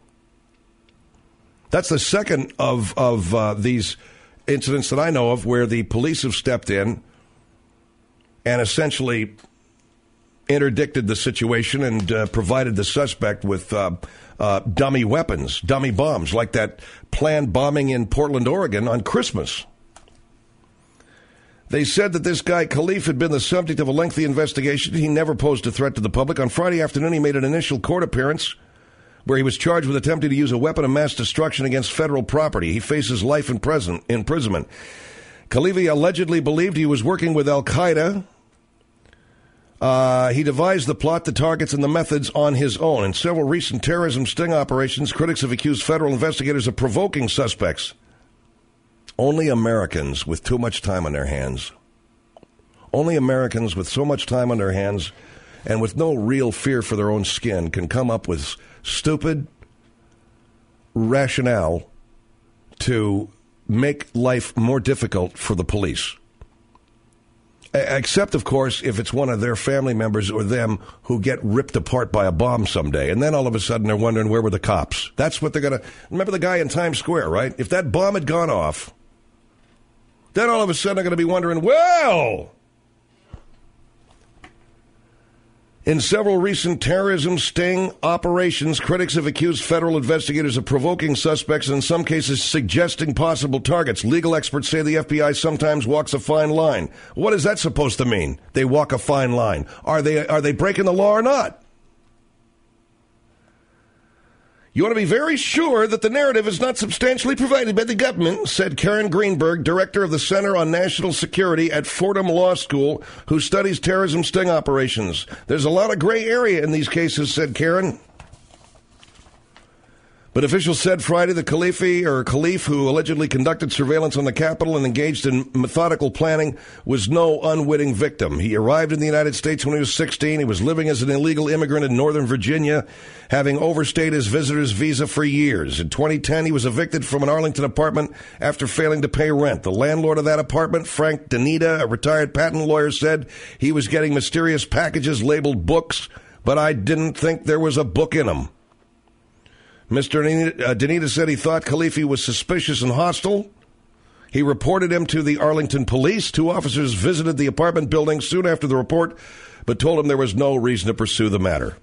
S2: That's the second of these incidents that I know of where the police have stepped in and essentially interdicted the situation and provided the suspect with dummy weapons, dummy bombs, like that planned bombing in Portland, Oregon on Christmas. They said that this guy, Khalif, had been the subject of a lengthy investigation. He never posed a threat to the public. On Friday afternoon, he made an initial court appearance where he was charged with attempting to use a weapon of mass destruction against federal property. He faces life imprisonment. Khalifi allegedly believed he was working with Al-Qaeda. He devised the plot, the targets, and the methods on his own. In several recent terrorism sting operations, critics have accused federal investigators of provoking suspects. Only Americans with too much time on their hands. Only Americans with so much time on their hands and with no real fear for their own skin can come up with stupid rationale to make life more difficult for the police. Except, of course, if it's one of their family members or them who get ripped apart by a bomb someday. And then all of a sudden they're wondering, where were the cops? That's what they're going to... Remember the guy in Times Square, right? If that bomb had gone off, then all of a sudden they're going to be wondering, well... In several recent terrorism sting operations, critics have accused federal investigators of provoking suspects, in some cases suggesting possible targets. Legal experts say the FBI sometimes walks a fine line. What is that supposed to mean? They walk a fine line. Are they breaking the law or not? You want to be very sure that the narrative is not substantially provided by the government, said Karen Greenberg, director of the Center on National Security at Fordham Law School, who studies terrorism sting operations. There's a lot of gray area in these cases, said Karen. But officials said Friday the Khalif, who allegedly conducted surveillance on the Capitol and engaged in methodical planning, was no unwitting victim. He arrived in the United States when he was 16. He was living as an illegal immigrant in Northern Virginia, having overstayed his visitor's visa for years. In 2010, he was evicted from an Arlington apartment after failing to pay rent. The landlord of that apartment, Frank Danita, a retired patent lawyer, said he was getting mysterious packages labeled books, but I didn't think there was a book in them. Mr. Danita said he thought Khalifi was suspicious and hostile. He reported him to the Arlington police. 2 officers visited the apartment building soon after the report, but told him there was no reason to pursue the matter.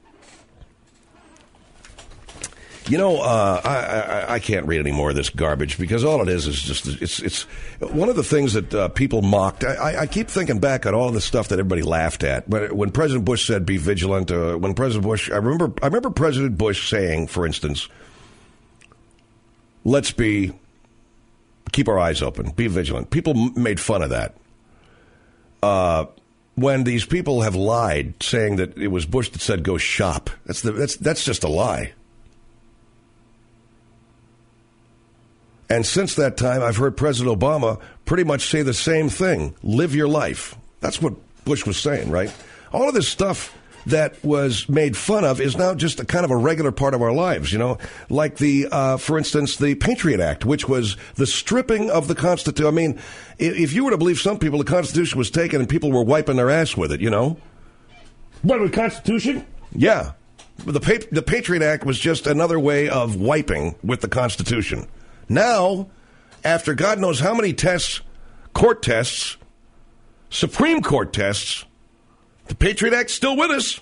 S2: You know, I can't read any more of this garbage because all it is just, it's one of the things that people mocked. I keep thinking back on all the stuff that everybody laughed at. When President Bush said be vigilant, when President Bush, I remember President Bush saying, for instance, let's keep our eyes open, be vigilant. People made fun of that. When these people have lied, saying that it was Bush that said go shop, that's just a lie. And since that time, I've heard President Obama pretty much say the same thing. Live your life. That's what Bush was saying, right? All of this stuff that was made fun of is now just a kind of a regular part of our lives, like for instance, the Patriot Act, which was the stripping of the Constitution. I mean, if you were to believe some people, the Constitution was taken and people were wiping their ass with it,
S3: What, the Constitution?
S2: Yeah. The Patriot Act was just another way of wiping with the Constitution. Now, after God knows how many tests, court tests, Supreme Court tests, the Patriot Act's still with us.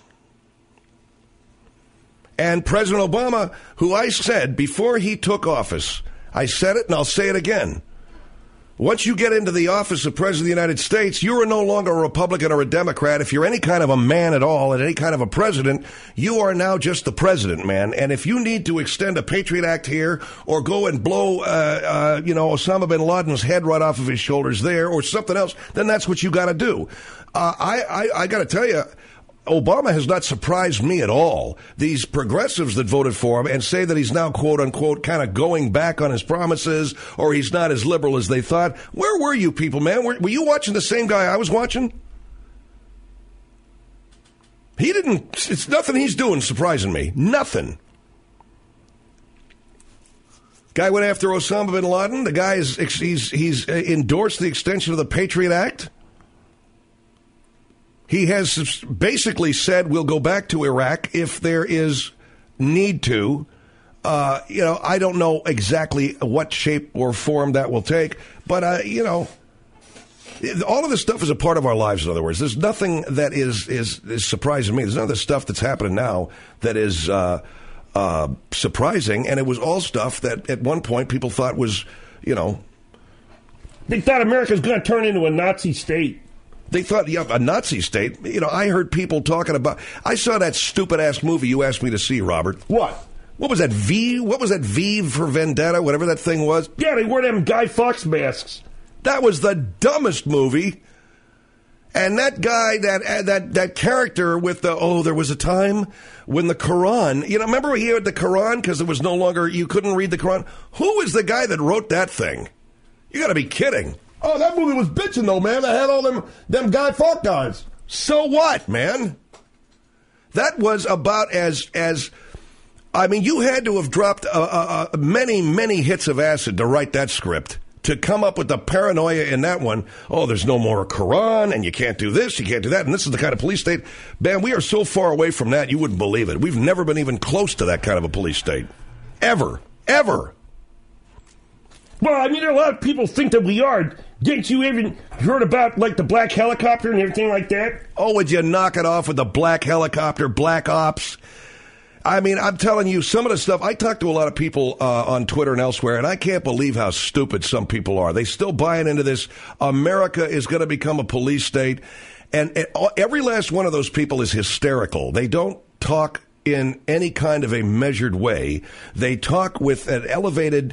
S2: And President Obama, who I said before he took office, I said it and I'll say it again. Once you get into the office of President of the United States, you are no longer a Republican or a Democrat. If you're any kind of a man at all and any kind of a president, you are now just the president, man. And if you need to extend a Patriot Act here or go and blow, Osama bin Laden's head right off of his shoulders there or something else, then that's what you got to do. I got to tell you, Obama has not surprised me at all. These progressives that voted for him and say that he's now, quote unquote, kind of going back on his promises or he's not as liberal as they thought. Where were you people, man? Were you watching the same guy I was watching? It's nothing he's doing surprising me. Nothing. Guy went after Osama bin Laden. The guy he's endorsed the extension of the Patriot Act. He has basically said we'll go back to Iraq if there is need to. I don't know exactly what shape or form that will take, but, all of this stuff is a part of our lives, in other words. There's nothing that is surprising me. There's none of the stuff that's happening now that is surprising, and it was all stuff that at one point people thought was,
S3: They thought America's going to turn into a Nazi state.
S2: They thought, a Nazi state. I heard people talking about. I saw that stupid-ass movie you asked me to see, Robert.
S3: What?
S2: What was that, V? What was that, V for Vendetta, whatever that thing was?
S3: Yeah, they wore them Guy Fawkes masks.
S2: That was the dumbest movie. And that guy, that character with there was a time when the Quran, remember he had the Quran because it was no longer, you couldn't read the Quran? Who was the guy that wrote that thing? You got to be kidding.
S3: Oh, that movie was bitching, though, man. I had all them Guy Fawkes guys.
S2: So what, man? That was about you had to have dropped many, many hits of acid to write that script, to come up with the paranoia in that one. Oh, there's no more Quran, and you can't do this, you can't do that, and this is the kind of police state. Man, we are so far away from that, you wouldn't believe it. We've never been even close to that kind of a police state. Ever. Ever.
S3: Well, a lot of people think that we are. Didn't you even heard about, the black helicopter and everything like that?
S2: Oh, would you knock it off with the black helicopter, black ops? I'm telling you, some of the stuff, I talk to a lot of people on Twitter and elsewhere, and I can't believe how stupid some people are. They still buying into this, America is going to become a police state, and every last one of those people is hysterical. They don't talk in any kind of a measured way. They talk with an elevated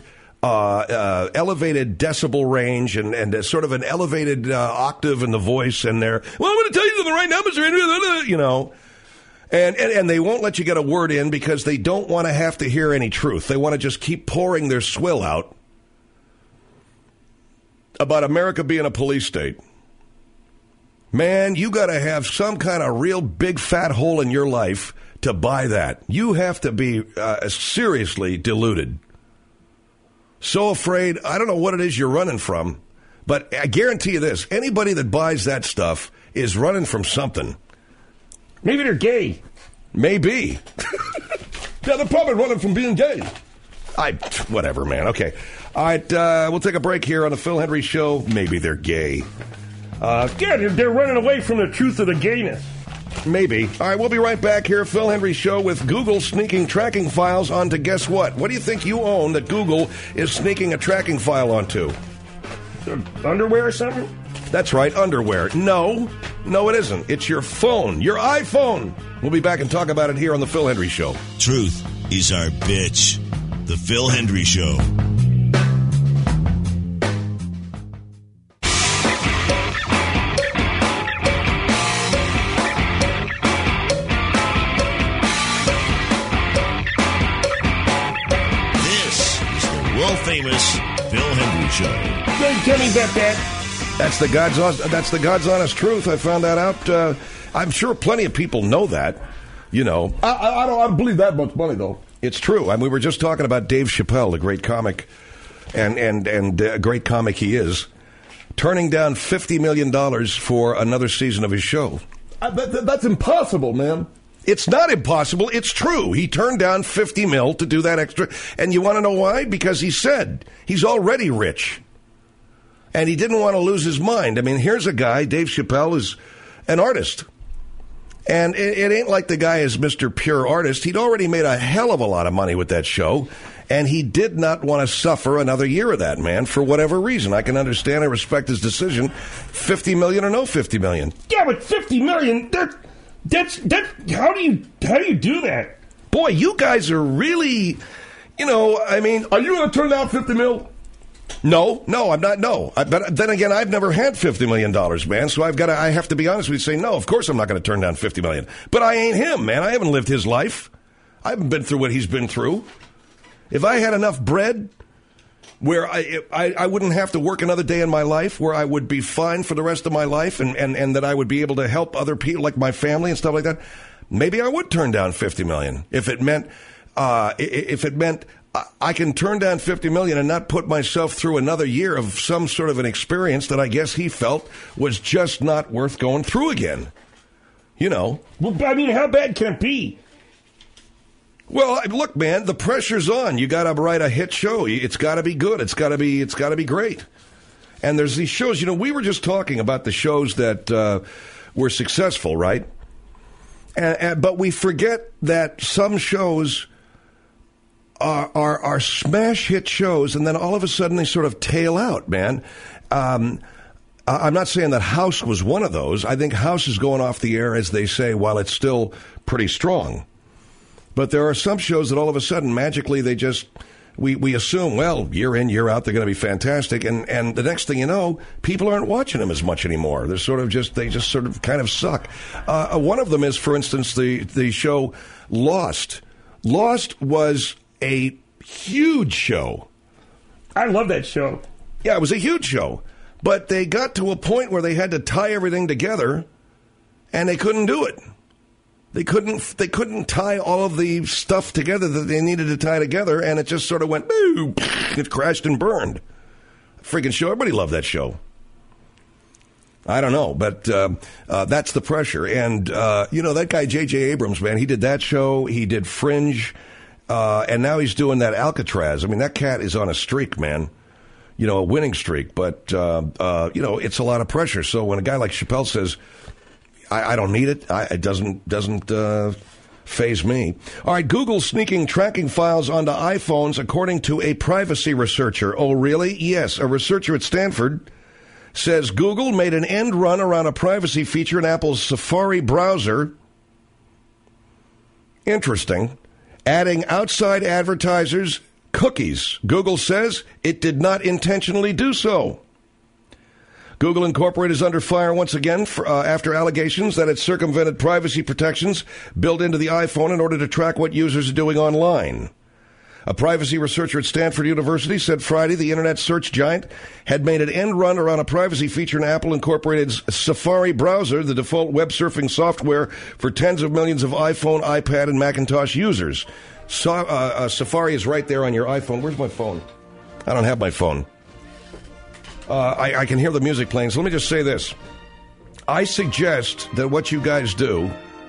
S2: decibel range and sort of an elevated octave in the voice, and I'm going to tell you the right numbers, and they won't let you get a word in because they don't want to have to hear any truth. They want to just keep pouring their swill out about America being a police state. Man, you got to have some kind of real big fat hole in your life to buy that. You have to be seriously deluded. So afraid, I don't know what it is you're running from, but I guarantee you this, anybody that buys that stuff is running from something.
S3: Maybe they're gay.
S2: Maybe.
S3: Yeah, they're probably running from being gay.
S2: Whatever, man. Okay. All right, we'll take a break here on the Phil Hendry Show. Maybe they're gay.
S3: They're running away from the truth of the gayness.
S2: Maybe. All right, we'll be right back here, Phil Hendry Show, with Google sneaking tracking files onto guess what? What do you think you own that Google is sneaking a tracking file onto?
S3: Underwear or something?
S2: That's right, underwear. No, it isn't. It's your phone, your iPhone. We'll be back and talk about it here on the Phil Hendry Show.
S1: Truth is our bitch. The Phil Hendry Show. Famous Phil Hendry Show.
S3: Tell me about that.
S2: That's the God's honest truth. I found that out I'm sure plenty of people know that, you know.
S3: I don't believe that much money, though.
S2: It's true. I mean, we were just talking about Dave Chappelle, the great comic, and great comic he is, turning down $50 million for another season of his show.
S3: That's impossible, man.
S2: It's not impossible. It's true. He turned down $50 million to do that extra. And you want to know why? Because he said he's already rich. And he didn't want to lose his mind. I mean, here's a guy, Dave Chappelle, is an artist. And it ain't like the guy is Mr. Pure Artist. He'd already made a hell of a lot of money with that show. And he did not want to suffer another year of that, man, for whatever reason. I can understand and respect his decision. $50 million or no $50 million.
S3: Yeah, but $50 million, that's how do you do that?
S2: Boy, you guys are really, you know, I mean,
S3: are you going to turn down $50 million?
S2: No, I'm not. No, but then again, I've never had $50 million, man. So I have to be honest with you, say no. Of course, I'm not going to turn down $50 million. But I ain't him, man. I haven't lived his life. I haven't been through what he's been through. If I had enough bread where I wouldn't have to work another day in my life, where I would be fine for the rest of my life, and that I would be able to help other people, like my family and stuff like that, maybe I would turn down $50 million if it meant I can turn down $50 million and not put myself through another year of some sort of an experience that I guess he felt was just not worth going through again. You know.
S3: Well, I mean, how bad can it be?
S2: Well, look, man, the pressure's on. You got to write a hit show. It's got to be good. It's got to be great. And there's these shows. You know, we were just talking about the shows that were successful, right? But we forget that some shows are smash hit shows, and then all of a sudden they sort of tail out, man. I'm not saying that House was one of those. I think House is going off the air, as they say, while it's still pretty strong. But there are some shows that all of a sudden, magically, they just, we assume, well, year in, year out, they're going to be fantastic. And the next thing you know, people aren't watching them as much anymore. They're they just sort of kind of suck. One of them is, for instance, the show Lost. Lost was a huge show.
S3: I love that show.
S2: Yeah, it was a huge show. But they got to a point where they had to tie everything together, and they couldn't do it. They couldn't tie all of the stuff together that they needed to tie together, and it just sort of went, boo, it crashed and burned. Freaking show. Everybody loved that show. I don't know, but that's the pressure. And, that guy, J.J. Abrams, man, he did that show. He did Fringe. And now he's doing that Alcatraz. I mean, that cat is on a streak, man. You know, a winning streak. But, it's a lot of pressure. So when a guy like Chappelle says, I don't need it, it doesn't faze me. All right, Google sneaking tracking files onto iPhones according to a privacy researcher. Oh, really? Yes, a researcher at Stanford says Google made an end run around a privacy feature in Apple's Safari browser. Interesting. Adding outside advertisers cookies. Google says it did not intentionally do so. Google Incorporated is under fire once again after allegations that it circumvented privacy protections built into the iPhone in order to track what users are doing online. A privacy researcher at Stanford University said Friday the internet search giant had made an end run around a privacy feature in Apple Incorporated's Safari browser, the default web surfing software for tens of millions of iPhone, iPad, and Macintosh users. Safari is right there on your iPhone. Where's my phone? I don't have my phone. I can hear the music playing, so let me just say this. I suggest that what you guys do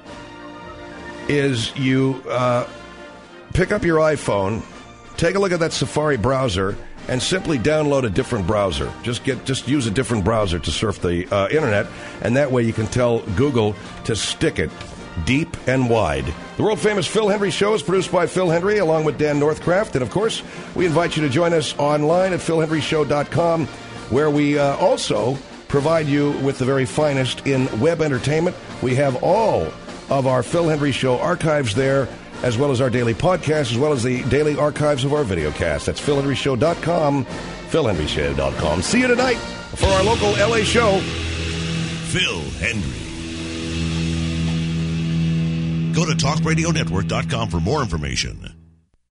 S2: is you pick up your iPhone, take a look at that Safari browser, and simply download a different browser. Just use a different browser to surf the internet, and that way you can tell Google to stick it deep and wide. The world-famous Phil Hendrie Show is produced by Phil Hendrie along with Dan Northcraft, and of course, we invite you to join us online at philhendrieshow.com, where we also provide you with the very finest in web entertainment. We have all of our Phil Hendrie Show archives there, as well as our daily podcast, as well as the daily archives of our videocast. That's philhendrieshow.com, philhendrieshow.com. See you tonight for our local LA show.
S1: Phil Hendrie. Go to talkradionetwork.com for more information.